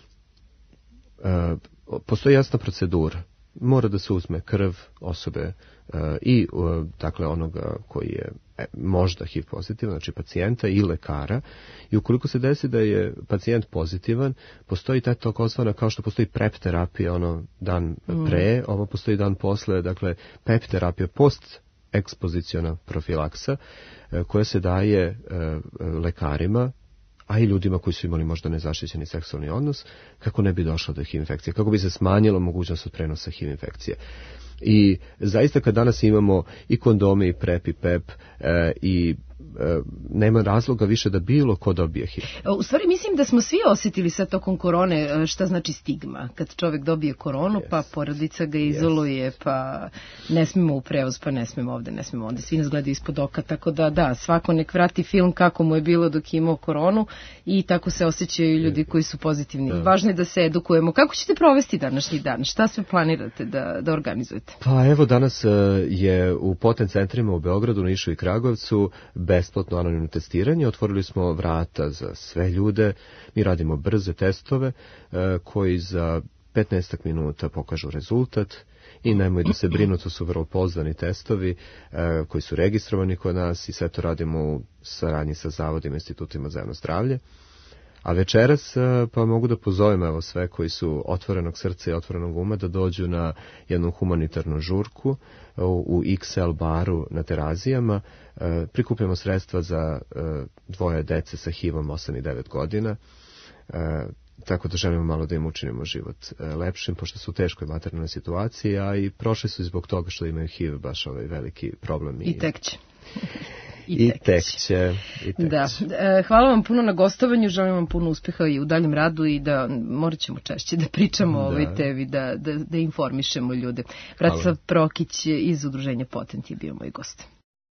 e, postoji jasna procedura. Mora da se uzme krv osobe e, i e, dakle onoga koji je e, možda H I V pozitivan, znači pacijenta i lekara, i ukoliko se desi da je pacijent pozitivan, postoji ta takozvana, kao što postoji prep terapija ono dan pre, mm. ovo postoji dan posle, dakle pep terapija, post ekspoziciona profilaksa, e, koja se daje e, lekarima, a i ljudima koji su imali možda nezaštićeni seksualni odnos, kako ne bi došlo do H I V infekcije, kako bi se smanjilo mogućnost od prenosa H I V infekcije. I zaista kad danas imamo i kondome i prep i pep e, i e, nema razloga više da bilo ko dobije H I V. U stvari mislim da smo svi osjetili sad tokom korone šta znači stigma. Kad čovjek dobije koronu, yes. pa porodica ga izoluje, yes. pa ne smemo u prevoz, pa ne smemo ovde, ne smemo ovde. Svi nas gledaju ispod oka, tako da da, svako nek vrati film kako mu je bilo dok je imao koronu i tako se osjećaju ljudi koji su pozitivni. Da. Važno je da se edukujemo. Kako ćete provesti današnji dan? Šta sve planirate da, da organizujete? Pa evo, danas je u Potent centrima u Beogradu, Nišu i Kragujevcu besplatno anonimno testiranje. Otvorili smo vrata za sve ljude. Mi radimo brze testove koji za petnaest minuta pokažu rezultat i nemoj da se brinu, to su vrlo pouzdani testovi koji su registrovani kod nas i sve to radimo u saradnji sa zavodima, institutima za javno zdravlje. A večeras pa mogu da pozovem evo sve koji su otvorenog srca i otvorenog uma da dođu na jednu humanitarnu žurku u, u X L baru na Terazijama. E, prikupljamo sredstva za e, dvoje dece sa H I V-om osam i devet godina. E, tako da želimo malo da im učinimo život lepšim, pošto su u teškoj materijalnoj situaciji, a i prošli su zbog toga što imaju H I V baš ovaj veliki problem. I tek će. I, I tek, tek će. I tek da. će. Hvala vam puno na gostovanju, želim vam puno uspeha i u daljem radu i da morat ćemo češće da pričamo da. o ovoj tevi, da, da, da informišemo ljude. Bratislav Prokić iz Udruženja Potent je bio moj gost.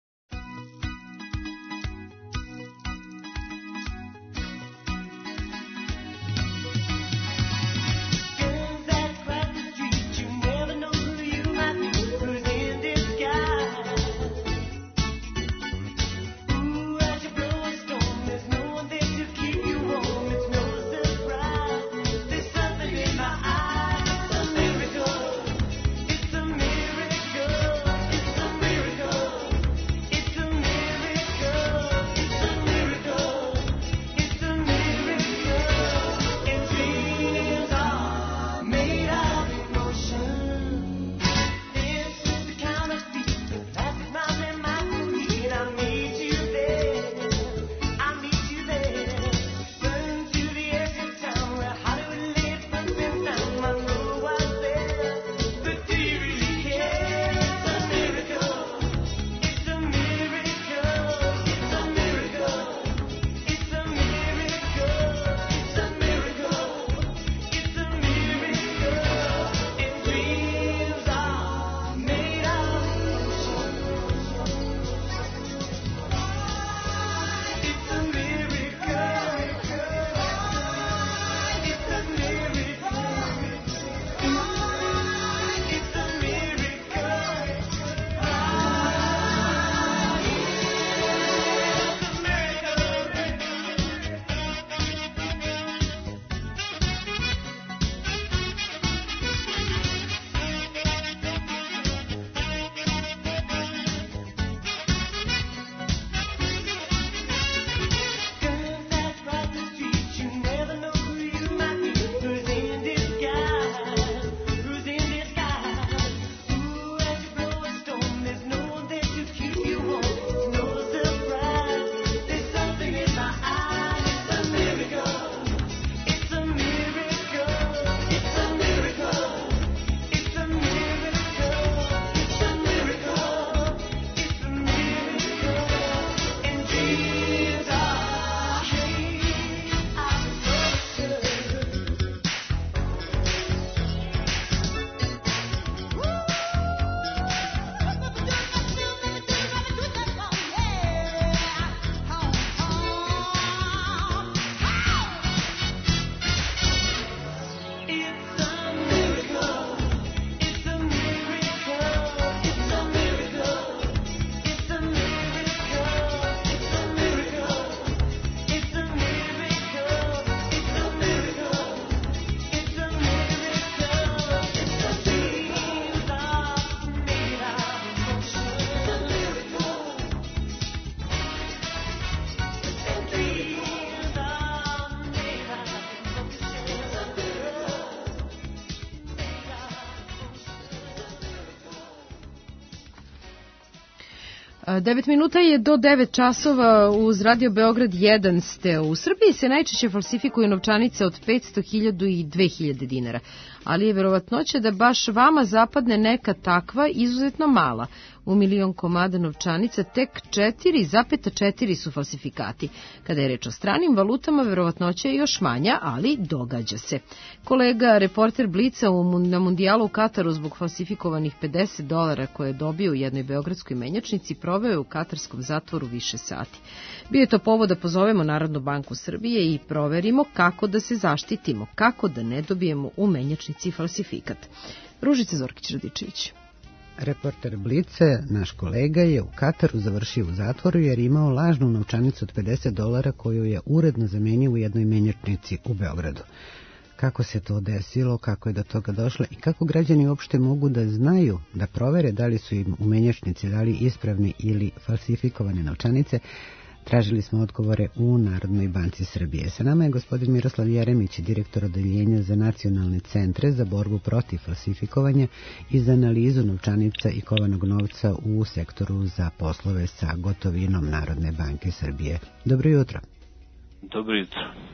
devet minuta je do devet časova uz Radio Beograd jedan ste. U Srbiji se najčešće falsifikuju novčanice od petsto, hiljadu i dve hiljade dinara, ali je verovatnoća da baš vama zapadne neka takva izuzetno mala. U milion komada novčanica tek četiri zarez četiri su falsifikati. Kada je reč o stranim valutama, verovatnoća je još manja, ali događa se. Kolega, reporter Blica na mundijalu u Kataru zbog falsifikovanih pedeset dolara koje je dobio u jednoj beogradskoj menjačnici proveo je u katarskom zatvoru više sati. Bio je to povod da pozovemo Narodnu banku Srbije i proverimo kako da se zaštitimo, kako da ne dobijemo u menjačnici falsifikat. Ružica Zorkić-Radičević. Reporter Blice, naš kolega, je u Kataru završio u zatvoru jer je imao lažnu novčanicu od pedeset dolara koju je uredno zamenio u jednoj menjačnici u Beogradu. Kako se to desilo, kako je do toga došlo i kako građani uopšte mogu da znaju, da provere da li su im u menjačnici dali ispravne ili falsifikovane novčanice, tražili smo odgovore u Narodnoj banci Srbije. Sa nama je gospodin Miroslav Jeremić, direktor odeljenja za nacionalne centre za borbu protiv falsifikovanja i za analizu novčanica i kovanog novca u sektoru za poslove sa gotovinom Narodne banke Srbije. Dobro jutro. Dobro jutro.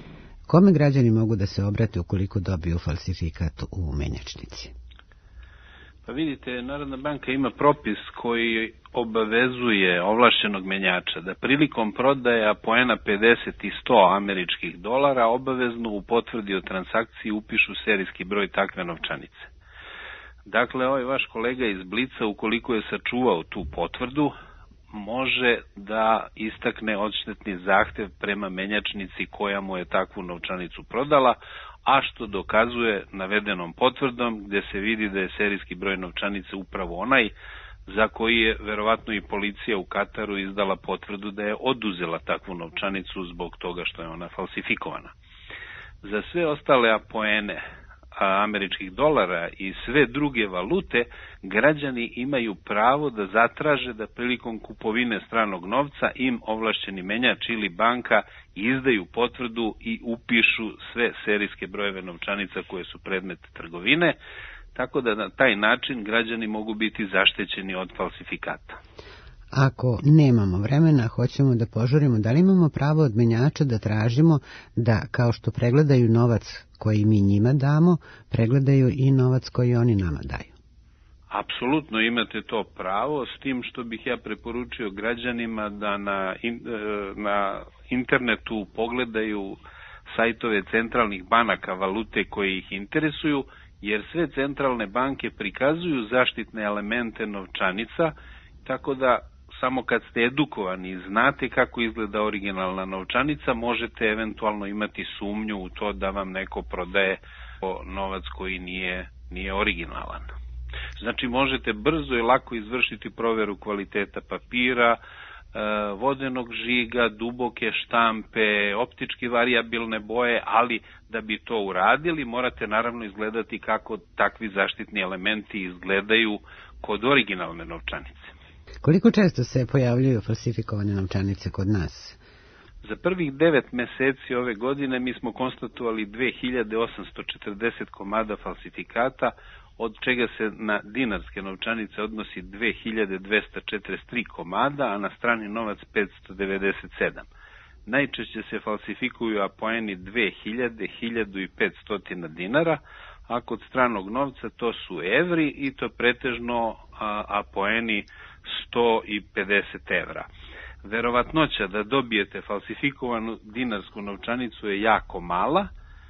Kome građani mogu da se obrate ukoliko dobiju falsifikat u menjačnici? Pa vidite, Narodna banka ima propis koji obavezuje ovlašćenog menjača da prilikom prodaje poena pedeset i sto američkih dolara obavezno u potvrdi o transakciji upišu serijski broj takve novčanice. Dakle, ovaj vaš kolega iz Blica, ukoliko je sačuvao tu potvrdu, može da istakne odštetni zahtev prema menjačnici koja mu je takvu novčanicu prodala, a što dokazuje navedenom potvrdom gde se vidi da je serijski broj novčanice upravo onaj za koji je verovatno i policija u Kataru izdala potvrdu da je oduzela takvu novčanicu zbog toga što je ona falsifikovana. Za sve ostale apoene američkih dolara i sve druge valute, građani imaju pravo da zatraže da prilikom kupovine stranog novca im ovlašćeni menjač ili banka izdaju potvrdu i upišu sve serijske brojeve novčanica koje su predmet trgovine, tako da na taj način građani mogu biti zaštećeni od falsifikata. Ako nemamo vremena, hoćemo da požurimo, da li imamo pravo od menjača da tražimo da, kao što pregledaju novac koji mi njima damo, pregledaju i novac koji oni nama daju? Apsolutno imate to pravo, s tim što bih ja preporučio građanima da na, in, na internetu pogledaju sajtove centralnih banaka valute koje ih interesuju, jer sve centralne banke prikazuju zaštitne elemente novčanica, tako da samo kad ste edukovani i znate kako izgleda originalna novčanica, možete eventualno imati sumnju u to da vam neko prodaje novac koji nije, nije originalan. Znači možete brzo i lako izvršiti proveru kvaliteta papira, vodenog žiga, duboke štampe, optički varijabilne boje, ali da bi to uradili morate naravno izgledati kako takvi zaštitni elementi izgledaju kod originalne novčanice. Koliko često se pojavljuju falsifikovane novčanice kod nas? Za prvih devet meseci ove godine mi smo konstatovali dve hiljade osamsto četrdeset komada falsifikata, od čega se na dinarske novčanice odnosi dve hiljade dvesta četrdeset tri komada, a na strani novac petsto devedeset sedam. Najčešće se falsifikuju apoeni dve hiljade, hiljadu i petsto dinara, a kod stranog novca to su evri i to pretežno a, apoeni sto pedeset evra. Verovatnoća da dobijete falsifikovanu dinarsku novčanicu je jako mala.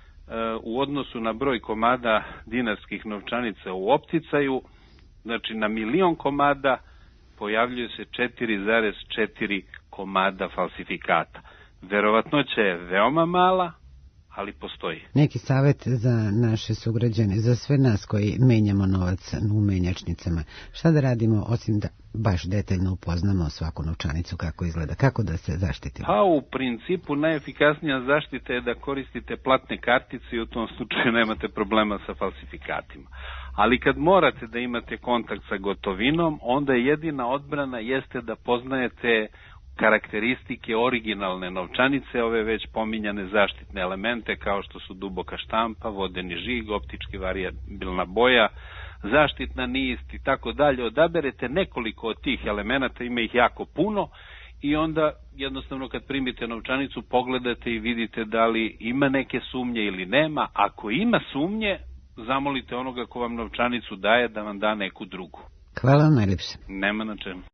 U odnosu na broj komada dinarskih novčanica u opticaju, znači na milion komada pojavljuje se četiri zarez četiri komada falsifikata. Verovatnoća je veoma mala, ali postoji. Neki savjet za naše sugrađane, za sve nas koji menjamo novac u menjačnicama. Šta da radimo osim da baš detaljno upoznamo svaku novčanicu kako izgleda, kako da se zaštitimo? Pa u principu najefikasnija zaštita je da koristite platne kartice i u tom slučaju nemate problema sa falsifikatima. Ali kad morate da imate kontakt sa gotovinom, onda jedina odbrana jeste da poznajete karakteristike originalne novčanice, ove već pominjane zaštitne elemente kao što su duboka štampa, vodeni žig, optički varijabilna boja, zaštitna nist i tako dalje. Odaberete nekoliko od tih elemenata, ima ih jako puno, i onda jednostavno kad primite novčanicu pogledate i vidite da li ima neke sumnje ili nema. Ako ima sumnje, zamolite onoga ko vam novčanicu daje da vam da neku drugu. Hvala vam najljepše. Nema na čemu.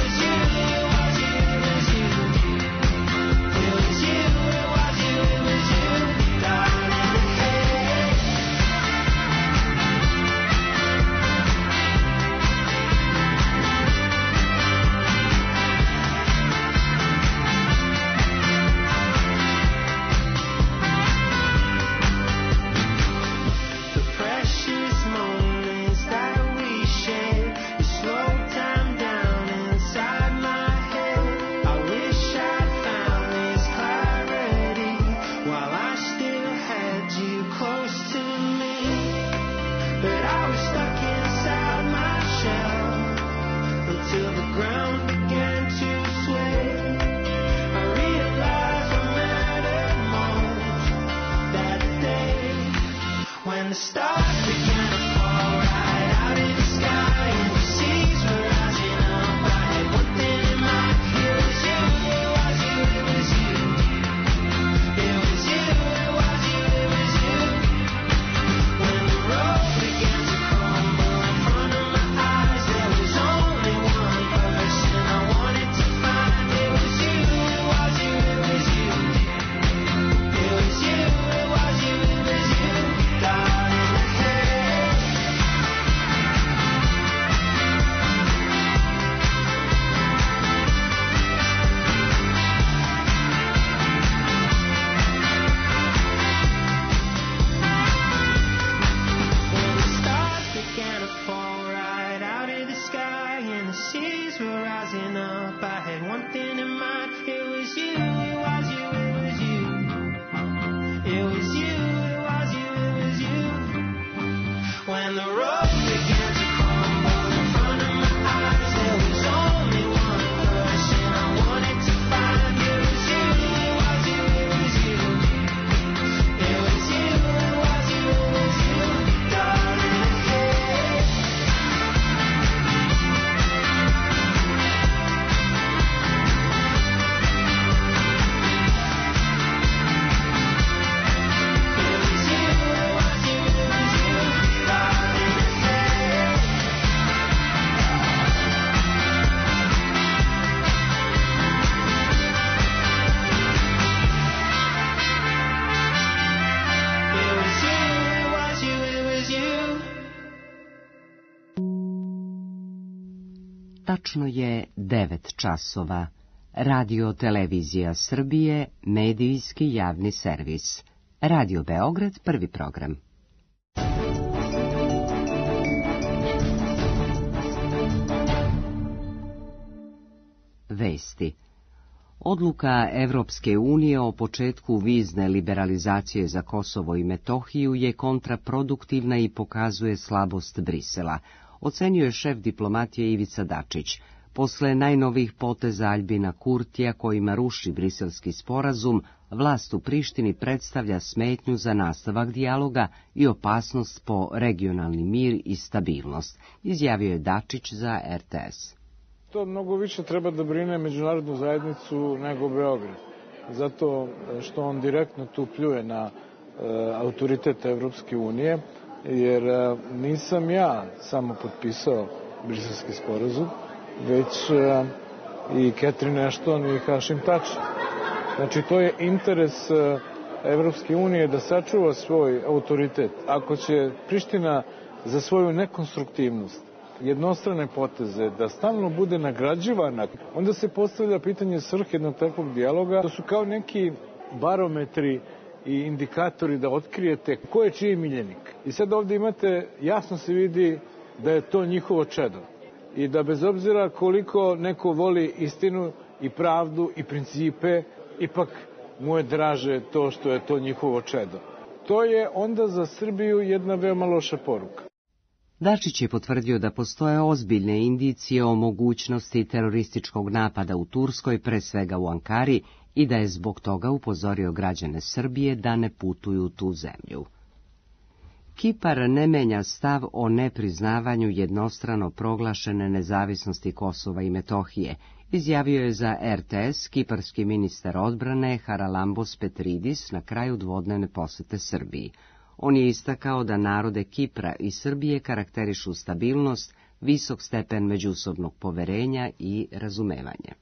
It was you, rising up, I had one thing in mind. It was you, it was you, it was you. It was you, it was you, it was you. When the road began to crumble in front of my eyes, there was only one person I wanted to find. It was you, it was you, it was you. It was you, it was you, it was you, darling. Tačno je devet časova. Radio Televizija Srbije, medijski javni servis. Radio Beograd, prvi program. Vesti. Odluka Evropske unije o početku vizne liberalizacije za Kosovo i Metohiju je kontraproduktivna i pokazuje slabost Brisela, ocenjuje šef diplomatije Ivica Dačić. Posle najnovijih poteza Aljbina Kurtija kojima ruši briselski sporazum, vlast u Prištini predstavlja smetnju za nastavak dijaloga i opasnost po regionalni mir i stabilnost, izjavio je Dačić za R T S. To mnogo više treba da brine međunarodnu zajednicu nego Beograd, zato što on direktno tu pljuje na e, autoritet Evropske unije, jer e, nisam ja samo potpisao briselski sporazum, već e, i Catherine Ashton i Hašim Tači. Znači, to je interes e, Evropske unije da sačuva svoj autoritet. Ako će Priština za svoju nekonstruktivnost, jednostrane poteze, da stalno bude nagrađivana, onda se postavlja pitanje svrhe jednog takvog dijaloga. To su kao neki barometri i indikatori da otkrijete ko je čiji miljenik. I sad ovdje imate, jasno se vidi da je to njihovo čedo. I da bez obzira koliko neko voli istinu i pravdu i principe, ipak mu je draže to što je to njihovo čedo. To je onda za Srbiju jedna veoma loša poruka. Dačić je potvrdio da postoje ozbiljne indicije o mogućnosti terorističkog napada u Turskoj, pre svega u Ankari, i da je zbog toga upozorio građane Srbije da ne putuju u tu zemlju. Kipar ne menja stav o nepriznavanju jednostrano proglašene nezavisnosti Kosova i Metohije, izjavio je za R T S kiparski ministar odbrane Haralambos Petridis na kraju dvodnevne posete Srbiji. On je istakao da narode Kipra i Srbije karakterišu stabilnost, visok stepen međusobnog poverenja i razumevanje.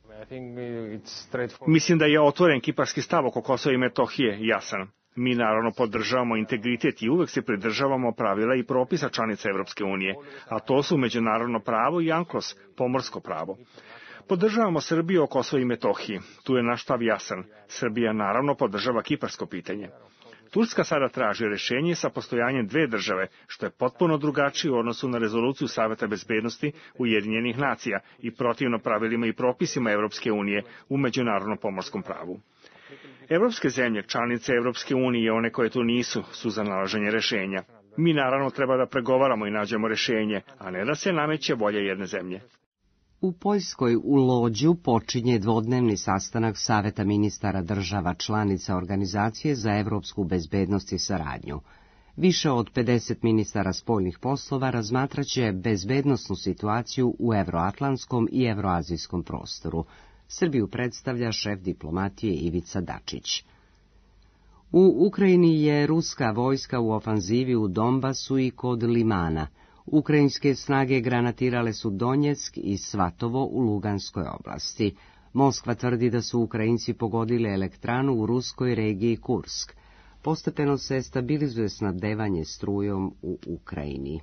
Mislim da je otvoren kiparski stav oko Kosova i Metohije jasan. Mi naravno podržavamo integritet i uvek se pridržavamo pravila i propisa članica Evropske unije, a to su međunarodno pravo i ANKLOS, pomorsko pravo. Podržavamo Srbiju o Kosovu i Metohiji. Tu je naš stav jasan. Srbija naravno podržava kiparsko pitanje. Turska sada traži rešenje sa postojanjem dve države, što je potpuno drugačije u odnosu na rezoluciju Saveta bezbednosti Ujedinjenih nacija i protivno pravilima i propisima Evropske unije u međunarodnom pomorskom pravu. Evropske zemlje, članice Evropske unije i one koje tu nisu, su za nalaženje rešenja. Mi naravno treba da pregovaramo i nađemo rešenje, a ne da se nameće volja jedne zemlje. U Poljskoj u Lođu počinje dvodnevni sastanak Saveta ministara država članica Organizacije za evropsku bezbednost i saradnju. Više od pedeset ministara spoljnih poslova razmatraće bezbednosnu situaciju u evroatlantskom i evroazijskom prostoru. Srbiju predstavlja šef diplomatije Ivica Dačić. U Ukrajini je ruska vojska u ofanzivi u Donbasu i kod Limana. Ukrajinske snage granatirale su Donjeck i Svatovo u Luganskoj oblasti. Moskva tvrdi da su Ukrajinci pogodili elektranu u ruskoj regiji Kursk. Postepeno se stabilizuje snabdevanje strujom u Ukrajini.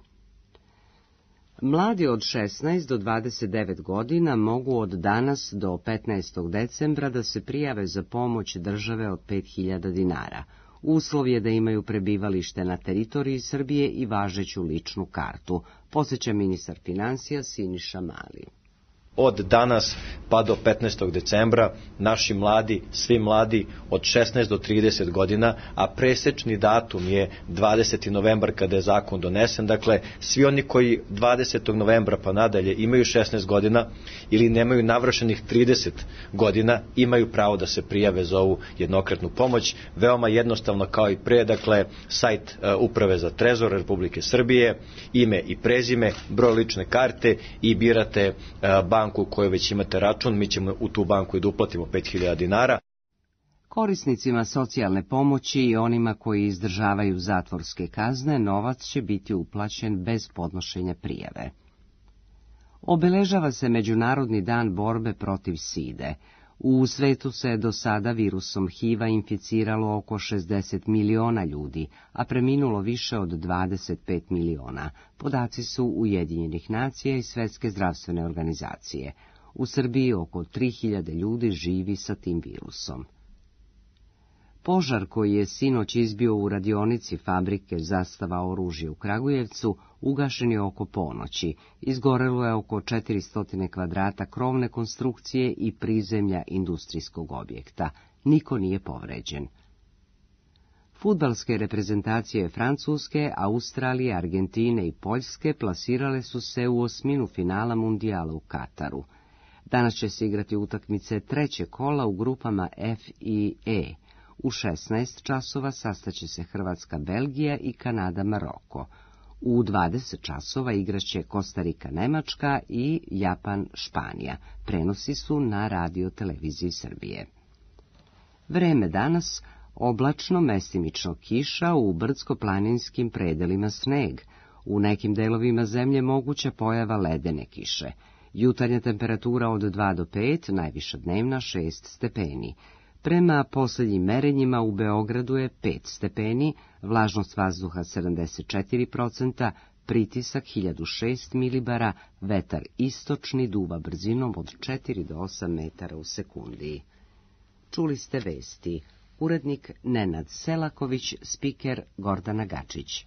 Mladi od šesnaest do dvadeset devet godina mogu od danas do petnaestog decembra da se prijave za pomoć države od pet hiljada dinara. Uslov je da imaju prebivalište na teritoriji Srbije i važeću ličnu kartu, podsjeća ministar finansija Siniša Mali. Od danas pa do petnaestog decembra naši mladi, svi mladi od šesnaest do trideset godina, a presečni datum je dvadeseti novembar kada je zakon donesen, dakle svi oni koji dvadesetog novembra pa nadalje imaju šesnaest godina ili nemaju navršenih trideset godina imaju pravo da se prijave za ovu jednokratnu pomoć. Veoma jednostavno kao i pre, dakle sajt uh, Uprave za trezor Republike Srbije, ime i prezime, broj lične karte i birate uh, banku u kojoj već imate račun, mi ćemo u tu banku i da uplatimo pet hiljada dinara. Korisnicima socijalne pomoći i onima koji izdržavaju zatvorske kazne novac će biti uplaćen bez podnošenja prijave. Obeležava se Međunarodni dan borbe protiv side. U svetu se do sada virusom H I V-a inficiralo oko šezdeset miliona ljudi, a preminulo više od dvadeset pet miliona. Podaci su Ujedinjenih nacija i Svetske zdravstvene organizacije. U Srbiji oko tri hiljade ljudi živi sa tim virusom. Požar koji je sinoć izbio u radionici fabrike Zastava oružja u Kragujevcu ugašen je oko ponoći. Izgorelo je oko četiristo kvadrata krovne konstrukcije i prizemlja industrijskog objekta. Niko nije povređen. Fudbalske reprezentacije Francuske, Australije, Argentine i Poljske plasirale su se u osminu finala mundijala u Kataru. Danas će se igrati utakmice treće kola u grupama F i E. U šesnaest časova sastaće se Hrvatska, Belgija i Kanada, Maroko. U dvadeset časova igraće Kostarika, Nemačka i Japan, Španija. Prenosi su na radio televiziji Srbije. Vreme danas oblačno, mestimično kiša, u brdsko-planinskim predelima sneg. U nekim delovima zemlje moguća pojava ledene kiše. Jutarnja temperatura od dva do pet, najviša dnevna šest stepeni. Prema posljednjim merenjima u Beogradu je pet stepeni, vlažnost vazduha sedamdeset četiri procenta, pritisak hiljadu šest milibara, vetar istočni duva brzinom od četiri do osam metara u sekundi. Čuli ste vesti. Urednik Nenad Selaković, spiker Gordana Gačić.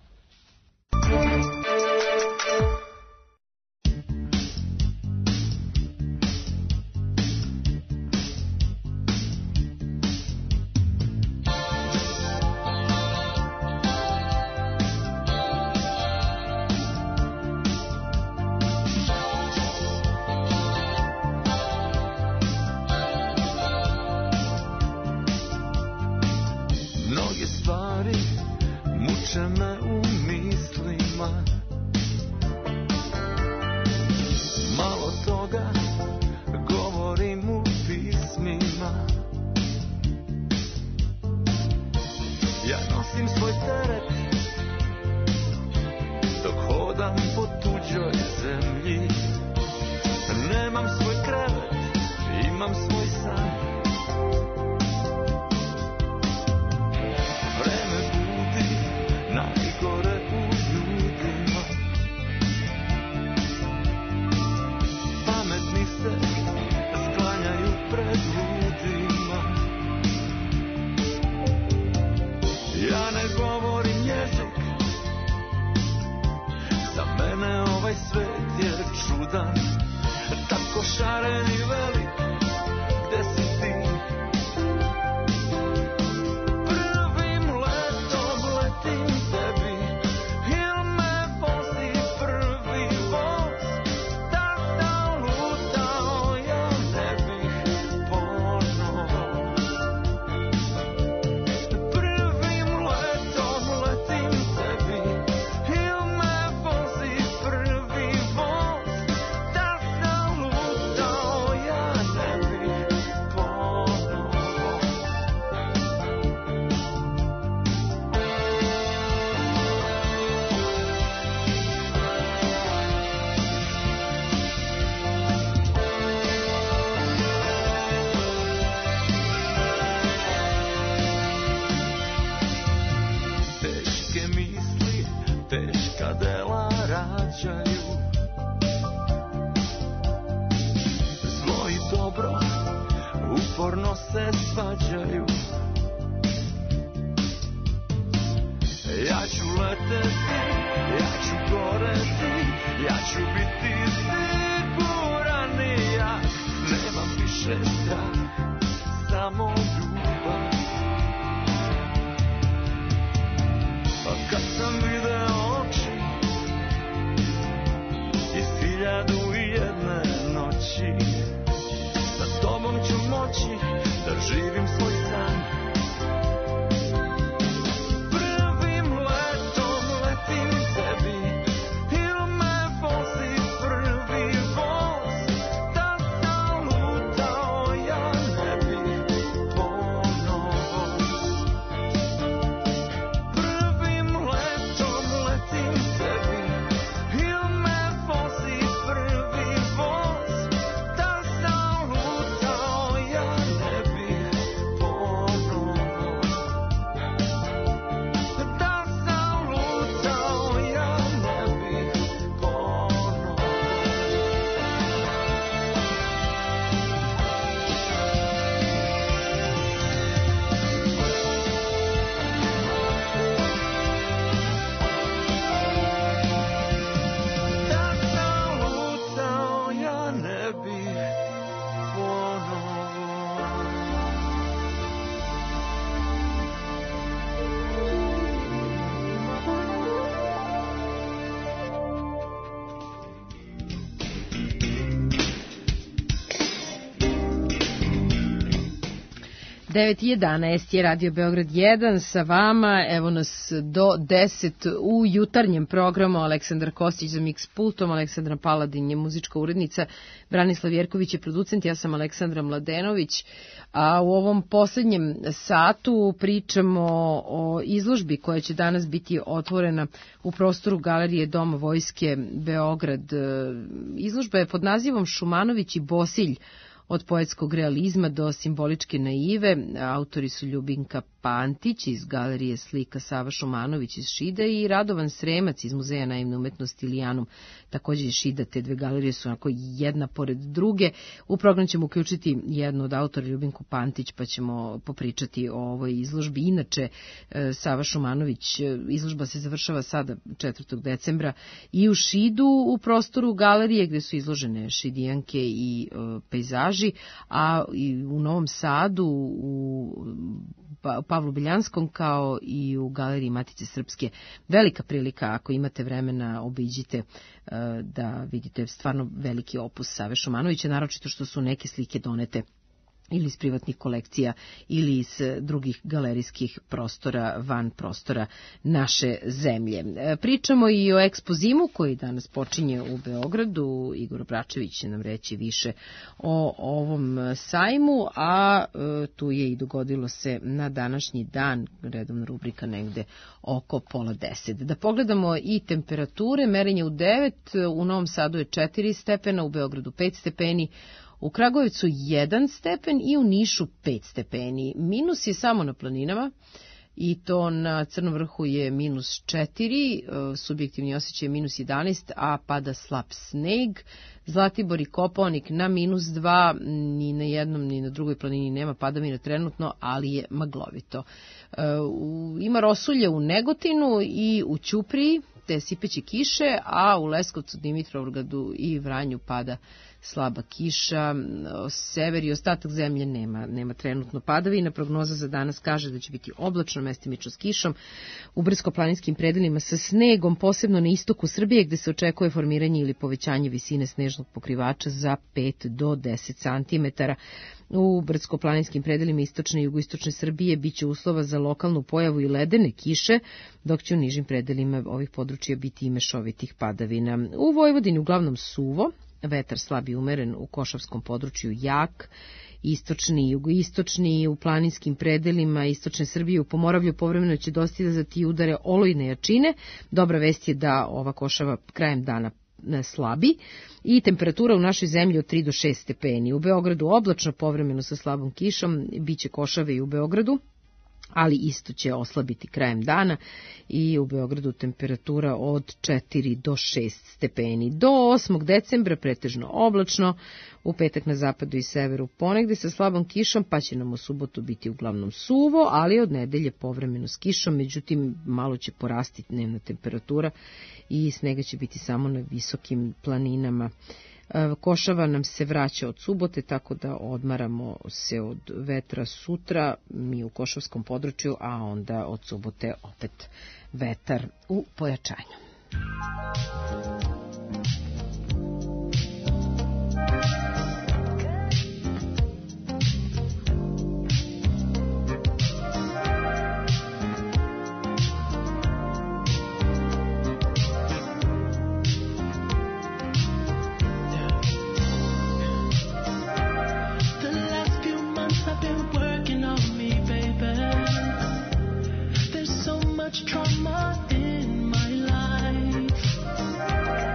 Ja ću biti siguran i ja devet i jedanaest je Radio Beograd jedan sa vama, evo nas do deset u jutarnjem programu. Aleksandar Kostić za Mix pultom, Aleksandra Paladin je muzička urednica, Branislav Jerković je producent, ja sam Aleksandra Mladenović, a u ovom poslednjem satu pričamo o izložbi koja će danas biti otvorena u prostoru Galerije Doma Vojske Beograd. Izložba je pod nazivom Šumanović i Bosilj, od poetskog realizma do simboličke naive. Autori su Ljubinka Pantić iz Galerije slika, Sava Šumanović iz Šida i Radovan Sremac iz Muzeja naivne umetnosti Ilijanum, takođe iz Šida. Te dve galerije su onako jedna pored druge. U program ćemo uključiti jednu od autora, Ljubinku Pantić, pa ćemo popričati o ovoj izložbi. Inače, Sava Šumanović, izložba se završava sada četvrtog decembra i u Šidu u prostoru galerije gde su izložene šidijanke i e, pejzaži, a i u Novom Sadu u Pavlu Beljanskom kao i u Galeriji Matice Srpske. Velika prilika, ako imate vremena, obiđite da vidite stvarno veliki opus Save Šumanovića, naročito što su neke slike donete ili iz privatnih kolekcija ili iz drugih galerijskih prostora van prostora naše zemlje. Pričamo i o Ekspozimu koji danas počinje u Beogradu. Igor Bračević će nam reći više o ovom sajmu, a tu je i dogodilo se na današnji dan, redovna rubrika negde oko pola deset. Da pogledamo i temperature, merenje u devet, u Novom Sadu je četiri stepena, u Beogradu pet stepeni, u Kragujevcu jedan stepen i u Nišu pet stepeni. Minus je samo na planinama i to na Crnom vrhu je minus četiri, subjektivni osjećaj je minus jedanaest, a pada slab sneg. Zlatibor i Kopaonik na minus dva, ni na jednom ni na drugoj planini nema padavina trenutno, ali je maglovito. Ima rosulje u Negotinu i u Ćupriji, te sipeće kiše, a u Leskovcu, Dimitrovgradu i Vranju pada slaba kiša. Sever i ostatak zemlje nema, nema trenutno padavina. Prognoza za danas kaže da će biti oblačno, mestimično s kišom, u brdsko-planinskim predelima sa snegom, posebno na istoku Srbije gde se očekuje formiranje ili povećanje visine snežnog pokrivača za pet do deset santimetara. U brdsko-planinskim predelima istočne i jugoistočne Srbije biće uslova za lokalnu pojavu i ledene kiše, dok će u nižim predelima ovih područja biti i mešovitih padavina. U Vojvodini uglavnom suvo, vetar slab i umeren, u Košavskom području jak, istočni i jugoistočni, u planinskim predelima istočne Srbije, u Pomoravlju povremeno će dostizati udare olujne jačine. Dobra vest je da ova Košava krajem dana slabi i temperatura u našoj zemlji od tri do šest stepeni. U Beogradu oblačno, povremeno sa slabom kišom, biće košave i u Beogradu, ali isto će oslabiti krajem dana i u Beogradu temperatura od četiri do šest stepeni. Do osmog decembra pretežno oblačno, u petak na zapadu i severu ponegde sa slabom kišom, pa će nam u subotu biti uglavnom suvo, ali od nedelje povremeno s kišom, međutim malo će porasti dnevna temperatura i snega će biti samo na visokim planinama. Košava nam se vraća od subote, tako da odmaramo se od vetra sutra, mi u Košavskom području, a onda od subote opet vetar u pojačanju. Trauma in my life.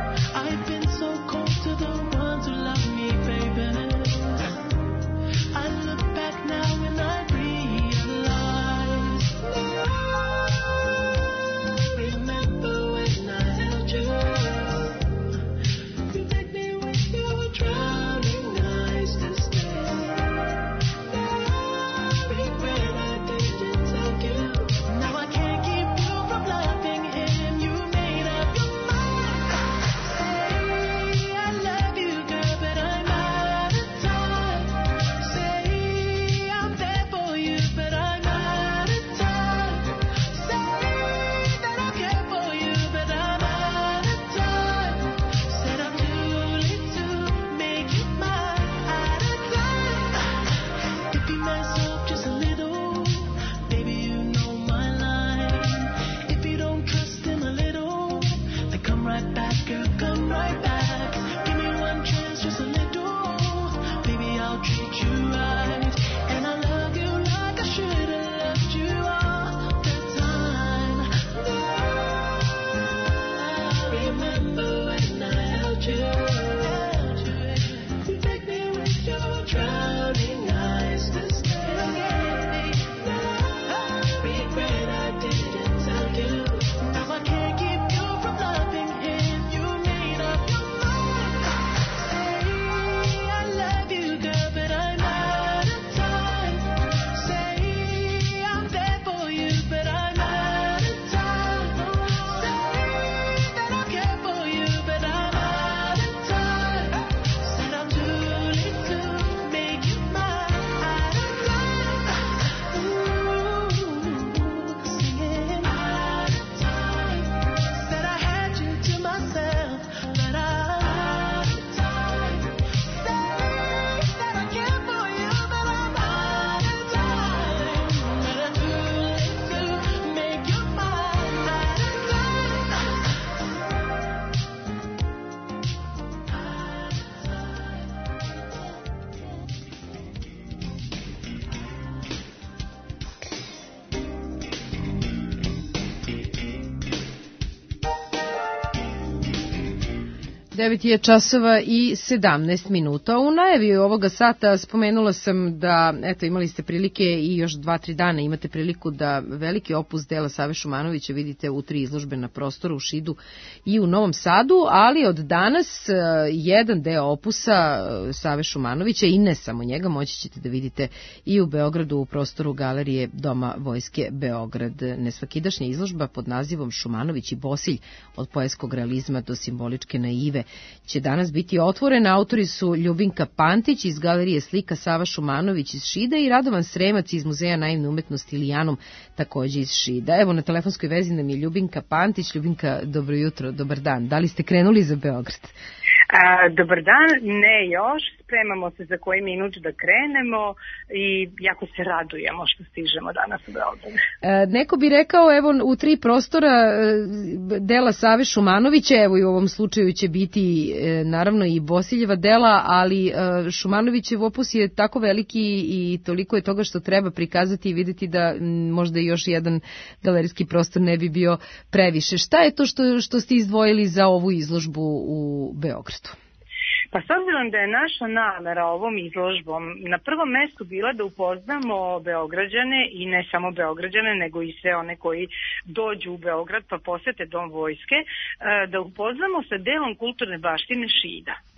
devet je časova i sedamnaest minuta. U najavi ovoga sata spomenula sam da, eto, imali ste prilike i još dva, tri dana imate priliku da veliki opus dela Save Šumanovića vidite u tri izložbe na prostoru u Šidu i u Novom Sadu, ali od danas jedan deo opusa Save Šumanovića i ne samo njega moći ćete da vidite i u Beogradu u prostoru Galerije Doma Vojske Beograd. Nesvakidašnja izložba pod nazivom Šumanović i Bosilj od poetskog realizma do simboličke naive će danas biti otvorena. Autori su Ljubinka Pantić iz Galerije slika Sava Šumanović iz Šida i Radovan Sremac iz Muzeja naivne umetnosti Ilijanum, takođe iz Šida. Evo, na telefonskoj vezi nam je Ljubinka Pantić. Ljubinka, dobro jutro, dobar dan. Da li ste krenuli za Beograd? A, dobar dan, ne još, spremamo se za koji minut da krenemo i jako se radujemo što stižemo danas u Beograd. E, neko bi rekao, evo, u tri prostora e, dela Save Šumanovića, evo i u ovom slučaju će biti e, naravno i Bosiljeva dela, ali e, Šumanovićev opus je tako veliki i toliko je toga što treba prikazati i videti da m, možda još jedan galerijski prostor ne bi bio previše. Šta je to što, što ste izdvojili za ovu izložbu u Beogradu? Pa s obzirom da je naša namera ovom izložbom na prvom mestu bila da upoznamo Beograđane i ne samo Beograđane nego i sve one koji dođu u Beograd pa posete Dom Vojske, da upoznamo sa delom kulturne baštine Šida. E,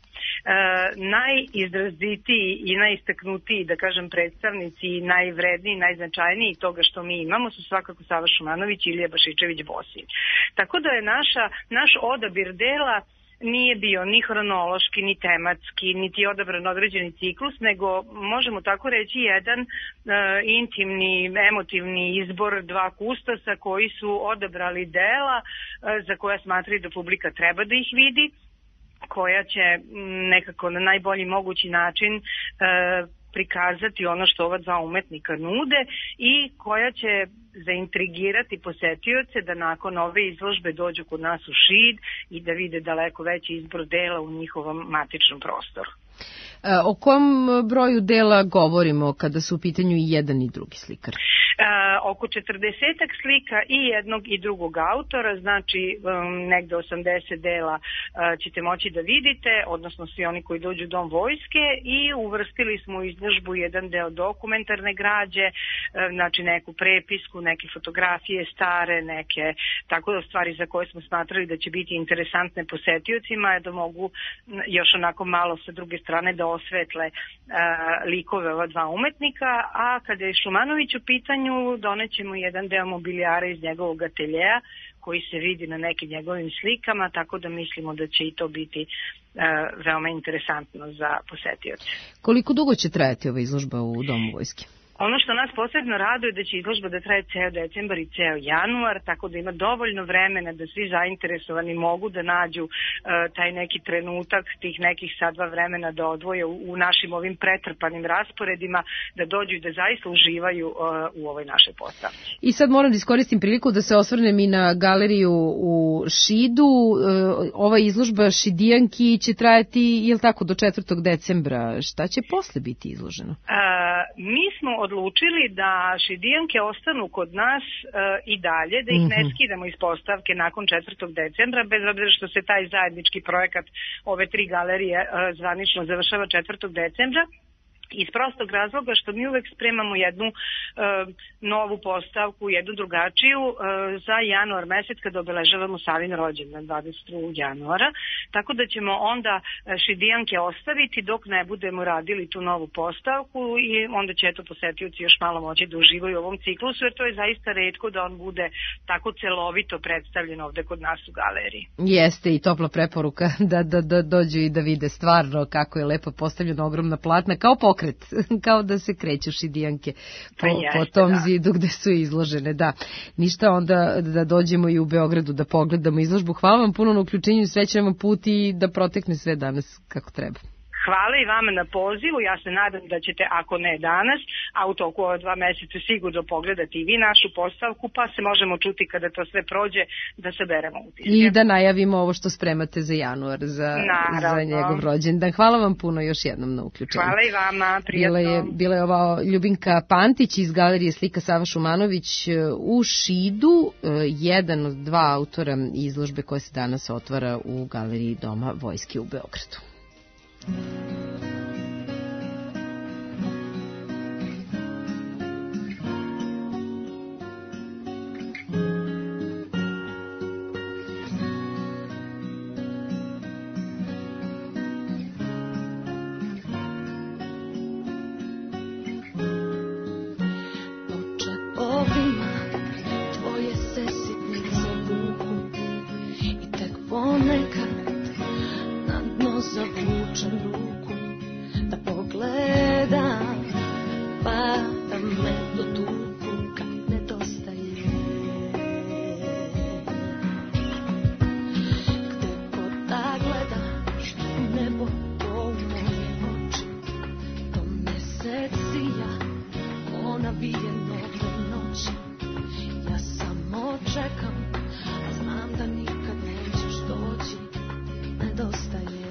najizrazitiji i najistaknutiji, da kažem, predstavnici i najvredniji, najznačajniji toga što mi imamo su svakako Sava Šumanović i Ilija Bašičević Bosilj. Tako da je naša, naš odabir dela nije bio ni hronološki, ni tematski, niti odabran određeni ciklus, nego možemo tako reći jedan e, intimni, emotivni izbor dva kustosa koji su odabrali dela e, za koja smatraju da publika treba da ih vidi, koja će nekako na najbolji mogući način e, prikazati ono što ova dva umetnika nude i koja će zaintrigirati posetioce da nakon ove izložbe dođu kod nas u Šid i da vide daleko veći izbor dela u njihovom matičnom prostoru. E, o kom broju dela govorimo kada su u pitanju i jedan i drugi slikar? E, oko četrdesetak slika i jednog i drugog autora, znači um, negde osamdeset dela uh, ćete moći da vidite, odnosno svi oni koji dođu u Dom Vojske, i uvrstili smo u izložbu jedan deo dokumentarne građe, uh, znači neku prepisku, neke fotografije stare, neke tako da stvari za koje smo smatrali da će biti interesantne posetiocima, da mogu još onako malo sa druge strane da osvetle uh, likove ova dva umetnika, a kada je Šumanović u pitanju, donećemo jedan deo mobilijara iz njegovog ateljeja koji se vidi na nekim njegovim slikama, tako da mislimo da će i to biti uh, veoma interesantno za posetioce. Koliko dugo će trajati ova izložba u Domu Vojske? Ono što nas posebno raduje da će izložba da traje ceo decembar i ceo januar, tako da ima dovoljno vremena da svi zainteresovani mogu da nađu uh, taj neki trenutak, tih nekih sad dva vremena da odvoje u, u našim ovim pretrpanim rasporedima, da dođu i da zaista uživaju uh, u ovoj našoj postavci. I sad moram da iskoristim priliku da se osvrnem i na galeriju u Šidu. Uh, ova izložba Šidijanki će trajati, je li tako, do četvrtog decembra. Šta će posle biti izloženo? Uh, mi smo odlučili da Šidijanke ostanu kod nas uh, i dalje, da ih ne skidamo iz postavke nakon četvrtog decembra, bez obzira što se taj zajednički projekat ove tri galerije uh, zvanično završava četvrtog decembra. Iz prostog razloga što mi uvek spremamo jednu e, novu postavku, jednu drugačiju e, za januar mesec kada obeležavamo Savin rođendan dvadeset drugog januara, tako da ćemo onda Šidijanke ostaviti dok ne budemo radili tu novu postavku i onda će eto posetioci još malo moći da uživaju u ovom ciklusu, jer to je zaista retko da on bude tako celovito predstavljen ovde kod nas u galeriji. Jeste i topla preporuka da, da, da dođu i da vide stvarno kako je lepo postavljena ogromna platna, kao pokret, kao da se kreću Šidijanke po, jeste, po tom da. zidu gde su izložene. Da, ništa onda da dođemo i u Beogradu da pogledamo izložbu. Hvala vam puno na uključenju, srećan vam put i da protekne sve danas kako treba. Hvala i vama na pozivu, ja se nadam da ćete, ako ne danas, a u toku ova dva meseca sigurno pogledati i vi našu postavku, pa se možemo čuti kada to sve prođe da saberemo utiske. I da najavimo ovo što spremate za januar, za, za njegov rođendan. Hvala vam puno još jednom na uključenju. Hvala i vama, prijatno. Bila je, bila je ova Ljubinka Pantić iz Galerije slika Sava Šumanović u Šidu, jedan od dva autora izložbe koja se danas otvara u Galeriji Doma Vojske u Beogradu. Zavučem ruku da pogledam, pa da me dotuku kad nedostaje. Gde god da gledaš u nebo, to u moje oči, to mesec sija, ko navije nove noći. Ja samo čekam, a znam da nikad nećeš doći, nedostaje.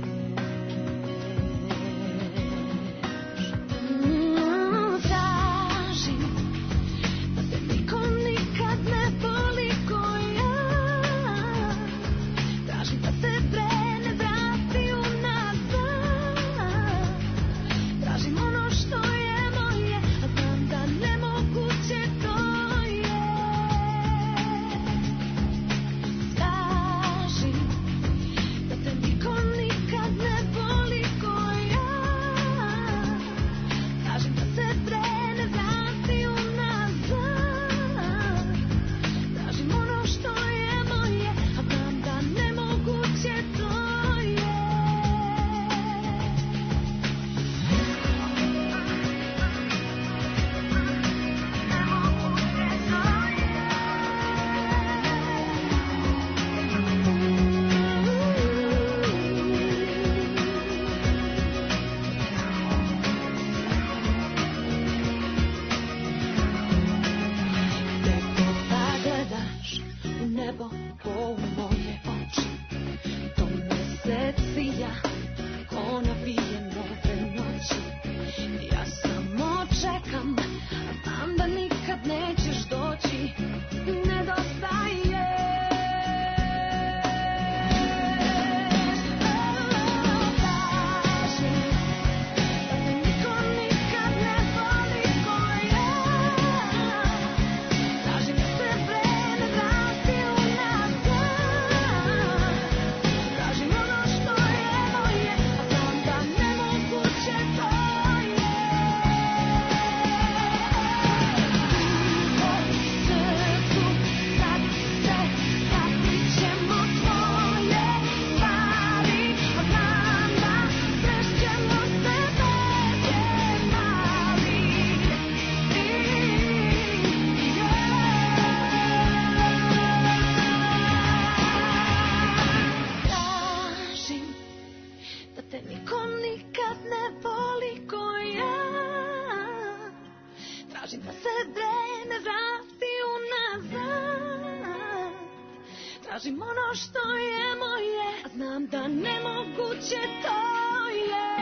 Tražim ono što je moje, a znam da nemoguće to je.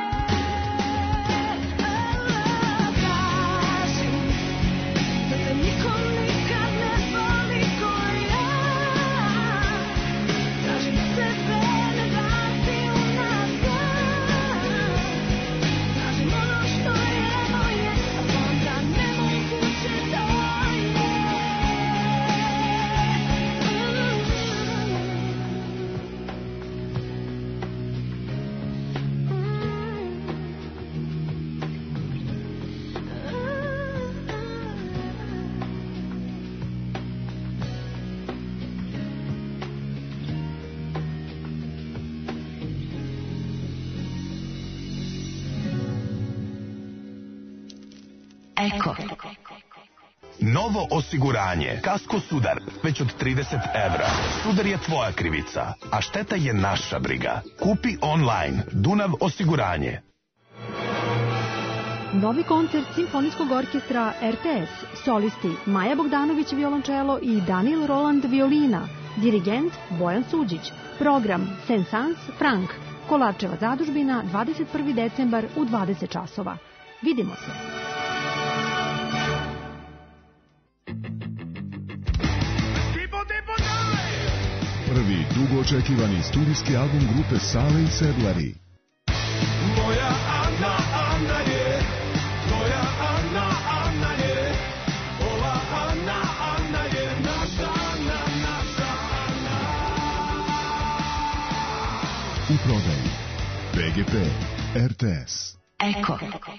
Tražim da te niko nikad ne voli ko ja. Tražim da se vreme vrati unazad. Tražim ono što je moje, a znam da nemoguće to je. Eko. Novo osiguranje. Kasko Sudar. Već od trideset evra. Sudar je tvoja krivica, a šteta je naša briga. Kupi online. Dunav osiguranje. Novi koncert Simfonijskog orkestra R T S. Solisti Maja Bogdanović violončelo i Daniel Roland violina. Dirigent Bojan Suđić. Program Saint-Saëns Frank. Kolarčeva zadužbina, dvadeset prvi decembar u dvadeset časova. Vidimo se. Prvi dugo očekivani studijski album grupe Sale i Sedlari. Moja Ana, Ana je, moja Ana, Ana je, ova Ana, Ana je naša Ana, naša Ana. U prodaji B G P, R T S. Eko.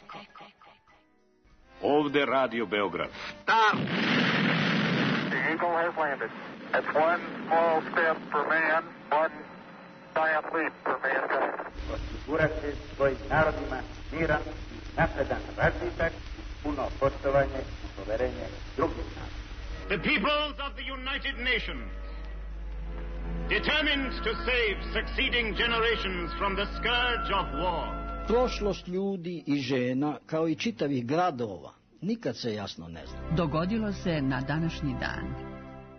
Ovde Radio Beograd. Stop! The Eagle has landed. That's one small step for man, one giant leap for mankind. Osigurati svojim narodima miran i napredan razvitak, puno poštovanje i poverenje drugih naroda. The peoples of the United Nations, determined to save succeeding generations from the scourge of war. Prošlost ljudi i žena, kao i čitavih gradova, nikad se jasno ne zna. Dogodilo se na današnji dan.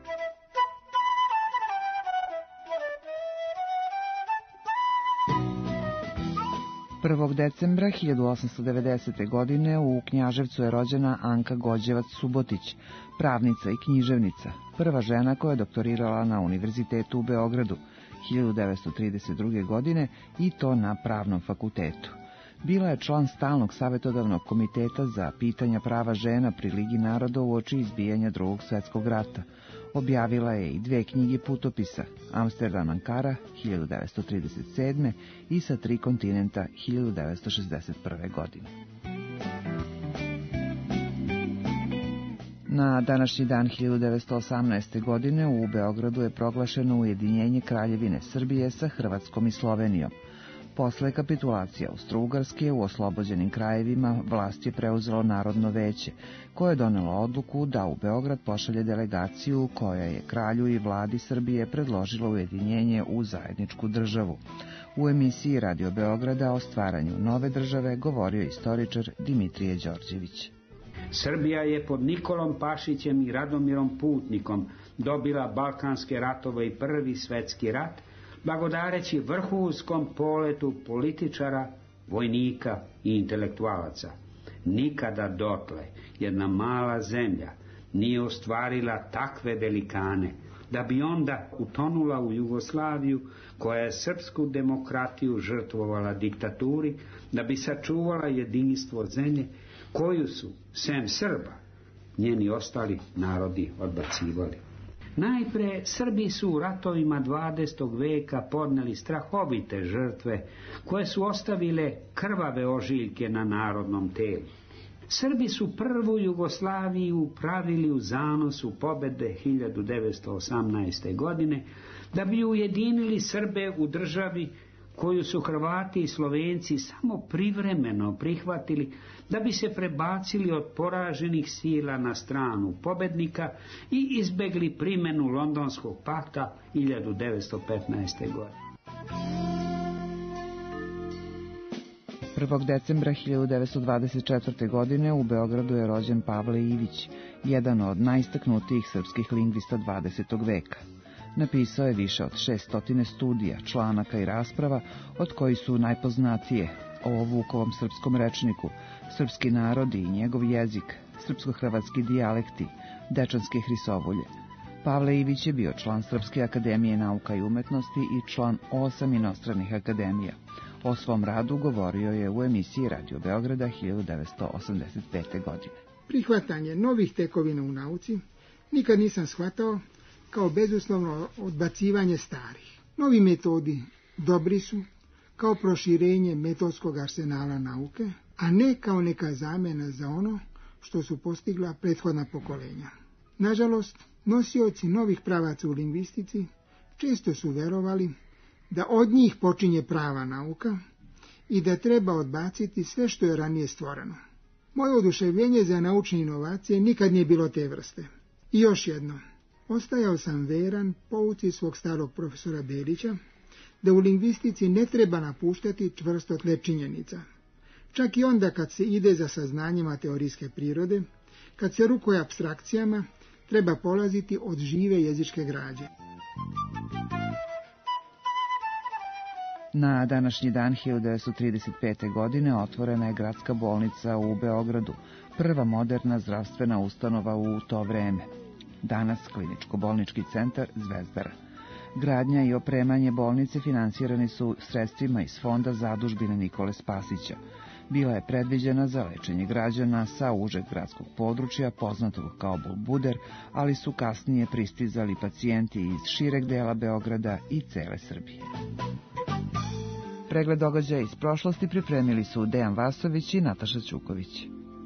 prvog decembra hiljadu osamsto devedesete. godine u Knjaževcu je rođena Anka Gođevac-Subotić, pravnica i književnica, prva žena koja je doktorirala na Univerzitetu u Beogradu hiljadu devetsto trideset druge. godine i to na Pravnom fakultetu. Bila je član stalnog savetodavnog komiteta za pitanja prava žena pri Ligi naroda uoči izbijanja Drugog svetskog rata. Objavila je i dve knjige putopisa, Amsterdam Ankara hiljadu devetsto trideset sedme. i Sa tri kontinenta hiljadu devetsto šezdeset prve. godine. Na današnji dan hiljadu devetsto osamnaeste. godine u Beogradu je proglašeno ujedinjenje Kraljevine Srbije sa Hrvatskom i Slovenijom. Posle kapitulacije Austro-Ugarske u oslobođenim krajevima vlast je preuzelo Narodno veće, koje je donelo odluku da u Beograd pošalje delegaciju koja je kralju i vladi Srbije predložila ujedinjenje u zajedničku državu. U emisiji Radio Beograda o stvaranju nove države govorio istoričar Dimitrije Đorđević. Srbija je pod Nikolom Pašićem i Radomirom Putnikom dobila Balkanske ratove i Prvi svetski rat, blagodareći vrhunskom poletu političara, vojnika i intelektualaca. Nikada dotle jedna mala zemlja nije ostvarila takve velikane, da bi onda utonula u Jugoslaviju, koja je srpsku demokratiju žrtvovala diktaturi, da bi sačuvala jedinstvo zemlje, koju su, sem Srba, njeni ostali narodi odbacivali. Najpre, Srbi su u ratovima dvadesetog veka podneli strahovite žrtve, koje su ostavile krvave ožiljke na narodnom telu. Srbi su prvu Jugoslaviju pravili u zanosu pobede hiljadu devetsto osamnaeste. godine, da bi ujedinili Srbe u državi koju su Hrvati i Slovenci samo privremeno prihvatili, da bi se prebacili od poraženih sila na stranu pobednika i izbegli primenu Londonskog pakta hiljadu devetsto petnaeste. godine. prvog decembra hiljadu devetsto dvadeset četvrte. godine u Beogradu je rođen Pavle Ivić, jedan od najistaknutijih srpskih lingvista dvadesetog veka. Napisao je više od šeststotine studija, članaka i rasprava, od kojih su najpoznatije o Vukovom srpskom rečniku, srpski narodi i njegov jezik, srpsko-hrvatski dijalekti, dečanske hrisovulje. Pavle Ivić je bio član Srpske akademije nauka i umetnosti i član osam inostranih akademija. O svom radu govorio je u emisiji Radio Beograda hiljadu devetsto osamdeset pete. godine. Prihvatanje novih tekovina u nauci nikad nisam shvatao kao bezuslovno odbacivanje starih. Novi metodi dobri su kao proširenje metodskog arsenala nauke, a ne kao neka zamena za ono što su postigla prethodna pokolenja. Nažalost, nosioci novih pravaca u lingvistici često su verovali da od njih počinje prava nauka i da treba odbaciti sve što je ranije stvoreno. Moje oduševljenje za naučne inovacije nikad nije bilo te vrste. I još jedno, ostajao sam veran pouci svog starog profesora Berića, da u lingvistici ne treba napuštati čvrsto tle činjenica. Čak i onda kad se ide za saznanjima teorijske prirode, kad se rukuje apstrakcijama, treba polaziti od žive jezičke građe. Na današnji dan hiljadu devetsto trideset pete. godine otvorena je gradska bolnica u Beogradu, prva moderna zdravstvena ustanova u to vreme. Danas kliničko-bolnički centar Zvezdara. Gradnja i opremanje bolnice finansirani su sredstvima iz fonda zadužbine Nikole Spasića. Bila je predviđena za lečenje građana sa užeg gradskog područja, poznatog kao Bulbuder, ali su kasnije pristizali pacijenti iz šireg dela Beograda i cele Srbije. Pregled događaja iz prošlosti pripremili su Dejan Vasović i Nataša Ćuković.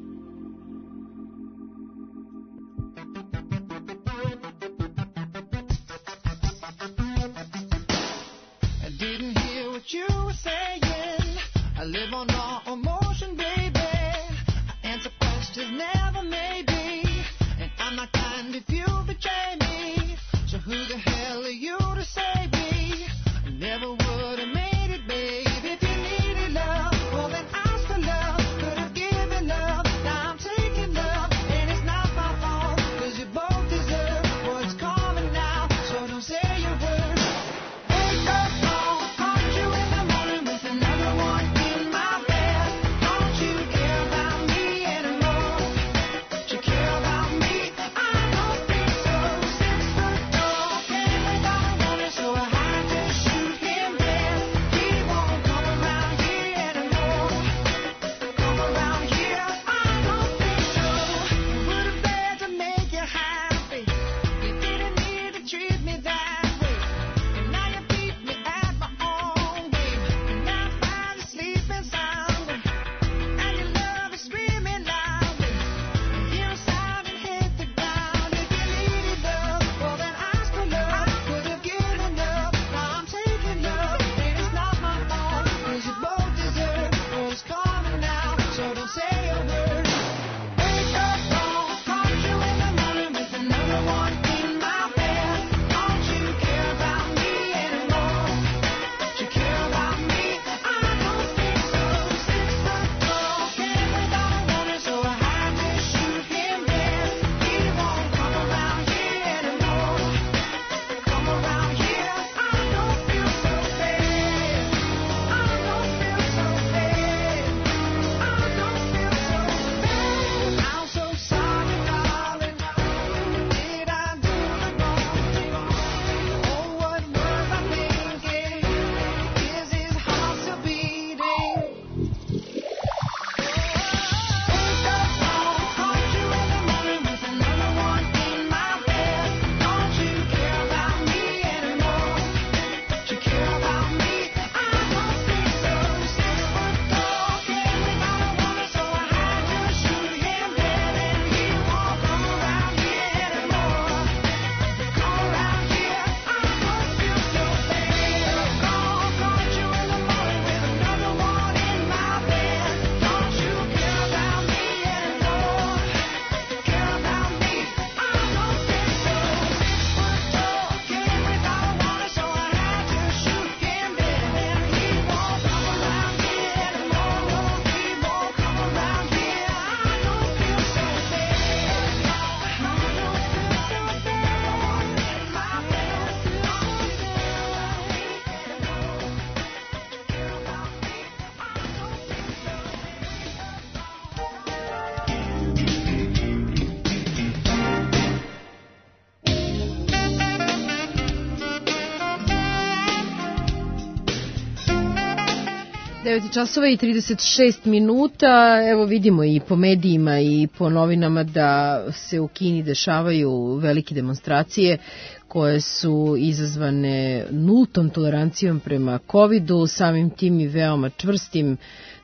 devet časova i trideset šest minuta, evo vidimo i po medijima i po novinama da se u Kini dešavaju velike demonstracije koje su izazvane nultom tolerancijom prema covidu, samim tim i veoma čvrstim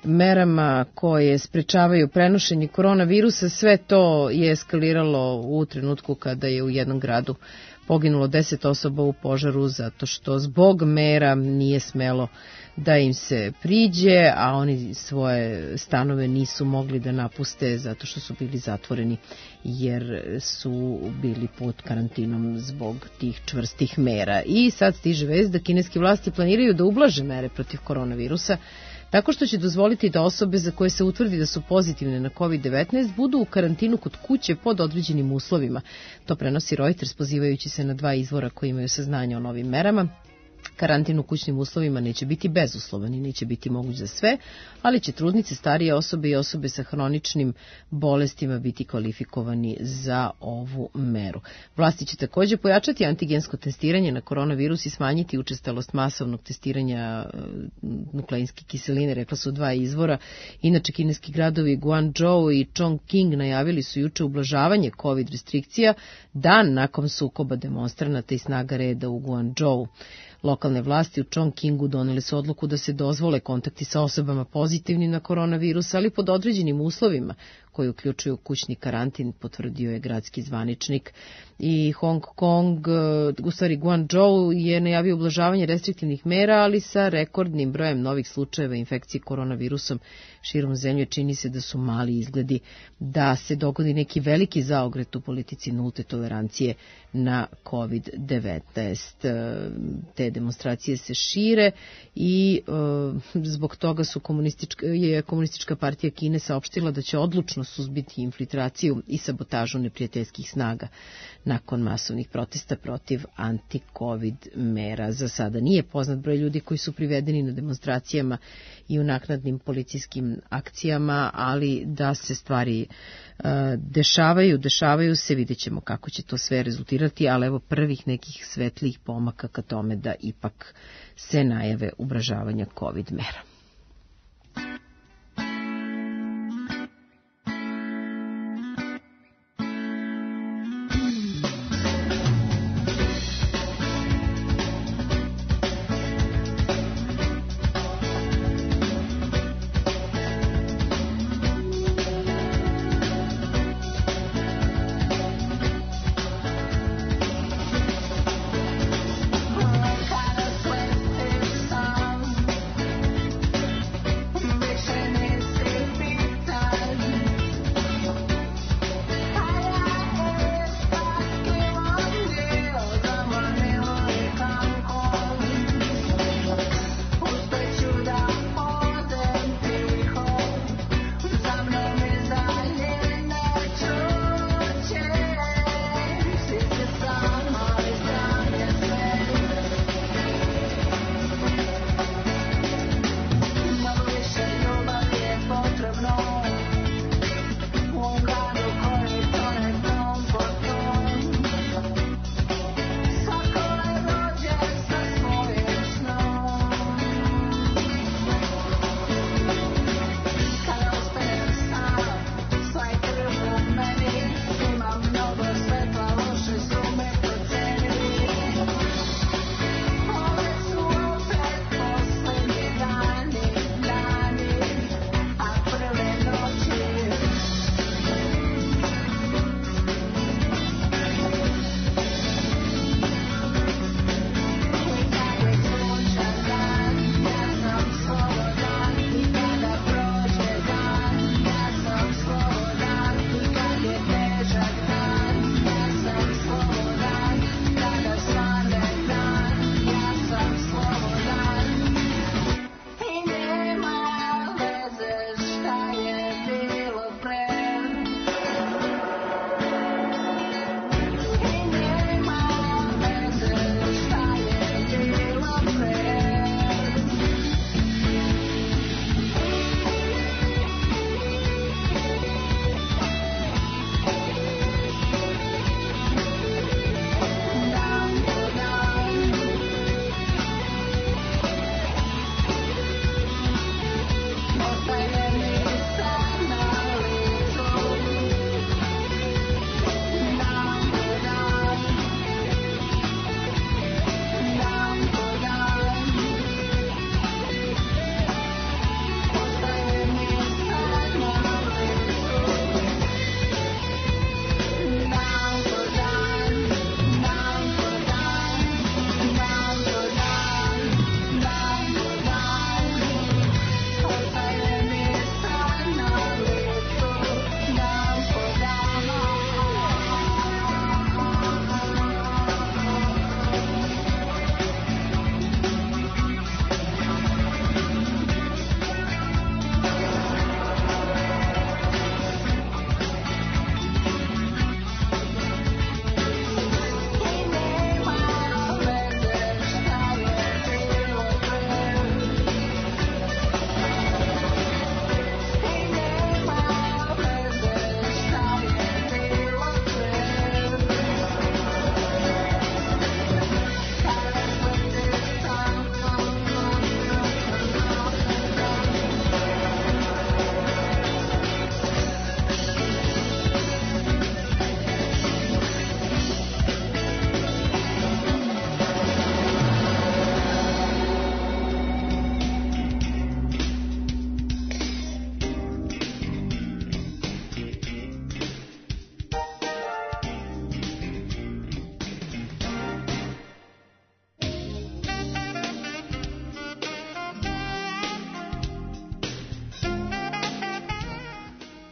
merama koje sprečavaju prenošenje koronavirusa. Sve to je eskaliralo u trenutku kada je u jednom gradu poginulo deset osoba u požaru zato što zbog mera nije smelo da im se priđe, a oni svoje stanove nisu mogli da napuste zato što su bili zatvoreni jer su bili pod karantinom zbog tih čvrstih mera. I sad stiže vest da kineske vlasti planiraju da ublaže mere protiv koronavirusa tako što će dozvoliti da osobe za koje se utvrdi da su pozitivne na kovid devetnaest budu u karantinu kod kuće pod određenim uslovima. To prenosi Reuters pozivajući se na dva izvora koji imaju saznanje o novim merama. Karantin u kućnim uslovima neće biti bezuslovan i neće biti moguć za sve, ali će trudnice, starije osobe i osobe sa hroničnim bolestima biti kvalifikovani za ovu meru. Vlasti će također pojačati antigensko testiranje na koronavirus i smanjiti učestalost masovnog testiranja nukleinske kiseline, rekla su dva izvora. Inače, kineski gradovi Guangzhou i Chongqing najavili su juče ublažavanje COVID restrikcija dan nakon sukoba demonstranata i snaga reda u Guangzhou. Lokalne vlasti u Chongqingu doneli su odluku da se dozvole kontakti sa osobama pozitivnim na koronavirus, ali pod određenim uslovima koji uključuju kućni karantin, potvrdio je gradski zvaničnik. I Hong Kong, u stvari Guangzhou, je najavio ublažavanje restriktivnih mera, ali sa rekordnim brojem novih slučajeva infekcije koronavirusom širom zemlje. Čini se da su mali izgledi da se dogodi neki veliki zaokret u politici nulte tolerancije na kovid devetnaest. Te demonstracije se šire i e, zbog toga su komunistička, je komunistička partija Kine saopštila da će odlučno suzbiti infiltraciju i sabotažu neprijateljskih snaga nakon masovnih protesta protiv anti-covid mera. Za sada nije poznat broj ljudi koji su privedeni na demonstracijama i u naknadnim policijskim akcijama, ali da se stvari uh, dešavaju, dešavaju se, vidjet ćemo kako će to sve rezultirati, ali evo prvih nekih svetlijih pomaka ka tome da ipak se najave ublažavanja covid mera.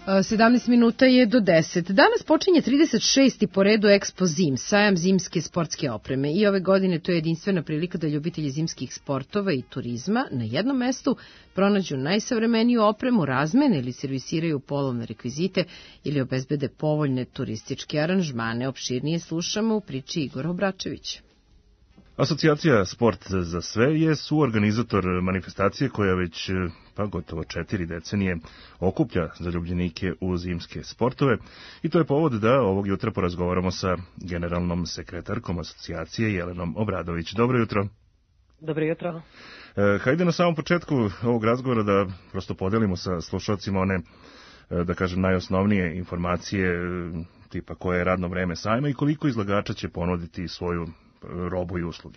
sedamnaest minuta je do deset. Danas počinje trideset šesti po redu Expo Zim, sajam zimske sportske opreme. I ove godine to je jedinstvena prilika da ljubitelji zimskih sportova i turizma na jednom mestu pronađu najsavremeniju opremu, razmene ili servisiraju polovne rekvizite ili obezbede povoljne turističke aranžmane. Opširnije slušamo u priči Igora Obračevića. Asocijacija Sport za sve je suorganizator manifestacije koja već pa gotovo četiri decenije okuplja zaljubljenike u zimske sportove i to je povod da ovog jutra porazgovaramo sa generalnom sekretarkom asocijacije Jelenom Obradović. Dobro jutro. Dobro jutro. E, hajde na samom početku ovog razgovora da prosto podelimo sa slušalcima one, da kažem, najosnovnije informacije tipa koje je radno vreme sajma i koliko izlagača će ponuditi svoju robu i usluge.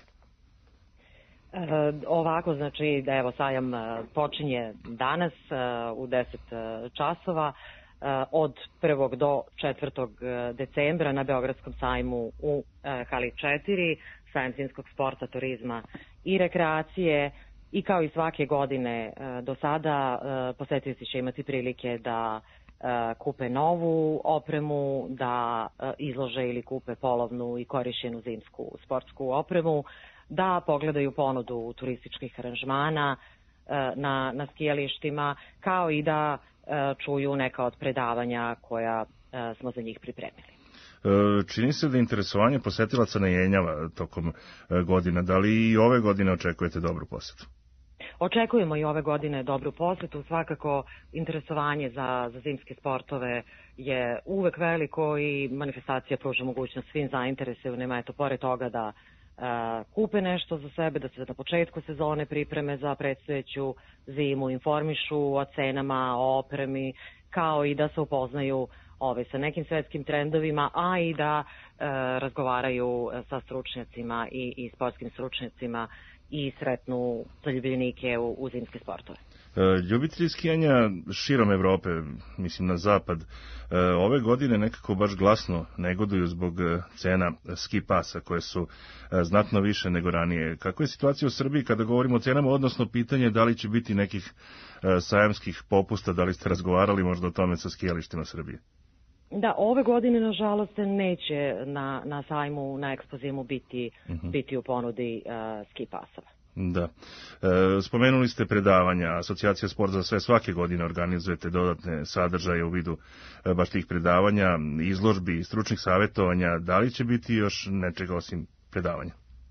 E, ovako, znači da evo sajam počinje danas e, u deset časova e, od prvog do četvrtog decembra na Beogradskom sajmu u e, hali četiri, sajam zimskog sporta, turizma i rekreacije. I kao i svake godine e, do sada e, posetioci će imati prilike da kupe novu opremu, da izlože ili kupe polovnu i korišćenu zimsku sportsku opremu, da pogledaju ponudu turističkih aranžmana na, na skijalištima, kao i da čuju neka od predavanja koja smo za njih pripremili. Čini se da interesovanje posetilaca ne jenjava tokom godina. Da li i ove godine očekujete dobru posetu? Očekujemo i ove godine dobru posetu, svakako interesovanje za, za zimske sportove je uvek veliko i manifestacija pruža mogućnost svim zainteresovanima, eto, pored toga da e, kupe nešto za sebe, da se na početku sezone pripreme za predstojeću zimu, informišu o cenama, o opremi, kao i da se upoznaju ove, sa nekim svetskim trendovima, a i da e, razgovaraju sa stručnjacima i, i sportskim stručnjacima i sretnu zaljubljenike u, u zimske sportove. Ljubitelji skijanja širom Evrope, mislim na zapad, ove godine nekako baš glasno negoduju zbog cena ski pasa koje su znatno više nego ranije. Kakva je situacija u Srbiji kada govorimo o cenama, odnosno pitanje da li će biti nekih sajamskih popusta, da li ste razgovarali možda o tome sa skijalištima Srbije? Da, ove godine, nažalost, neće na, na sajmu, na Expo Zimu biti, uh-huh. biti u ponudi uh, ski pasova. Da. E, spomenuli ste predavanja. Asocijacija Sport za sve svake godine organizujete dodatne sadržaje u vidu e, baš tih predavanja, izložbi i stručnih savjetovanja. Da li će biti još nečega osim predavanja?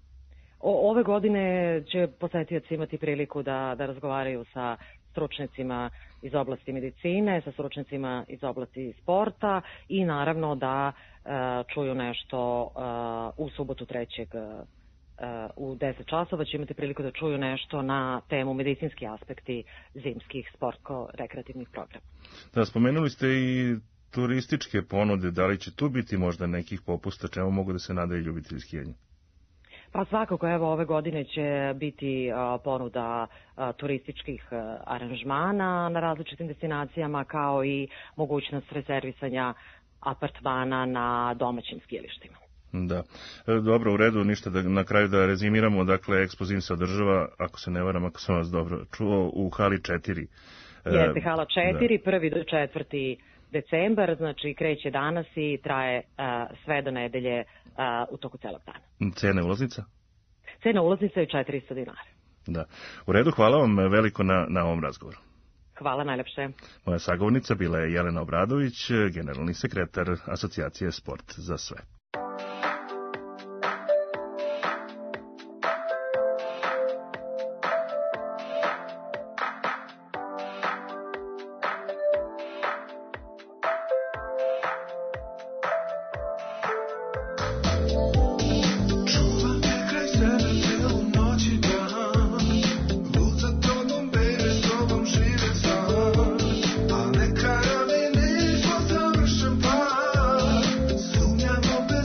O, ove godine će posetioci imati priliku da, da razgovaraju sa stručnjacima iz oblasti medicine, sa stručnjacima iz oblasti sporta i naravno da e, čuju nešto e, u subotu trećeg u deset časova će imati priliku da čuju nešto na temu medicinski aspekti zimskih sportsko-rekreativnih programa. Da, spomenuli ste i turističke ponude, da li će tu biti možda nekih popusta, čemu mogu da se nadaju ljubitelji skijanja? Pa svakako, evo, ove godine će biti a, ponuda a, turističkih a, aranžmana na različitim destinacijama, kao i mogućnost rezervisanja apartmana na domaćim skijalištima. Da. Dobro, u redu, ništa da na kraju da rezimiramo. Dakle, Expo Zim se održava, ako se ne varam, ako sam vas dobro čuo, u hali četiri. Jeste, hala četiri, da. prvi do četvrti decembar, znači kreće danas i traje uh, sve do nedelje uh, u toku celog dana. Cena ulaznica? Cena ulaznica je četiristo dinara. Da. U redu, hvala vam veliko na, na ovom razgovoru. Hvala najlepše. Moja sagovornica bila je Jelena Obradović, generalni sekretar Asocijacije Sport za sve. Sumnjamo bez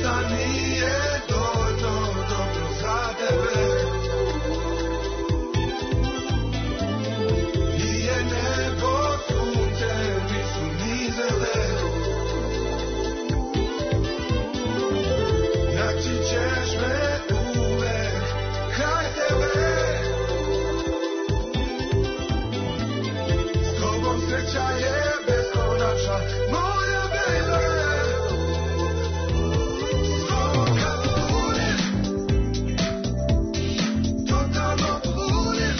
da nije dovoljno dobro za tebe. Nije nebo, sunce, nisu ni zele. Naći ćeš me uvek kraj tebe. S tobom sreća je beskonačna, moja baby. S tobom kad ludim, totalno ludim.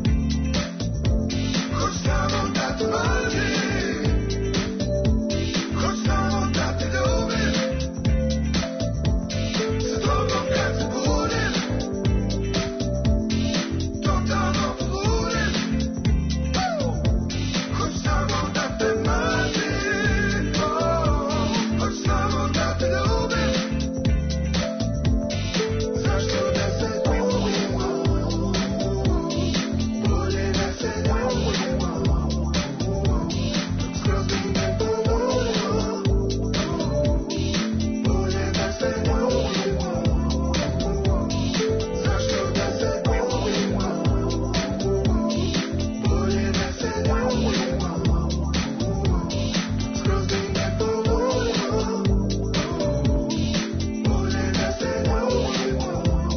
Hoć samo da te mrzim, hoć samo da te ljubim. S tobom kad se budim, totalno ludim. Hoć samo da te mrzim, hoć samo da te ljubim. Zašto da se gubimo, bolje da se ljubimo. Skroz mi ne dovoljno, bolje da se ljubimo. Zašto da se gubimo, bolje da se ljubimo. Skroz mi ne dovoljno, bolje da se ljubimo.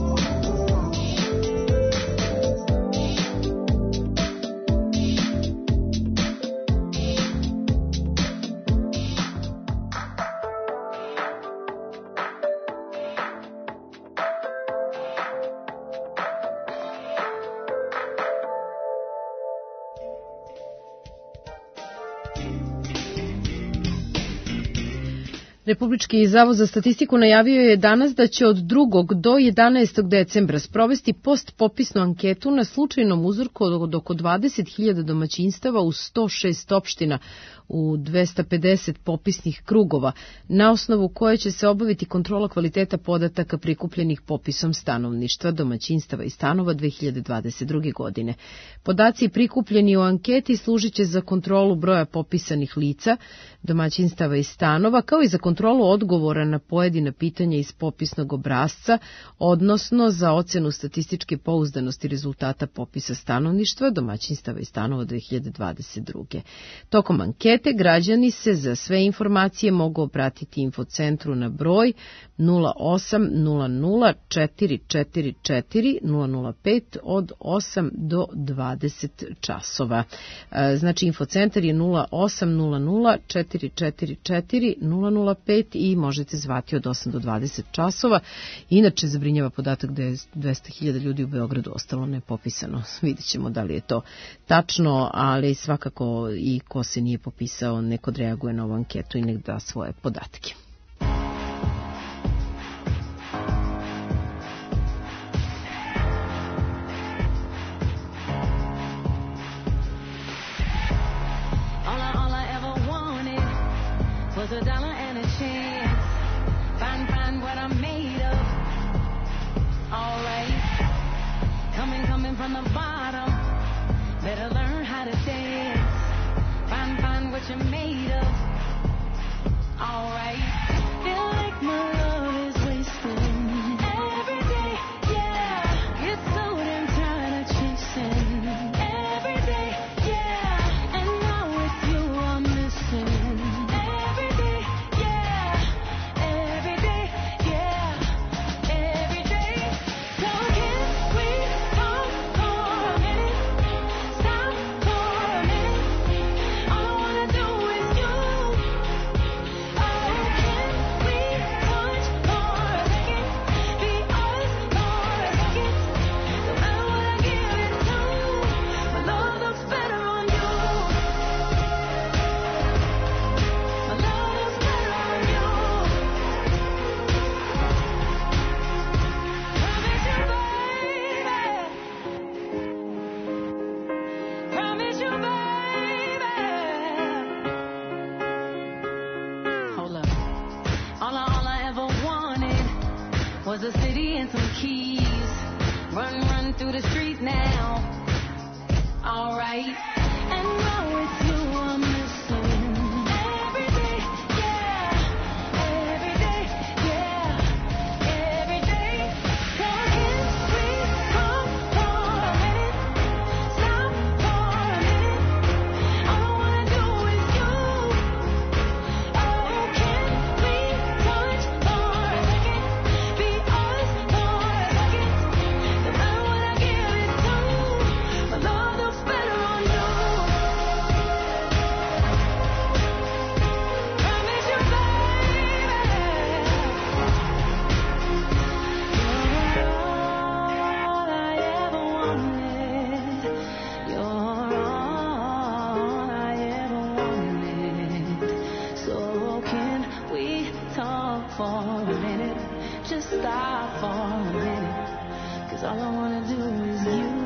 Republički zavod za statistiku najavio je danas da će od drugog do jedanaestog decembra sprovesti postpopisnu anketu na slučajnom uzorku od oko dvadeset hiljada domaćinstava u sto šest opština u dvesta pedeset popisnih krugova, na osnovu koje će se obaviti kontrola kvaliteta podataka prikupljenih popisom stanovništva, domaćinstava i stanova dve hiljade dvadeset druge. godine. Podaci prikupljeni u anketi služit će za kontrolu broja popisanih lica, domaćinstava i stanova, kao i za kontrolu odgovora na pojedina pitanja iz popisnog obrasca, odnosno za ocenu statističke pouzdanosti rezultata popisa stanovništva, domaćinstava i stanova dve hiljade dvadeset druge. Tokom ankete građani se za sve informacije mogu obratiti infocentru na broj nula osam nula nula četiri četiri četiri nula nula pet od osam do dvadeset časova. Znači infocentar je nula osam nula nula četiri četiri četiri nula nula pet i možete zvati od osam do dvadeset časova. Inače zabrinjava podatak da je dvesta hiljada ljudi u Beogradu ostalo nepopisano. Vidjet ćemo da li je to tačno, ali svakako i ko se nije popisao neko reaguje na ovu anketu i nek da svoje podatke. All I, all I ever wanted was a dollar and a chance. Find, find what I'm made of. All right. Coming, coming from the bottom. Better learn how to dance. Find, find what you're made of. All right. Feel like my love is wasting every day. Yeah. Get so damn tired of chasing every day. Yeah. And now with you I'm missing every day. Yeah. Every day. Yeah. Every day. So can we talk for a minute? Stop for a minute. All I wanna do is you. Oh, can we touch for a second? Be us for a second. No matter what I give it to, my love looks better on you. My love looks better on you. Promise you, baby. Promise you, baby. Hold up. All I, all I ever wanted was a city and some keys. Run, run through the street now. All right. And now with you I'm missing every day. Yeah. Every day. Yeah. just stop for a minute, 'cause all I wanna do is you.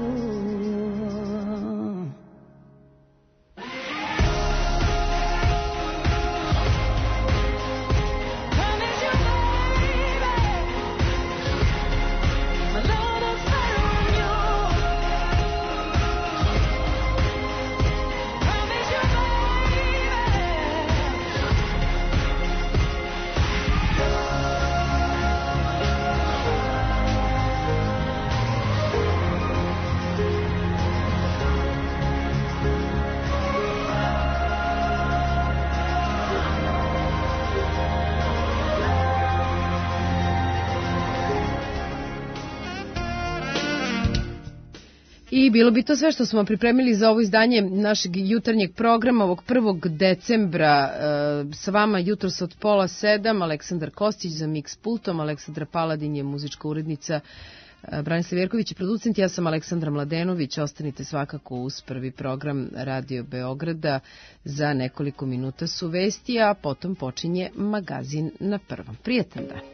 I bilo bi to sve što smo pripremili za ovo izdanje našeg jutarnjeg programa ovog prvog decembra. E, sa vama jutros od pola sedam, Aleksandar Kostić za Mix pultom, Aleksandra Paladin je muzička urednica, e, Branislav Jerković je producent, ja sam Aleksandra Mladenović. Ostanite svakako uz prvi program Radio Beograda. Za nekoliko minuta su vesti, a potom počinje magazin na prvom. Prijetan dan.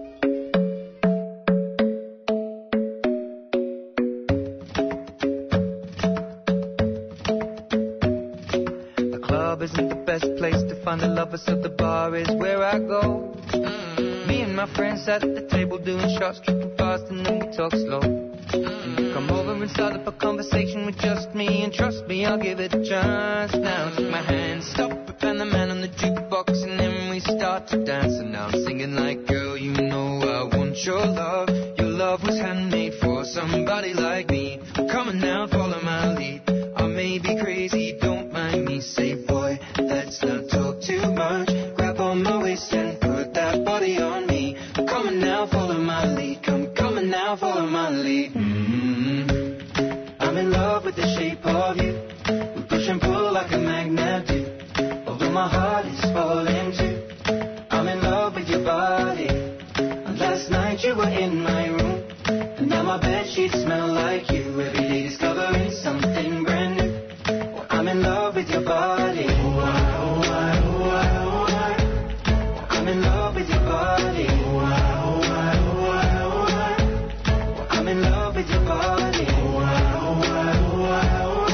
Isn't the best place to find the lovers, so the bar is where I go. Mm. Me and my friends sat at the table doing shots, tripping fast, and then we talk slow. Mm. You come over and start up a conversation with just me, and trust me, I'll give it a chance. Now take my hand, stop it, and the man on the jukebox, and then we start to dance. And now I'm singing like, girl, you know I want your love. Your love was handmade for somebody like me. Come on now, follow my lead. I may be crazy, don't mind me. Say, boy, let's not talk too much. Grab on my waist and put that body on me. Come on now, follow my lead. Come, come on now, follow my lead. Mm-hmm. I'm in love with the shape of you. We push and pull like a magnet do. Although my heart is falling too. I'm in love with your body. And last night you were in my room, and now my bedsheets smell like you. Every day discovering something brand new. I'm in love with your body. Oh, I, oh, I, oh, I, oh, I. I'm in love with your body. Oh, I, oh, I, oh, I, oh, I. I'm in love with your body. Oh, I, oh, I, oh, I, oh,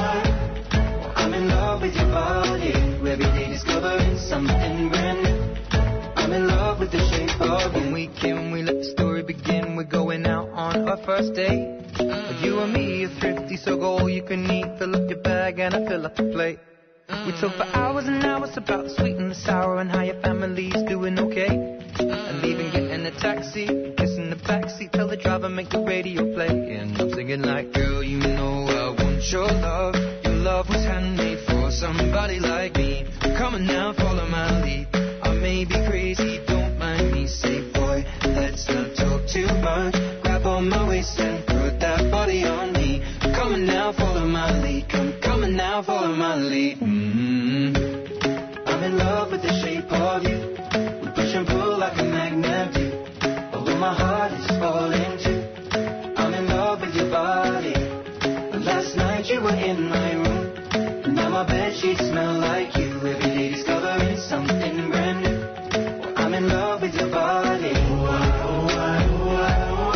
I. I'm in love with your body. Every day discovering something brand new. I'm in love with the shape of you. When we came, we let the story begin. We're going out on our first date. Mm. You and me are thrifty, so go all you can eat. Fill up your bag and I fill up the plate. Mm. We talk for hours and hours about the sweet and the sour and how your family's doing okay. Mm. And leaving, getting a taxi, kissing the backseat, tell the driver make the radio play. And I'm singing like, girl, you know I want your love. Your love was handmade for somebody like me. Come on now, follow my lead. I may be crazy, don't mind me. Say, boy, let's not talk too much. Grab on my waist and put that body on me. Come on now, follow my lead. Come, come on now, follow my lead. Mm-hmm. I'm in love with the shape of you. We push and pull like a magnet do. Although my heart is falling too. I'm in love with your body. And last night you were in my room, and now my bedsheets smell like you. Every day discovering something brand new. I'm in love with your body. Oh, I, oh, I, oh, I, oh,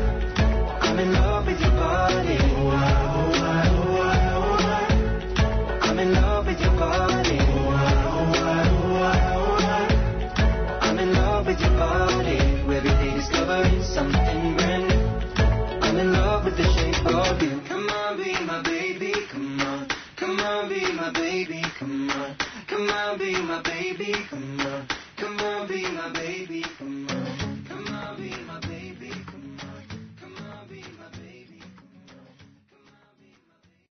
I. I'm in love with your body. Oh, I, oh, I, oh, I, oh, I. I'm in love with your body. Oh, I, oh, I, oh, I, oh, I. I'm in love with your body. Every day discovering something brand new. I'm in love with the shape of you. Come on, be my baby, come on. Come on, be my baby, come on. Come on, be my baby, come on. Come on, be my baby, come on. Come on, be my baby.